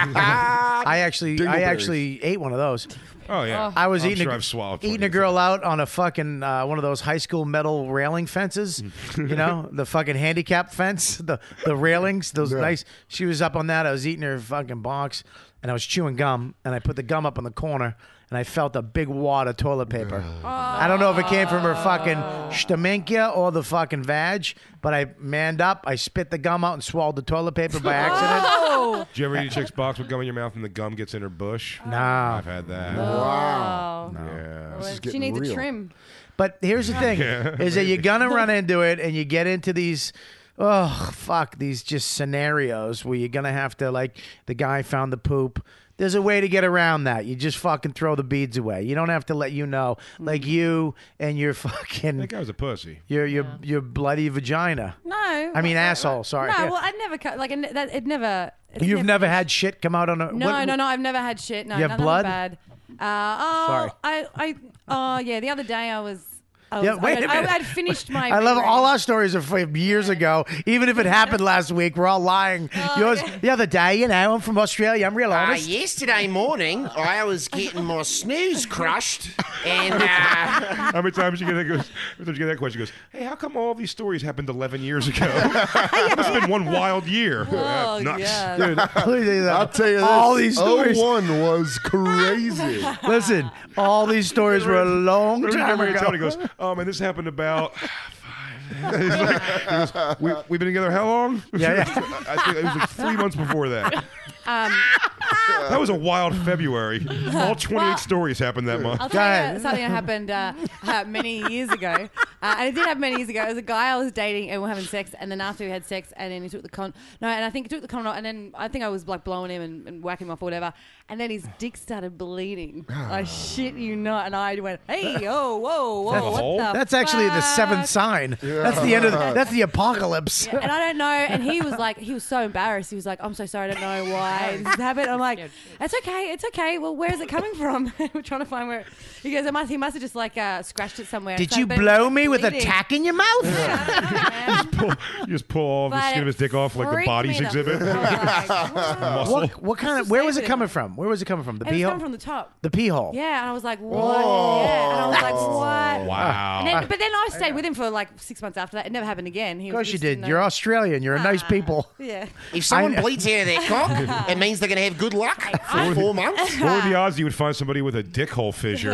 C: I actually, I
I: Dingleberries.
C: actually ate one of those.
F: Oh yeah,
C: I was
F: I'm
C: eating
F: sure
C: a,
F: I've swallowed
C: eating
F: plenty
C: a girl out on a fucking uh, one of those high school metal railing fences. you know, the fucking handicap fence, the the railings, those
I: Yeah.
C: nice. She was up on that. I was eating her fucking box, and I was chewing gum, and I put the gum up in the corner, and I felt a big wad of toilet paper. I don't know if it came from her fucking shtaminkia or the fucking vag, but I manned up, I spit the gum out and swallowed the toilet paper by accident.
G: Oh.
F: Do you ever eat a chick's box with gum in your mouth and the gum gets in her bush?
C: Nah.
F: I've had that.
G: Wow.
F: Yeah.
G: Well,
I: is
G: she
I: getting
G: needs
I: real.
G: a trim.
C: But here's the thing, is that you're going to run into it, and you get into these... Oh, fuck, these just scenarios where you're going to have to, like, the guy found the poop. There's a way to get around that. You just fucking throw the beads away. You don't have to let you know. Like you and your fucking...
F: That guy was a pussy.
C: Your, your, your bloody vagina.
G: No.
C: I mean, asshole, sorry.
G: No, well, I'd never, co- like, it ne- that, it never... It's
C: You've never had shit come out on a...
G: No,
C: what-
G: no, no, I've never had shit. No,
C: You have
G: nothing
C: blood?
G: bad. Uh, oh,
C: Sorry.
G: I, I, oh, yeah, the other day I was... I was
C: Yeah, wait
G: I,
C: a minute.
G: I, I'd finished my...
C: I love
G: reread.
C: all our stories are from years ago. Even if it happened last week, we're all lying.
G: Oh,
C: Yours, the other day, you know, I'm from Australia. I'm real
B: Uh,
C: honest.
B: yesterday morning, I was getting my snooze crushed, and uh,
F: How many times you get that? Goes, every time you get that question, she goes, "Hey, how come all these stories happened eleven years ago? It's been one wild year."
G: Oh,
F: Nuts.
G: yeah.
C: Dude,
I: I'll tell you this.
C: all these stories.
I: oh one was crazy.
C: Listen, all these stories were a long
F: Every
C: time
F: time
C: ago.
F: he goes, "Oh man, this happened about." He's like, he goes, we, we've been together how long?
C: Yeah, yeah.
F: I think it was like three months before that.
G: Um,
F: That was a wild February. All twenty-eight
G: Well,
F: stories happened that month.
G: I'll
C: Go
G: tell
C: ahead.
G: you something that happened uh, uh, many years ago. Uh, and it did happen many years ago. It was a guy I was dating and we were having sex, and then after we had sex, and then he took the con. No, and I think he took the condom, and then I think I was like blowing him and, and whacking him off or whatever. And then his dick started bleeding. I shit you not. And I went, hey, oh, whoa, whoa,
C: That's,
G: what the
C: that's actually the seventh
G: fuck?
C: sign. That's the end of the, that's the apocalypse.
G: Yeah, and I don't know. And he was like, he was so embarrassed. He was like, I'm so sorry. I don't know why this happened. I'm like, it's okay. It's okay. Well, where is it coming from? We're trying to find where. He goes, it must, he must have just like uh, scratched it somewhere.
C: Did
G: So-
C: you
G: but it was,
C: blow
G: like,
C: me with a
G: bleeding.
C: tack in your mouth?
F: pull, you just pull all the
G: But
F: skin of his dick off like the
G: freaked
F: bodies
G: me the
F: exhibit.
G: fuck out.
F: Muscle.
C: What, what kind of? Where was it coming from? Where was it coming from? The
G: It was
C: pee
G: coming
C: hole.
G: from the top.
C: The pee hole.
G: Yeah, and I was like, what? Yeah, and I was like, what?
F: Wow.
G: And then, but then I stayed with him for like six months after that. It never happened again. He
C: Of course you
G: just
C: did.
G: no-
C: You're Australian. You're a nice people.
G: Yeah.
B: if someone
C: I-
B: bleeds out of their cock, it means they're going to have good luck for four months.
F: What were the odds you would find somebody with a dick hole fissure?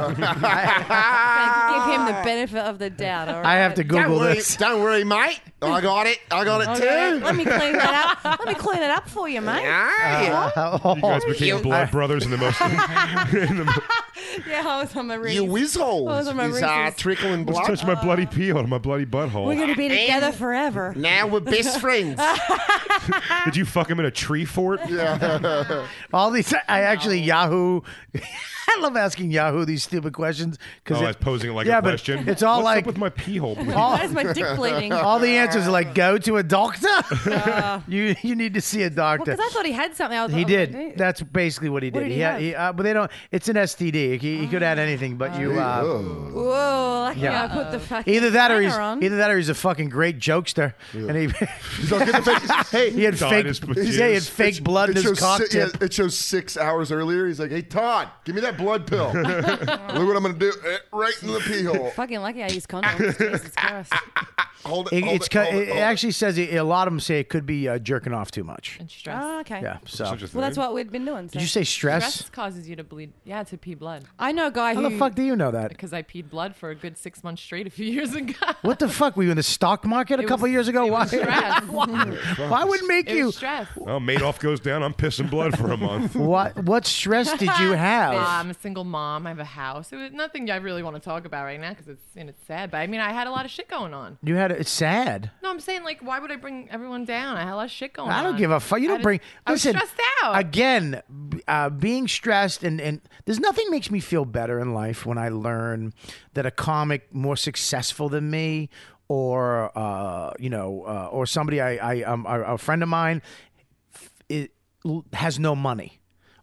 G: Thank- Give him the benefit of the doubt. All right?
C: I have to
B: Don't
C: Google
B: worry,
C: this.
B: don't worry, mate. I got it. I got it
G: Okay,
B: too.
G: let me clean that up. Let me clean it up for you, mate.
B: Ah,
C: Oh,
F: You guys became blood brothers in the most. in the,
G: Yeah, I was on my wrist.
B: your whiz holes
G: Those are my
B: is uh,
G: reasons.
B: trickling
F: just
B: blood.
F: touched my bloody pee on my bloody butthole.
G: We're going to be together
B: And-
G: forever.
B: Now we're best friends.
F: Did you fuck him in a tree fort?
C: all these. I actually Yahoo. I love asking Yahoo these stupid questions because
F: Oh, I was posing it like
C: yeah,
F: a
C: but
F: question.
C: it's all
F: What's
C: like
F: up with my pee hole? bleeding?
C: all,
G: Why is my dick bleeding?
C: all the answers are like go to a doctor. you you need to see a doctor.
G: Because I thought he had something. I was
C: He
G: I was
C: did.
G: like,
C: That's basically what he did.
G: did he
C: had,
G: have?
C: he, uh, but they don't. It's an S T D. He, he could add anything, but you. Uh,
G: whoa, lucky
C: Yeah.
G: I put the fucking
C: either that or he's
G: liner on.
C: either that or he's a fucking great jokester, and he
I: Don't get the fake- hey,
C: he had
F: Dyed
C: fake
F: his
C: yeah, he had
F: jizz.
C: fake blood in
I: it
C: his
I: shows,
C: cock
I: si- yeah,
C: tip.
I: it shows six hours earlier. He's like, "Hey Todd, give me that blood pill. Look what I'm gonna do. Eh, Right in the pee hole.
G: Fucking lucky I use condoms. Jesus Christ.
I: Hold it.
C: It,
I: hold
C: it's
I: it,
C: co-
I: hold
C: it, it
I: hold
C: actually says it, a lot of them say it could be uh, jerking off too much.
H: And stress.
G: Oh, okay.
C: Yeah. So
F: Such a
G: Well, that's
F: thing.
G: what we'd been doing. So.
C: did you say stress?
H: Stress causes you to bleed. Yeah, to pee blood.
G: I know a guy
C: How
G: who.
C: the fuck do you know that?
H: Because I peed blood for a good six months straight a few years ago.
C: What the fuck? Were you in the stock market a
H: It
C: couple
H: was-
C: years ago?
H: it
C: Why?
H: was stress.
C: Why would it make
H: It
C: you?
H: was stress.
F: Well, Madoff goes down. I'm pissing blood for a month.
C: What what stress did you have?
H: Uh, I'm a single mom. I have a house. It was nothing I really want to talk about right now because it's and it's sad. But I mean, I had a lot of shit going on.
C: You had it's sad.
H: No, I'm saying like, why would I bring everyone down? I had a lot of shit going on.
C: I don't give a fuck. You
H: I
C: don't
H: had-
C: bring.
H: I was
C: Listen,
H: stressed out.
C: again. b- Uh, being stressed and and there's nothing makes me feel better in life when I learn that a comic more successful than me, or uh, you know, uh, or somebody I I um, a, a friend of mine, f- it, has no money.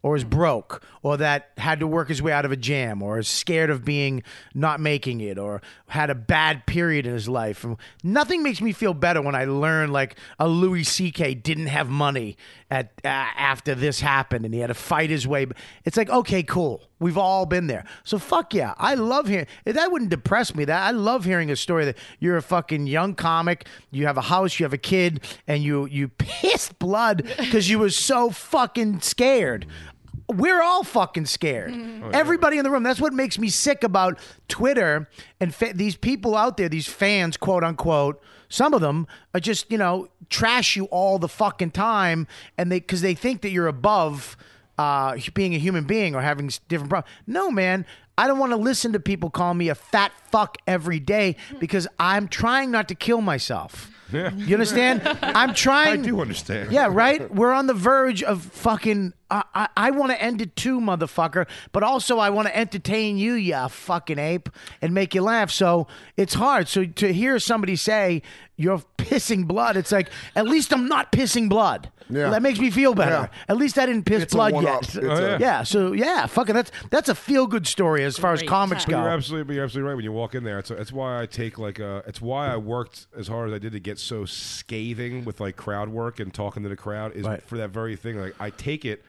C: or is broke, or that had to work his way out of a jam, or is scared of being not making it, or had a bad period in his life. And nothing makes me feel better when I learn like a Louis C K didn't have money at uh, after this happened and he had to fight his way. It's like, okay, cool. We've all been there. So fuck yeah. I love hearing that. Wouldn't depress me. That I love hearing a story that you're a fucking young comic, you have a house, you have a kid, and you you pissed blood because you were so fucking scared. We're all fucking scared.
F: Oh,
C: Everybody in the room. That's what makes me sick about Twitter and fa- these people out there, these fans, quote unquote. Some of them are just, you know, trash you all the fucking time, and they because they think that you're above uh, being a human being or having s- different problems. No, man. I don't want to listen to people call me a fat fuck every day because I'm trying not to kill myself.
F: Yeah.
C: You understand? I'm trying.
F: I do understand.
C: Yeah, right? We're on the verge of fucking. Uh, I, I want to end it too, motherfucker. But also, I want to entertain you, you fucking ape, and make you laugh. So it's hard. So to hear somebody say you're pissing blood, it's like, at least I'm not pissing blood.
I: Yeah.
C: That makes me feel better.
I: Yeah.
C: At least I didn't piss
I: It's a
C: blood
I: one-up.
C: yet.
I: It's Oh,
F: yeah.
C: yeah. So yeah, fucking that's that's a feel good story as far as
H: Great
C: comics
H: time.
F: But
C: go.
F: you're absolutely, but you're absolutely right. When you walk in there, it's it's why I take like a, it's why I worked as hard as I did to get so scathing with like crowd work and talking to the crowd is
C: Right.
F: for that very thing. Like I take it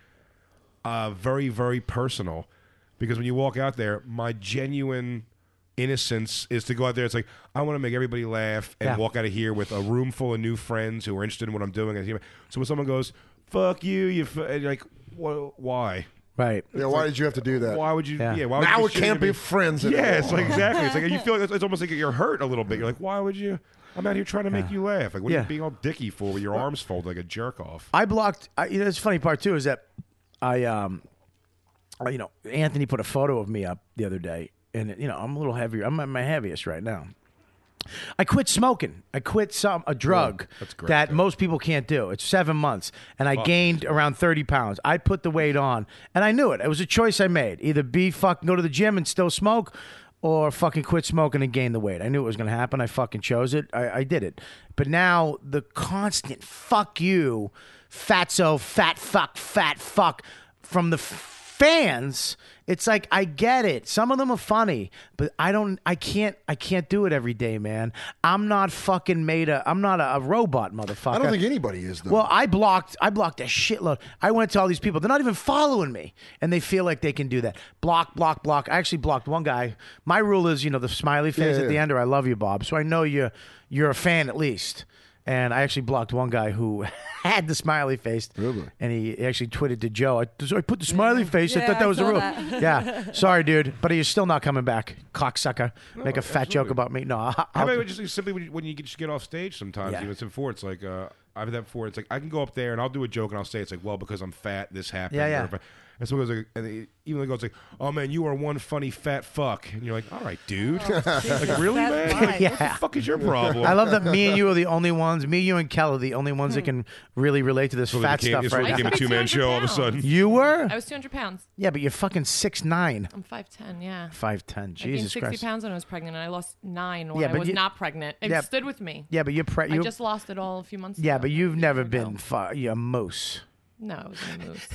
F: uh, very, very personal because when you walk out there, my genuine innocence is to go out there. It's like I want to make everybody laugh and
C: Yeah.
F: walk out of here with a room full of new friends who are interested in what I'm doing. And so when someone goes, "Fuck you," you f-, and you're like, "What? Why?"
C: Right.
I: Yeah, why did you have to do that?
F: Why would you?
C: Yeah.
F: Yeah. Why would
I: Now
F: you
I: we
F: shit
I: can't
F: on me?
I: be friends anymore.
F: Yeah, it's like exactly. It's like you feel like it's, it's almost like you're hurt a little bit. You're like, why would you? I'm out here trying to make you laugh. Like, what are
C: Yeah.
F: you being all dicky for with your arms folded like a jerk off?
C: I blocked. I, you know, the funny part too is that I, um, uh, you know, Anthony put a photo of me up the other day, and you know, I'm a little heavier. I'm at my heaviest right now. I quit smoking. I quit some a drug
F: that's great,
C: that
F: dude.
C: most people can't do. It's seven months, and I gained around thirty pounds. I put the weight on, and I knew it. It was a choice I made: either be fucking go to the gym and still smoke, or fucking quit smoking and gain the weight. I knew it was going to happen. I fucking chose it. I, I did it. But now the constant fuck you, fatso, fat fuck, fat fuck from the f- fans. It's like I get it. Some of them are funny, but I don't. I can't. I can't do it every day, man. I'm not fucking made a. I'm not a, a robot, motherfucker.
I: I don't think anybody is, though.
C: Well, I blocked. I blocked a shitload. I went to all these people. They're not even following me, and they feel like they can do that. Block, block, block. I actually blocked one guy. My rule is, you know, the smiley face
I: Yeah,
C: at the
I: yeah.
C: end, or I love you, Bob. So I know you're you're a fan at least. And I actually blocked one guy who had the smiley face.
I: Really?
C: And he actually tweeted to Joe, I, I put the smiley face. I
G: Yeah,
C: thought that
G: I
C: was a
G: saw
C: real.
G: that.
C: Yeah. Sorry, dude. But he's still not coming back. Cocksucker. Make a fat joke
F: absolutely.
C: about me. No. I'll,
F: How
C: I'll-
F: about just simply when you, when you get, just get off stage sometimes,
C: Yeah.
F: even before it's like uh, I've had that before. It's like I can go up there and I'll do a joke and I'll say it's like, well, because I'm fat, this happened.
C: Yeah, yeah.
F: Or if I- and so it goes like, and they, even they goes like, oh man, you are one funny fat fuck, and you're like, all right, dude, like really, man,
G: That's
F: like,
G: fine.
F: what
C: Yeah.
F: the fuck is your problem?
C: I love that me and you are the only ones, me, you, and Kelly, are the only ones that can really relate to this
F: So
C: fat
F: it became,
C: stuff
F: so it
C: right
F: became
C: now.
F: a two man show all of a sudden.
C: You were?
H: I was two hundred pounds.
C: Yeah, but you're fucking six nine,
H: I'm five ten. Yeah.
C: five ten.
H: I gained
C: Jesus
H: sixty
C: Christ.
H: pounds when I was pregnant, and I lost nine when
C: Yeah,
H: I
C: but
H: was
C: you-
H: not pregnant. It
C: Yeah.
H: stood with me.
C: Yeah, but you're pre-
H: I
C: you
H: just lost it all a few months
C: Yeah,
H: ago.
C: but you've never
H: Year ago.
C: been fu- you're a moose.
H: No, it was a moose.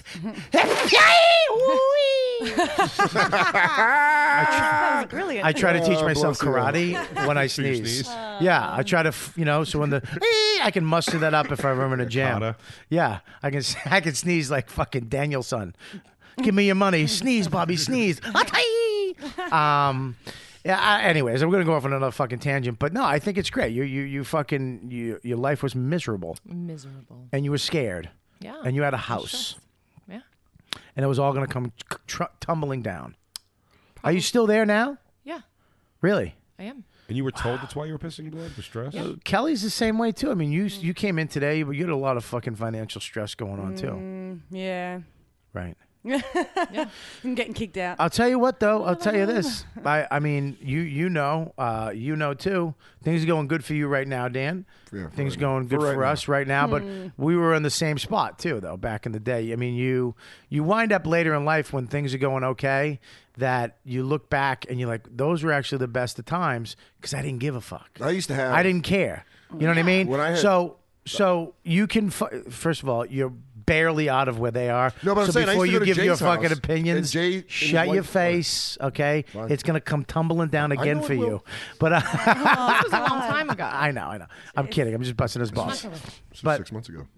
G: That was brilliant.
C: I try to teach
I: Oh,
C: myself
I: bless you.
C: karate when I
F: So you
C: sneeze.
F: sneeze?
C: Yeah, I try to, f- you know, so when the "Eh," I can muster that up if I'm in a jam.
F: Kata.
C: Yeah, I can I can sneeze like fucking Danielson. Give me your money, sneeze, Bobby, sneeze. um, yeah. I, anyways, I'm gonna go off on another fucking tangent, but no, I think it's great. You you you fucking you your life was miserable
H: Miserable.
C: and you were scared
H: Yeah.
C: and you had a house
H: Yeah.
C: and it was all gonna come tr- tumbling down. Are you still there now?
H: Yeah.
C: Really?
H: I am.
F: And you were told that's why you were pissing blood for stress.
H: Yeah.
C: Kelly's the same way too. I mean, you you came in today, but you had a lot of fucking financial stress going on too,
G: Yeah.
C: right?
G: I'm getting kicked out.
C: I'll tell you what, though. I'll tell you this. I I mean, you you know, uh, you know too. Things are going good for you right now, Dan.
I: Yeah, for
C: Things
I: right
C: going
I: now.
C: good
I: For
C: for,
I: right now.
C: us right now. But we were in the same spot too, though. Back in the day, I mean, you you wind up later in life when things are going okay. That you look back and you're like, those were actually the best of times because I didn't give a fuck.
I: I used to have.
C: I didn't care. You know what I mean?
I: When I had-
C: so so you can fu- first of all, you're barely out of where they are.
I: No, but I'm
C: so
I: saying I
C: before
I: used to
C: you
I: go to
C: give your
I: Jay's house,
C: fucking opinions,
I: and Jay and his
C: shut your
I: wife-
C: face, okay?
I: Fine.
C: It's gonna come tumbling down again
I: know
C: for
I: it will.
C: you. But uh,
H: This was a long time ago.
C: I know, I know. I'm kidding. I'm just busting his balls.
I: This was
C: But-
I: six months ago.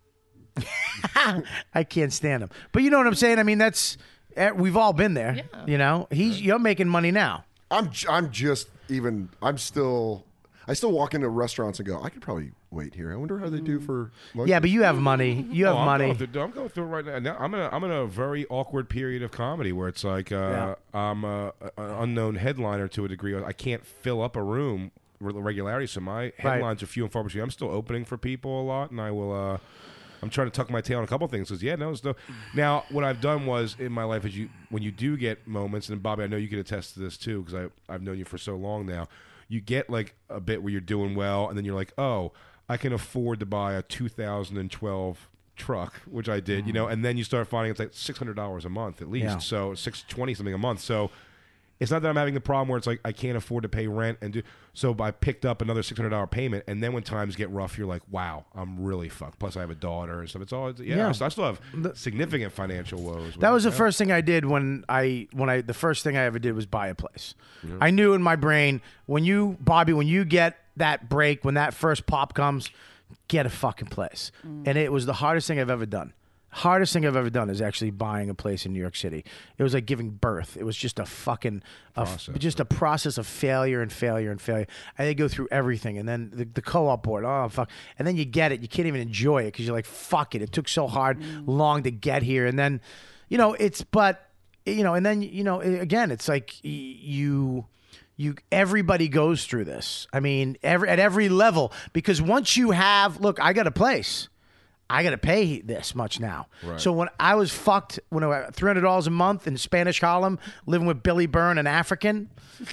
C: I can't stand him. But you know what I'm saying? I mean, that's eh, we've all been there.
H: Yeah.
C: You know, he's you're making money now.
I: I'm j- I'm just even. I'm still. I still walk into restaurants and go, I could probably wait here. I wonder how they do for lunch.
C: Yeah, but you have money. You have
F: Oh, I'm
C: money.
F: Going through, I'm going through it right now. now. I'm in a, I'm in a very awkward period of comedy where it's like uh, I'm a, an unknown headliner to a degree. I can't fill up a room with regularity, so my headlines are few and far between. I'm still opening for people a lot, and I will. Uh, I'm trying to tuck my tail on a couple things. Because yeah, no, it's no. Now, what I've done was in my life is you when you do get moments, and Bobby, I know you can attest to this too because I I've known you for so long now. You get like a bit where you're doing well, and then you're like, oh, I can afford to buy a two thousand twelve truck, which I did, you know, and then you start finding it's like six hundred dollars a month at least,
C: Yeah.
F: so six twenty something a month. So it's not that I'm having the problem where it's like I can't afford to pay rent and do. So I picked up another six hundred dollar payment, and then when times get rough, you're like, wow, I'm really fucked. Plus, I have a daughter and stuff. It's all yeah.
C: Yeah.
F: I still- I still have significant financial woes.
C: That was the
F: Yeah.
C: first thing I did when I when I the first thing I ever did was buy a place. I knew in my brain when you Bobby when you get that break when that first pop comes, get a fucking place. And it was the hardest thing I've ever done. Hardest thing I've ever done is actually buying a place in New York City. It was like giving birth. It was just a fucking a f-
F: Process,
C: just a process of failure and failure and failure. And they go through everything, and then the, the co-op board. Oh fuck! And then you get it. You can't even enjoy it because you're like, fuck it. It took so hard, long to get here, and then, you know, it's but you know, and then you know, again, it's like y- you. You everybody goes through this. I mean, every at every level because once you have look, I got a place. I got to pay this much now. So when I was fucked, when I was three hundred dollars a month in Spanish Harlem, living with Billy Byrne, an African,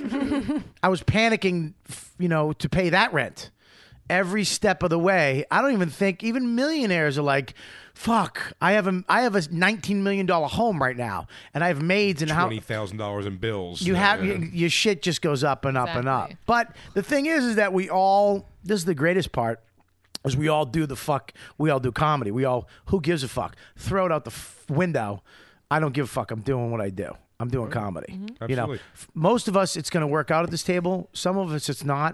C: I was panicking, f- you know, to pay that rent every step of the way. I don't even think even millionaires are like, fuck. I have a I have a nineteen million dollar home right now, and I have maids and how
F: twenty thousand dollars in bills.
C: you have
F: Yeah.
C: your, your shit just goes up and up and up.
H: Exactly.
C: But the thing is, is that we all. This is the greatest part. Is we all do the fuck. We all do comedy. We all. Who gives a fuck? Throw it out the f- window. I don't give a fuck. I'm doing what I do. I'm doing comedy. You know,
F: Absolutely.
C: f- most of us, it's going to work out at this table. Some of us, it's not.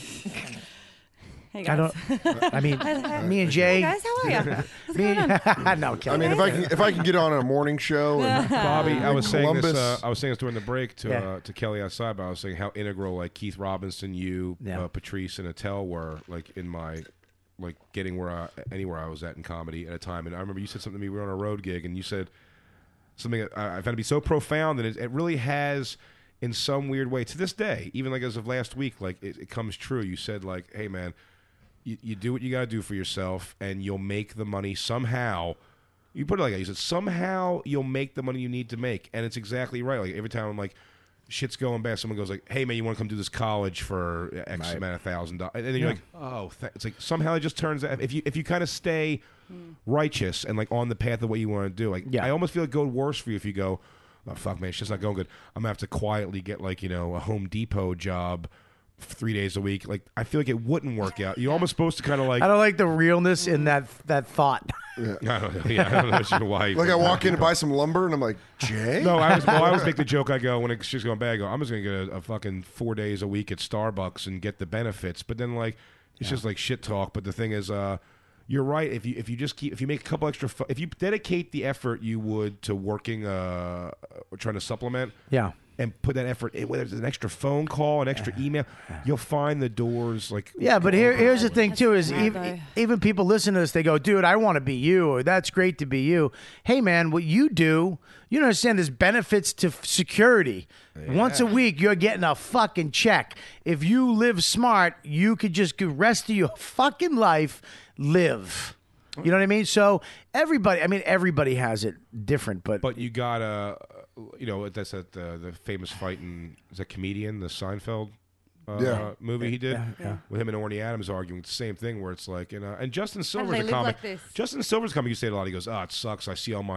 G: Hey
C: I
G: guys.
C: don't. I mean, me and Jay.
G: Hey guys, how are you? What's
C: me,
G: going on?
C: no,
I: I
C: kidding.
I: mean, if I can if I can get on a morning show and
F: Bobby, I was saying this.
I: Columbus.
F: Uh, I was saying this during the break to
C: Yeah.
F: uh, to Kelly outside, but I was saying how integral like Keith Robinson, you,
C: Yeah.
F: uh, Patrice, and Attell were like in my like getting where I, anywhere I was at in comedy at a time. And I remember you said something to me. We were on a road gig, and you said something that I, I found to be so profound, and it, it really has. In some weird way, to this day, even like as of last week, like it, it comes true. You said like, "Hey, man, you, you do what you got to do for yourself, and you'll make the money somehow." You put it like that. You said somehow you'll make the money you need to make, and it's exactly right. Like every time I'm like, shit's going bad, someone goes like, "Hey, man, you want to come do this college for X amount of thousand dollars?" And then you're like, "Oh, th-. It's like somehow it just turns out if you if you kind of stay righteous and like on the path of what you want to do. Like
C: Yeah.
F: I almost feel it go worse for you if you go, "Oh fuck, man, it's just not going good. I'm gonna have to quietly get like you know a Home Depot job." Three days a week, like I feel like it wouldn't work out. You're almost supposed to kind of like.
C: I don't like the realness in that that thought.
F: I don't know. Yeah, I don't know sure why.
I: like I walk in to buy some lumber and I'm like, Jay?
F: No, I was. Well, I always make the joke. I go when it's just going bad. I go, I'm just gonna get a, a fucking four days a week at Starbucks and get the benefits. But then like it's just like shit talk. But the thing is, uh, you're right. If you if you just keep if you make a couple extra fu- if you dedicate the effort you would to working uh or trying to supplement.
C: Yeah.
F: And put that effort in, whether it's an extra phone call, an extra email, you'll find the doors like.
C: Yeah, but here, here's the thing too: is
G: That's
C: even,
G: bad,
C: even people listen to this, they go, "Dude, I want to be you," or "That's great to be you." Hey, man, what you do, you don't understand. There's benefits to f- security. Once a week, you're getting a fucking check. If you live smart, you could just the rest of your fucking life live. You know what I mean? So everybody, I mean, everybody has it different, but
F: But you got a, you know, that's that uh, the famous fight in is that comedian the Seinfeld uh,
I: Yeah.
F: movie he did with him and Orny Adams arguing. It's the same thing where it's like, you know, and Justin Silver's
G: they
F: a
G: live
F: comic.
G: like this?
F: Justin Silver's comic. You say it a lot. He goes, "Ah, it sucks. I see all my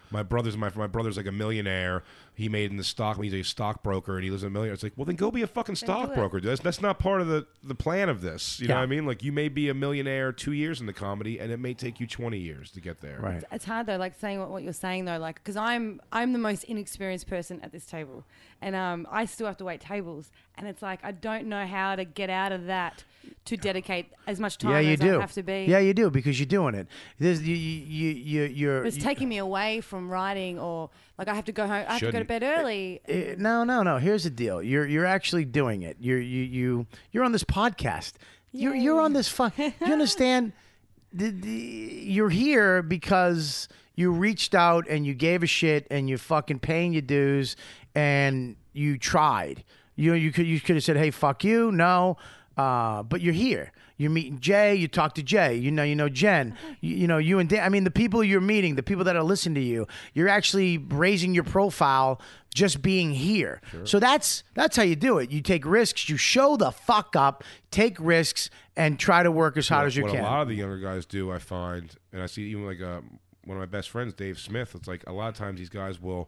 F: my brother's my my brother's like a millionaire. He made in the stock. He's a stockbroker, and he lives in a millionaire. It's like, well, then go be a fucking stockbroker. That's that's not part of the, the plan of this. You know
C: Yeah.
F: what I mean? Like, you may be a millionaire two years in the comedy, and it may take you twenty years to get there.
C: Right.
G: It's hard though, like saying what, what you're saying though, like because I'm I'm the most inexperienced person at this table, and um I still have to wait tables, and it's like I don't know how to get out of that to dedicate as much time
C: Yeah, you
G: as
C: do.
G: I have to be.
C: Yeah, you do because you're doing it. There's, you, you, you, you're.
G: But it's
C: you-
G: taking me away from writing, or like I have to go home. I have to go to
F: Shouldn't.
G: bed early.
C: Eh, no, no, no. Here's the deal. You're you're actually doing it. You're you you you're on this podcast. You're you're on this fun. You understand? The, the, you're here because you reached out and you gave a shit and you're fucking paying your dues and you tried. You you could you could have said, hey, fuck you. No. Uh, but you're here. You're meeting Jay. You talk to Jay. You know, you know Jen. You, you know you and Dan. I mean, the people you're meeting, the people that are listening to you. You're actually raising your profile just being here. So that's that's how you do it. You take risks. You show the fuck up. Take risks and try to work as hard
F: What-
C: as you
F: what
C: can.
F: a lot of the younger guys do, I find, and I see even like uh, one of my best friends, Dave Smith. It's like a lot of times these guys will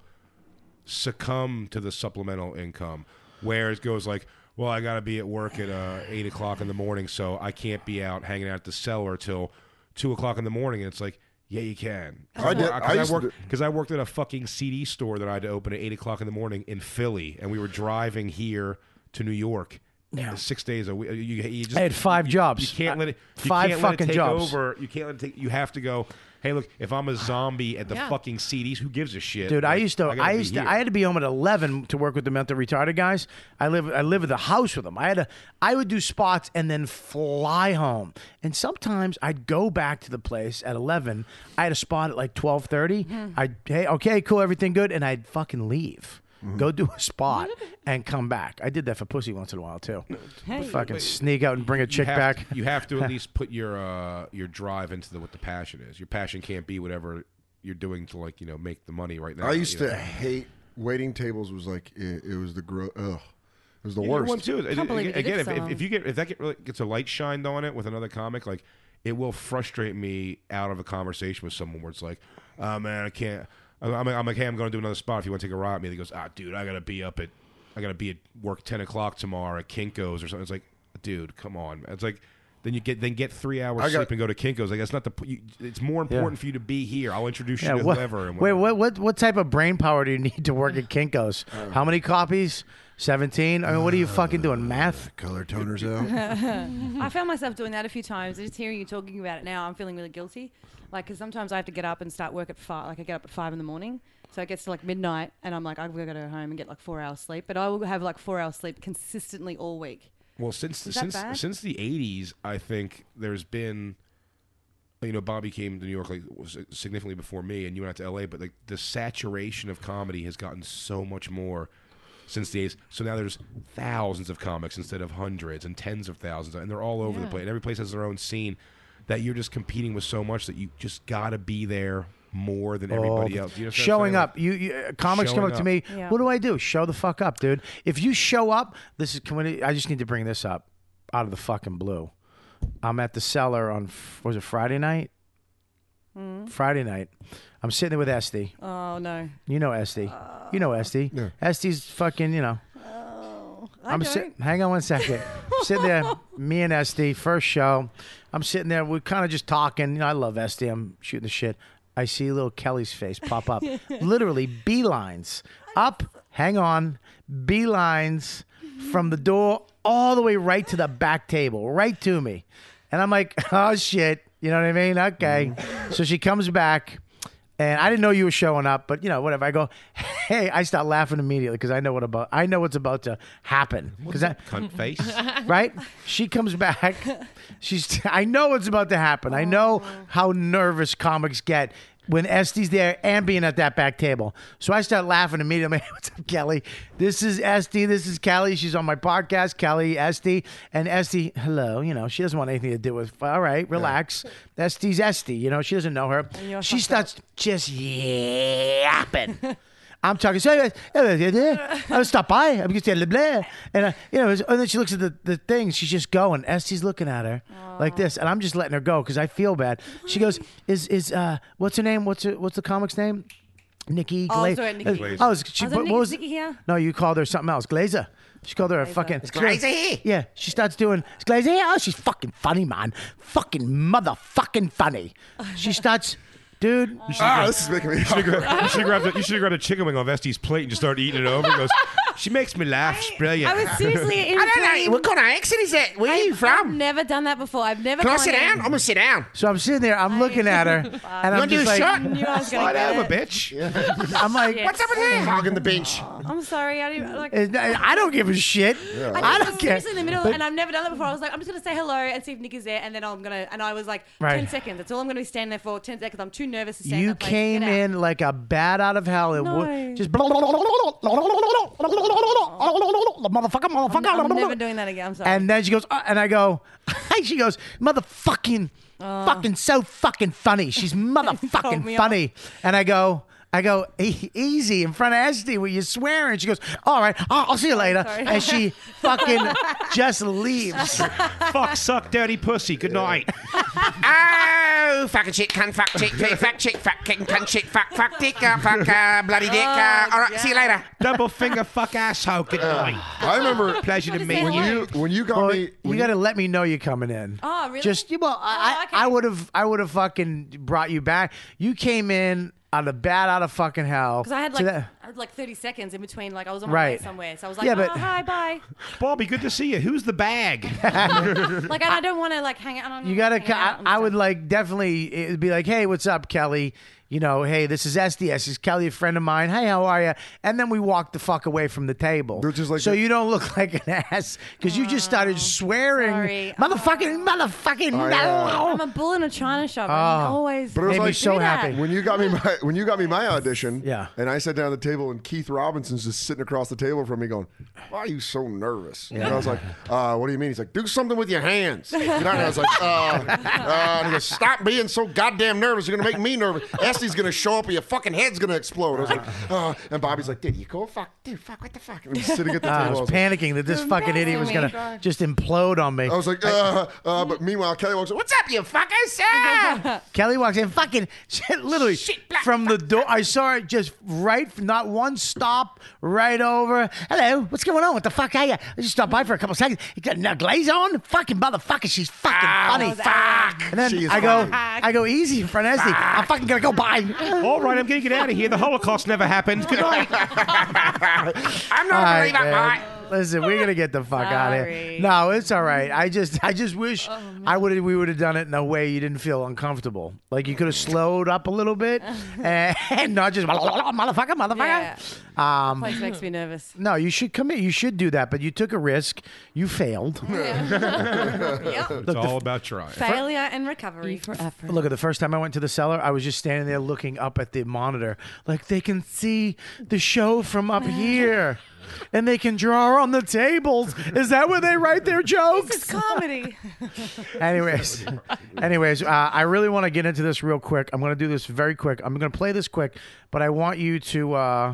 F: succumb to the supplemental income, where it goes like, well, I got to be at work at uh, eight o'clock in the morning, so I can't be out hanging out at the cellar till two o'clock in the morning. And it's like, yeah, you can.
I: I did- I
F: Because I,
I: used to
F: worked
I: do-
F: because I worked at a fucking C D store that I had to open at eight o'clock in the morning in Philly, and we were driving here to New York.
C: Yeah.
F: Six days a week. You, you just,
C: I had five
F: you-
C: jobs.
F: You can't let it. You
C: Five
F: can't let it
C: fucking
F: take
C: jobs.
F: over. You can't let it take. You have to go. Hey, look. If I'm a zombie at the
H: Yeah.
F: fucking C Ds, who gives a shit?
C: Dude, I
F: Like,
C: used to,
F: gotta
C: I
F: be
C: used to,
F: here.
C: I had to be home at eleven to work with the mentally retarded guys. I live, I live at the house with them. I had to, I would do spots and then fly home. And sometimes I'd go back to the place at eleven. I had a spot at like twelve thirty. I'd, hey, okay, cool, everything good, and I'd fucking leave. Go do a spot and come back. I did that for pussy once in a while too.
G: Hey.
C: Fucking sneak out and bring a
F: You
C: chick
F: have
C: back.
F: To, you have to at least put your uh, your drive into the, what the passion is. Your passion can't be whatever you're doing to like you know make the money right now.
I: I used
F: you
I: to
F: know?
I: hate waiting tables. Was like it, it was the gro. Ugh, it was the
F: Yeah, you're
I: worst.
F: one too.
G: Can't believe you did
F: Again,
G: it
F: if,
G: so
F: if,
G: long.
F: if you get if that get, really gets a light shined on it with another comic, like it will frustrate me out of a conversation with someone where it's like, oh man, I can't. I'm, I'm like, hey, I'm going to do another spot. If you want to take a ride at me, he goes, ah, dude, I gotta be up at, I gotta be at work ten o'clock tomorrow at Kinko's or something. It's like, dude, come on. It's like, then you get then get three hours
I: I got-
F: sleep and go to Kinko's. Like that's not the. You, it's more important for you to be here. I'll introduce you
C: Yeah,
F: to
C: what,
F: whoever. And
C: wait,
F: whatever.
C: what, what, what type of brain power do you need to work at Kinko's? How many copies? seventeen? I mean, what are you fucking doing? Math?
I: Color toners out.
G: I found myself doing that a few times. Just hearing you talking about it now, I'm feeling really guilty. Like, because sometimes I have to get up and start work at five. Like, I get up at five in the morning. So it gets to like midnight, and I'm like, I've got to go home and get like four hours sleep. But I will have like four hours sleep consistently all week.
F: Well, since
G: Is that
F: since
G: bad?
F: since the eighties, I think there's been, you know, Bobby came to New York like was significantly before me, and you went out to L A. But like the saturation of comedy has gotten so much more since the eighties. So now there's thousands of comics instead of hundreds and tens of thousands, and they're all over the
G: Yeah.
F: place. And every place has their own scene that you're just competing with so much that you just got to be there more than everybody
C: Oh,
F: else. You know what I'm
C: showing
F: saying?
C: up. You, you uh, comics come
F: Showing
C: up to
F: up.
C: me.
G: Yeah.
C: What do I do? Show the fuck up, dude. If you show up, this is. Can we, I just need to bring this up out of the fucking blue. I'm at the cellar on was it Friday night? Friday night. I'm sitting there with Esty.
G: Oh no.
C: You know Esty. you know Esty.
I: Yeah.
C: Esty's fucking. You know.
G: I
C: I'm
G: don't.
C: sitting. Hang on one second. sitting there, me and Esty, first show. I'm sitting there. We're kind of just talking. You know, I love Esty. I'm shooting the shit. I see little Kelly's face pop up. Literally beelines up. Hang on, beelines from the door all the way right to the back table, right to me. And I'm like, oh shit. You know what I mean? Okay. So she comes back. And I didn't know you were showing up, but you know, whatever. I go, hey, I start laughing immediately because I know what about I know what's about to happen. Because that
F: Cunt face.
C: right? She comes back. She's I know what's about to happen. I know how nervous comics get when Esty's there and being at that back table. So I start laughing immediately. Hey, what's up, Kelly? This is Esty. This is Kelly. She's on my podcast, Kelly, Esty. And Esty, hello. You know, she doesn't want anything to do with, all right, relax. Esty's Esty. You know, she doesn't know her.
G: you're
C: She
G: fucked
C: starts just yapping. I'm talking. So I'll stop by. I'm just blah, blah. And uh, you know, and then she looks at the, the things. She's just going. Esty's looking at her like this, and I'm just letting her go because I feel bad. She goes, "Is is uh, what's her name? What's her, what's the comic's name? Nikki
G: Oh,
C: Glazer.
G: sorry, Nikki.
F: Glazer.
C: Oh, she,
G: I was
C: what,
G: like,
C: what was
G: Nikki here?
C: No, you called her something else. Glazer. She called her a fucking.
B: Glazer here?
C: Yeah, she starts doing. Is Glazer here? Oh, she's fucking funny, man. Fucking motherfucking funny. She starts, dude.
I: Ah, this is making me.
F: You should have grabbed, a- you should have grabbed a chicken wing off Estee's plate and just started eating it over. He goes, she makes me laugh. It's brilliant.
G: I was seriously in
B: I don't know.
G: between.
B: What kind of accent is that? Where are you
G: I've
B: from?
G: never done that before. I've never.
B: Can I
G: gone
B: sit
G: in-
B: down? I'm gonna sit down.
C: So I'm sitting there. I'm looking at her, and
B: You
C: I'm
B: want to do
C: just
B: a
C: like,
B: shot?
G: Knew I was gonna
F: Slide
G: get
F: over,
G: it.
F: bitch.
C: I'm like,
G: Shit.
B: What's up with him? Hogging the bench.
G: I'm sorry. I didn't like.
C: I don't give a shit.
G: I,
C: I
G: was
C: don't care.
G: seriously in the middle,
C: But-
G: and I've never done that before. I was like, I'm just gonna say hello and see if Nick is there, and then I'm gonna. And I was like,
C: Right.
G: ten seconds. That's all I'm gonna be standing there for. Ten seconds. I'm too nervous to stand.
C: You
G: in that place.
C: came
G: Get out.
C: in like a bat out of hell. It
G: No.
C: wo- just motherfucker, motherfucker.
G: I'm, I'm never doing that again. I'm sorry.
C: And then she goes, uh, and I go, she goes, motherfucking, fucking so fucking funny. She's
G: Told
C: motherfucking
G: me
C: funny. And I go, I go, e- easy in front of Esty where you're swearing. She goes, all right, I'll, I'll see you later.
G: Sorry.
C: And she fucking just leaves.
F: Fuck, suck, dirty pussy. Good night.
B: Oh, fucking shit, cunt, fuck, chick, chick, fuck, chick, fuck, kicking, cunt, chick, fuck, fuck, dick, uh, fuck, uh, bloody dick. Uh, all right, see you later.
F: Double finger, fuck, asshole. Good night.
I: I remember
F: Pleasure to
G: Just
F: meet
G: say
I: when
F: you.
G: hello.
I: you when you got
C: Well,
I: me.
C: you
I: when
C: got to let me know you're coming in.
G: Oh, really?
C: Just well, I,
G: Oh, okay.
C: I would have, I would have fucking brought you back. You came in out of bat out of fucking hell.
G: Because I had
C: So
G: like
C: that-
G: I had like thirty seconds in between. Like I was on my
C: Right.
G: way somewhere, so I was like,
C: Yeah,
G: oh,
C: but-
G: hi, bye.
F: Bobby, good to see you. Who's the bag?
G: Like I don't want to like hang out.
C: you gotta.
G: hang out and
C: I, I
G: stuff.
C: would like definitely. It'd be like, hey, what's up, Kelly? You know, hey, this is S D S. Is Kelly a friend of mine? Hey, how are you? And then we walk the fuck away from the table,
I: They're just like
C: so
I: that-
C: you don't look like an ass because you just started swearing,
G: sorry.
C: motherfucking, motherfucking.
I: Oh, yeah.
G: I'm
C: no.
G: a bull in a china shop.
C: Oh.
G: I always.
I: But it was
C: Made me
I: like
C: so
G: do that.
C: happy.
I: when you got me my when you got me my audition.
C: Yeah.
I: And I sat down at the table and Keith Robinson's just sitting across the table from me going, "Why are you so nervous?" And I was like, uh, "What do you mean?" He's like, "Do something with your hands." You know, and I was like, uh, uh, and he goes, "Stop being so goddamn nervous. You're gonna make me nervous. Esty's gonna show up and your fucking head's gonna explode." I was like, uh, and Bobby's like, "Dude, you go fuck, dude, fuck, what the fuck?" And I'm sitting at the
C: I
I: table.
C: was
I: I was like,
C: panicking that this fucking idiot was
G: embarrassing
C: gonna
G: me.
C: just implode on me.
I: I was like, uh, uh, but meanwhile, Kelly walks up, "What's up, you fuckers?" Ah!
C: Kelly walks in, fucking shit, literally
B: Shit, black
C: from the door. I saw it just right, not one stop, right over. Hello, what's going on? What the fuck are you? I just stopped by for a couple seconds. You got no glaze on? Fucking motherfucker, she's fucking funny.
B: fuck.
C: And then
I: She is
C: I go,
I: funny.
C: I go easy in front of Esty. I'm fucking gonna go by.
F: All right, I'm going to get out of here. The Holocaust never happened. Good night.
B: I'm not
C: All
B: a
C: right,
B: believer,
C: man.
B: mate.
C: Listen, we're gonna get the fuck out of here.
G: Sorry.
C: No, it's all right. I just, I just wish I would have, we would have done it in a way you didn't feel uncomfortable. Like you could have slowed up a little bit and, and not just motherfucker, motherfucker. Um,
G: Place makes me nervous.
C: no, you should come in. You should do that, but you took a risk. You failed.
G: Yep.
F: It's all about trying.
G: Failure and recovery.
H: For effort.
C: Look, at the first time I went to the cellar, I was just standing there looking up at the monitor, like they can see the show from up here. And they can draw on the tables. Is that where they write their jokes?
G: It's comedy.
C: anyways, anyways, uh, I really want to get into this real quick. I'm going to do this very quick. I'm going to play this quick, but I want you to. Uh,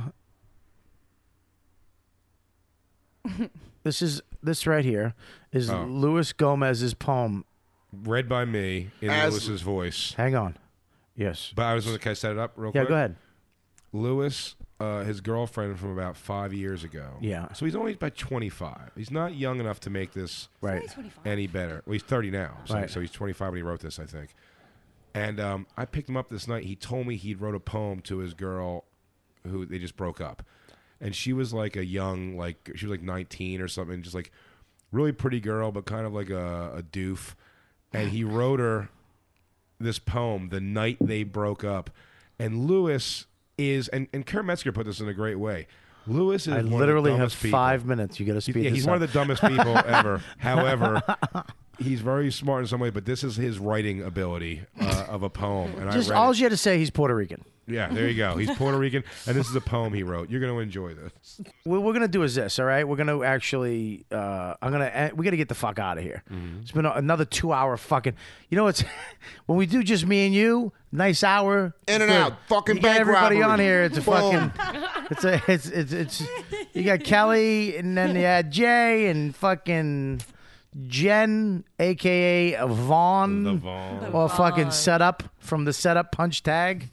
C: this is this right here is
F: Oh.
C: Luis Gomez's poem.
F: Read by me in
I: As-
F: Lewis's voice.
C: Hang on. Yes.
F: But I was going to set it up real
C: Yeah.
F: quick.
C: Go ahead.
F: Lewis, uh, his girlfriend from about five years ago.
C: Yeah.
F: So he's only about twenty-five. He's not young enough to make this
C: Right.
F: any better. Well, he's thirty now. So,
C: Right.
F: so he's twenty-five when he wrote this, I think. And um, I picked him up this night. He told me he'd wrote a poem to his girl who they just broke up. And she was like a young, like, she was like nineteen or something, just like really pretty girl, but kind of like a, a doof. And he wrote her this poem the night they broke up. And Lewis is, and, and Kurt Metzger put this in a great way. Lewis is
C: I
F: one
C: literally
F: of the
C: have
F: dumbest people.
C: five minutes. You got to speed
F: Yeah,
C: this
F: he's
C: up.
F: one of the dumbest people ever. However, he's very smart in some way, but this is his writing ability uh, of a poem. And
C: Just
F: I read
C: all
F: it.
C: you had to say, he's Puerto Rican.
F: Yeah, there you go. He's Puerto Rican, and this is a poem he wrote. You're going to enjoy this.
C: What we're gonna do is this, all right? We're gonna actually, uh, I'm gonna, we gotta get the fuck out of here.
F: Mm-hmm.
C: It's been a, another two-hour fucking. You know what's when we do just me and you, nice hour,
I: In and
C: good.
I: out. Fucking
C: You got
I: bank
C: everybody
I: robbery.
C: on here. It's a
I: Boom.
C: fucking. It's a. It's it's it's. You got Kelly, and then you had Jay, and fucking Jen, a k a. Vaughn,
F: The Vaughn. The
C: or fucking
G: Vaughn.
C: Setup from the Setup Punch Tag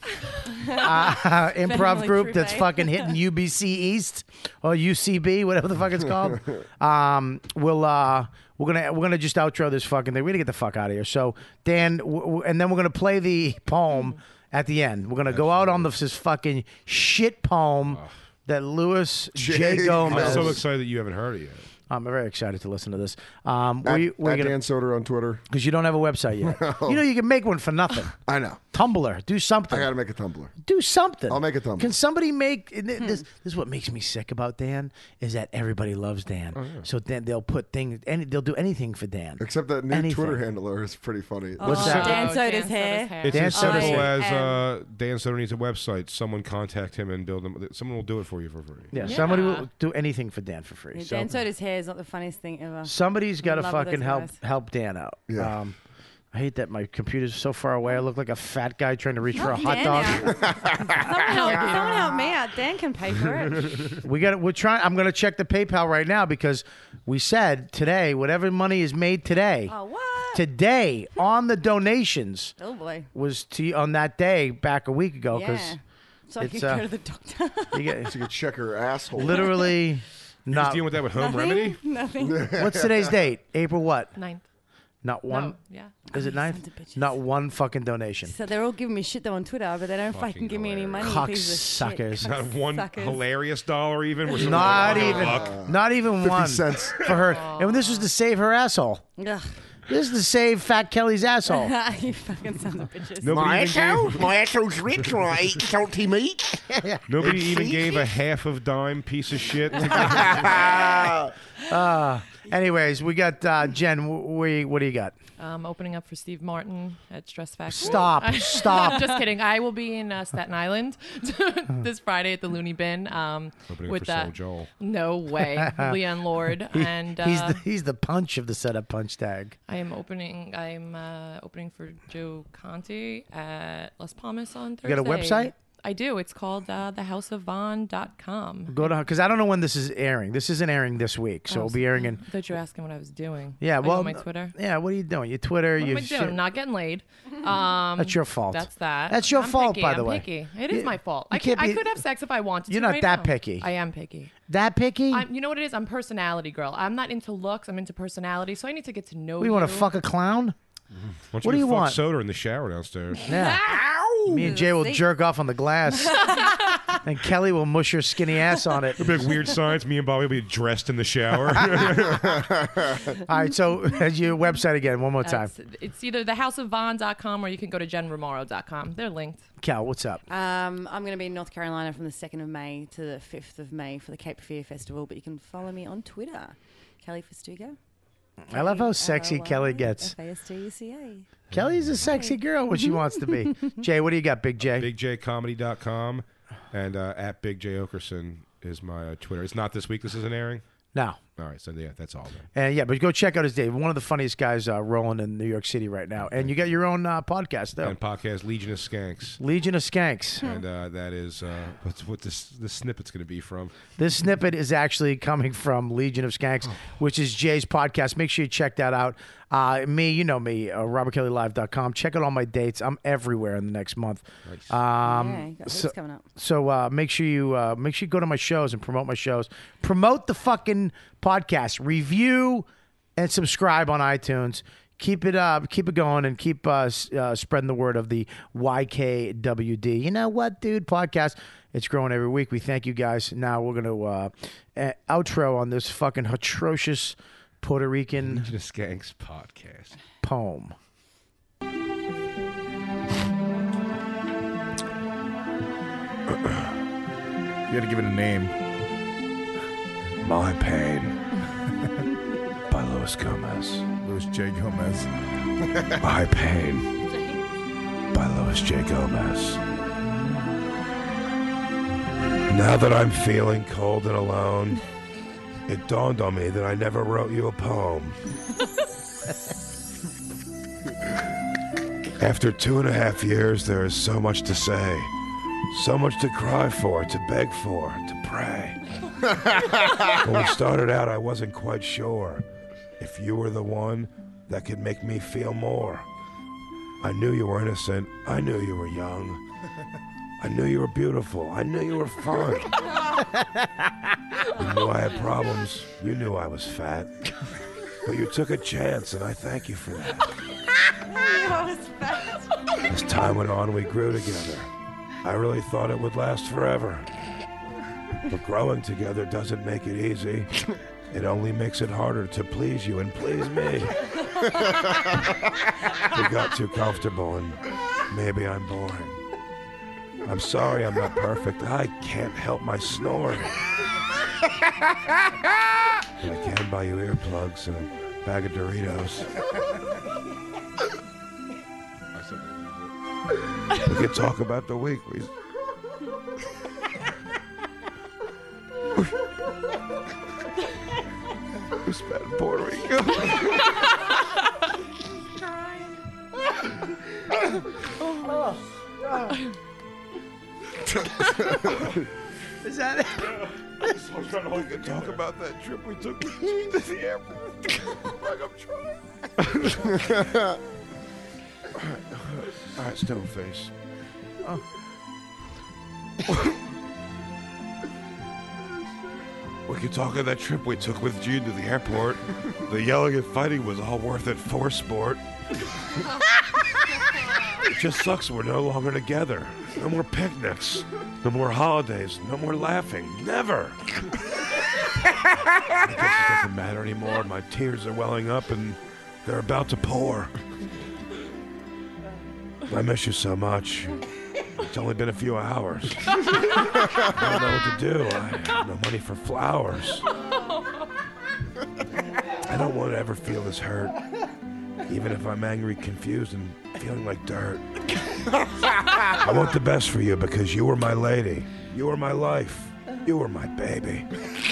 C: uh, improv
G: Family
C: group
G: troupe,
C: that's
G: eh?
C: fucking hitting U B C East or U C B, whatever the fuck it's called. Um, we'll uh, we're gonna we're gonna just outro this fucking thing. We're gonna get the fuck out of here. So Dan, w- w- and then we're gonna play the poem at the end. We're gonna go out on this, this fucking shit poem that Louis J.
I: J.
C: Gomez.
F: I'm so excited that you haven't heard it yet.
C: I'm very excited to listen to this. Um,
I: At,
C: where you, where
I: at
C: you gonna,
I: Dan Soder on Twitter.
C: because you don't have a website yet. You know you can make one for nothing.
I: I know.
C: Tumblr, do something.
I: I got to make a Tumblr.
C: Do something.
I: I'll make a Tumblr.
C: Can somebody make and th- this? This is what makes me sick about Dan is that everybody loves Dan.
I: Oh,
C: So then they'll put things, any they'll do anything for Dan.
I: Except that new
C: Anything.
I: Twitter handler is pretty funny.
C: What's
G: Oh,
C: that?
G: Dan
H: Oh,
G: Soda's
H: Dan
G: hair.
H: Soda's hair.
F: It's
C: Dan
F: as simple
C: Soder's
F: as
G: hair.
F: uh, Dan Soder needs a website. Someone contact him and build them. Someone will do it for you for free.
C: Yeah,
G: Yeah.
C: somebody will do anything for Dan for free.
G: Yeah,
C: So
G: Dan Soda's hair is not the funniest thing ever.
C: somebody's got to
G: Love with
C: fucking
G: those
C: help
G: guys.
C: help Dan out.
I: Yeah.
C: Um, I hate that my computer's so far away. I look like a fat guy trying to reach for a
G: Help
C: hot
G: Dan
C: dog.
G: out. someone, help, someone help me out. Dan can pay for it.
C: We got. We're trying. I'm going to check the PayPal right now because we said today, whatever money is made today,
G: Oh, what?
C: today on the donations
G: Oh, boy.
C: was to on that day back a week ago because
G: Yeah. So I
C: it's,
G: can
C: uh,
G: go to the doctor.
C: you get
I: So you could check her asshole.
C: literally
F: You're just
C: not.
F: dealing with that with Home Remedy.
G: Nothing. Nothing.
C: What's today's date? April what?
H: Ninth.
C: Not one.
H: No, yeah.
C: Is it
G: Oh,
C: ninth?
G: sons of bitches.
C: Not one fucking donation.
G: So they're all giving me shit though on Twitter, but they don't fucking,
F: Fucking
G: give me any money.
C: hilarious.
G: pieces of shit.
C: Cocksuckers.
F: Not one
G: Suckers.
F: hilarious dollar even. Where someone's
C: Not
F: like, "Oh,
C: even.
F: buck."
C: Not even one
I: cents.
C: for her. And this was to save her asshole.
G: Ugh.
C: This is to save Fat Kelly's asshole.
G: You fucking sons of bitches.
F: Nobody
B: My
F: even
B: asshole,
F: gave,
B: my asshole's rich when I eat salty meat.
F: nobody
B: It's
F: even
B: easy.
F: gave a half of dime piece of shit. To get
C: Uh, anyways, we got uh, Jen. wh- Where, what do you got?
H: Um, opening up for Steve Martin at Stress Factory.
C: Stop. Stop.
H: Just kidding. I will be in uh, Staten Island this Friday at the Looney Bin. Um,
F: Opening up
H: with
F: for
H: uh,
F: Soul Joel.
H: No way, Leon Lord,
C: He-
H: and uh,
C: he's the he's the punch of the setup punch tag.
H: I am opening. I'm uh, opening for Joe Conte at Las Palmas on Thursday.
C: You got a website?
H: I do. It's called uh, the house of von dot com.
C: Go to because I don't know when this is airing. This isn't airing this week, so
H: Oh,
C: it'll be airing in.
H: I thought you were asking what I was doing.
C: Yeah,
H: Like
C: well,
H: on my Twitter.
C: Yeah, what are you doing? Your Twitter,
H: What
C: your
H: am I
C: shit.
H: doing? Not getting laid. Um,
C: That's your fault.
H: That's that.
C: That's your
H: I'm
C: fault,
H: picky.
C: by the
H: I'm
C: way.
H: Picky. It is
C: You-
H: my fault.
C: you
H: I,
C: can't
H: could,
C: be-
H: I could have sex if I wanted
C: You're
H: to.
C: not
H: right
C: that
H: now.
C: picky.
H: I am picky.
C: That picky?
H: I'm, you know what it is? I'm personality girl. I'm not into looks. I'm into personality. So I need to get to know
C: we
H: you.
C: want to fuck a clown?
F: Why don't
C: What do you
F: fuck
C: want?
F: Soda in the shower downstairs.
C: Yeah. Me and Jay will jerk off on the glass, and Kelly will mush her skinny ass on it.
F: It'll be like weird science. Me and Bobby will be dressed in the shower.
C: All right, so your website again, one more time.
H: That's- It's either the house of von dot com or you can go to jen romaro dot com. They're linked.
C: Cal, what's up?
G: Um, I'm going to be in North Carolina from the second of May to the fifth of May for the Cape Fear Festival, but you can follow me on Twitter, Kelly Festugo.
C: I love how sexy Kelly gets.
G: F A S T U C A.
C: Kelly's a sexy girl when she wants to be. Jay, what do you got, Big J?
F: big j comedy dot com and uh, at Big J Okerson is my uh, Twitter. It's not this week. This isn't airing.
C: No.
F: All right, so yeah, that's all. Then.
C: And yeah, but go check out his day. One of the funniest guys uh, rolling in New York City right now. And you got your own uh, podcast, though.
F: And podcast Legion of Skanks.
C: Legion of Skanks.
F: And uh, that is uh, what's what this this snippet's going to be from.
C: This snippet is actually coming from Legion of Skanks, which is Jay's podcast. Make sure you check that out. Uh, me, you know me, uh, robert kelly live dot com. Check out all my dates. I'm everywhere in the next month.
F: Nice.
C: Um,
G: Yeah, you got
C: so
G: heaps coming up.
C: so uh, make sure you uh, make sure you go to my shows and promote my shows. Promote the fucking podcast. Review and subscribe on iTunes. Keep it up, keep it going, and keep uh, s- uh, spreading the word of the Y K W D. You know what, dude? Podcast. It's growing every week. We thank you guys. Now we're gonna uh, uh, outro on this fucking atrocious Puerto Rican
F: Legion of Skanks podcast.
C: poem.
K: You gotta give it a name.
L: My Pain by Luis Gomez.
K: Louis J. Gomez.
L: My Pain by Luis J. Gomez. Now that I'm feeling cold and alone, it dawned on me that I never wrote you a poem. After two and a half years, there is so much to say, so much to cry for, to beg for, to pray. When we started out, I wasn't quite sure if you were the one that could make me feel more. I knew you were innocent. I knew you were young. I knew you were beautiful. I knew you were fun. You knew I had problems. You knew I was fat. But you took a chance, and I thank you for that. As time went on, we grew together. I really thought it would last forever. But growing together doesn't make it easy. It only makes it harder to please you and please me. We got too comfortable, and maybe I'm boring. I'm sorry I'm not perfect. I can't help my snoring. But I can buy you earplugs and a bag of Doritos. We can talk about the week. We... we spent in Puerto Rico.
C: Is that it?
L: I was trying to we could talk about that trip we took to the airport. Like I'm trying. All right, stone face.
C: Oh.
L: We could talk about that trip we took with June to the airport. The yelling and fighting was all worth it for sport. It just sucks we're no longer together. No more picnics. No more holidays. No more laughing. Never. I guess it doesn't matter anymore. My tears are welling up and they're about to pour. I miss you so much. It's only been a few hours. I don't know what to do. I have no money for flowers. I don't want to ever feel this hurt, even if I'm angry, confused, and feeling like dirt. I want the best for you because you were my lady. You were my life. You were my baby.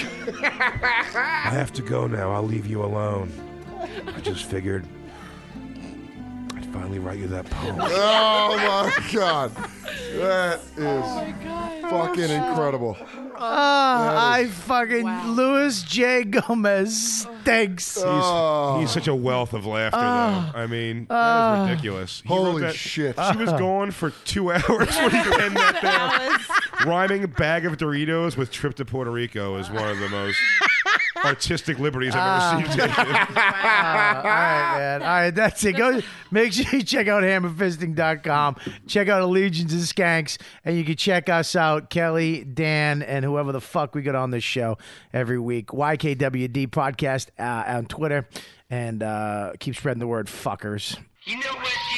L: I have to go now. I'll leave you alone. I just figured I'd finally write you that poem.
I: Oh my God, that is fucking incredible.
C: Oh, I fucking Louis J. Gomez stinks.
F: He's,
I: Oh.
F: he's such a wealth of laughter,
C: Oh.
F: though. I mean,
C: Oh.
F: that is ridiculous. He
I: Holy
F: wrote that-
I: shit.
F: She was gone for two hours when he penned that down. Rhyming bag of Doritos with trip to Puerto Rico is one of the most artistic liberties I've ever seen taken.
C: All right, man. All right, that's it. Go make sure you check out hammer fisting dot com. Check out Allegiance and Skanks, and you can check us out, Kelly, Dan, and whoever the fuck we got on this show every week. Y K W D podcast uh, on Twitter, and uh, keep spreading the word, fuckers.
E: You know what, dude?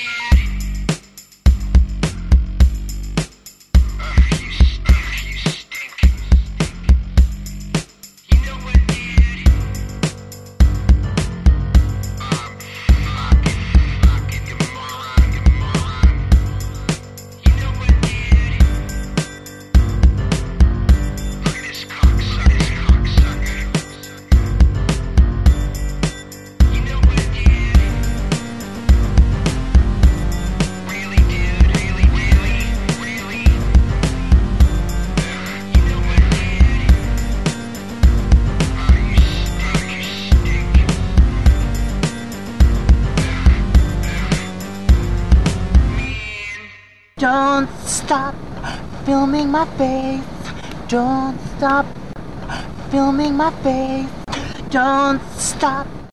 M: Don't stop filming my face. Don't stop filming my face. Don't stop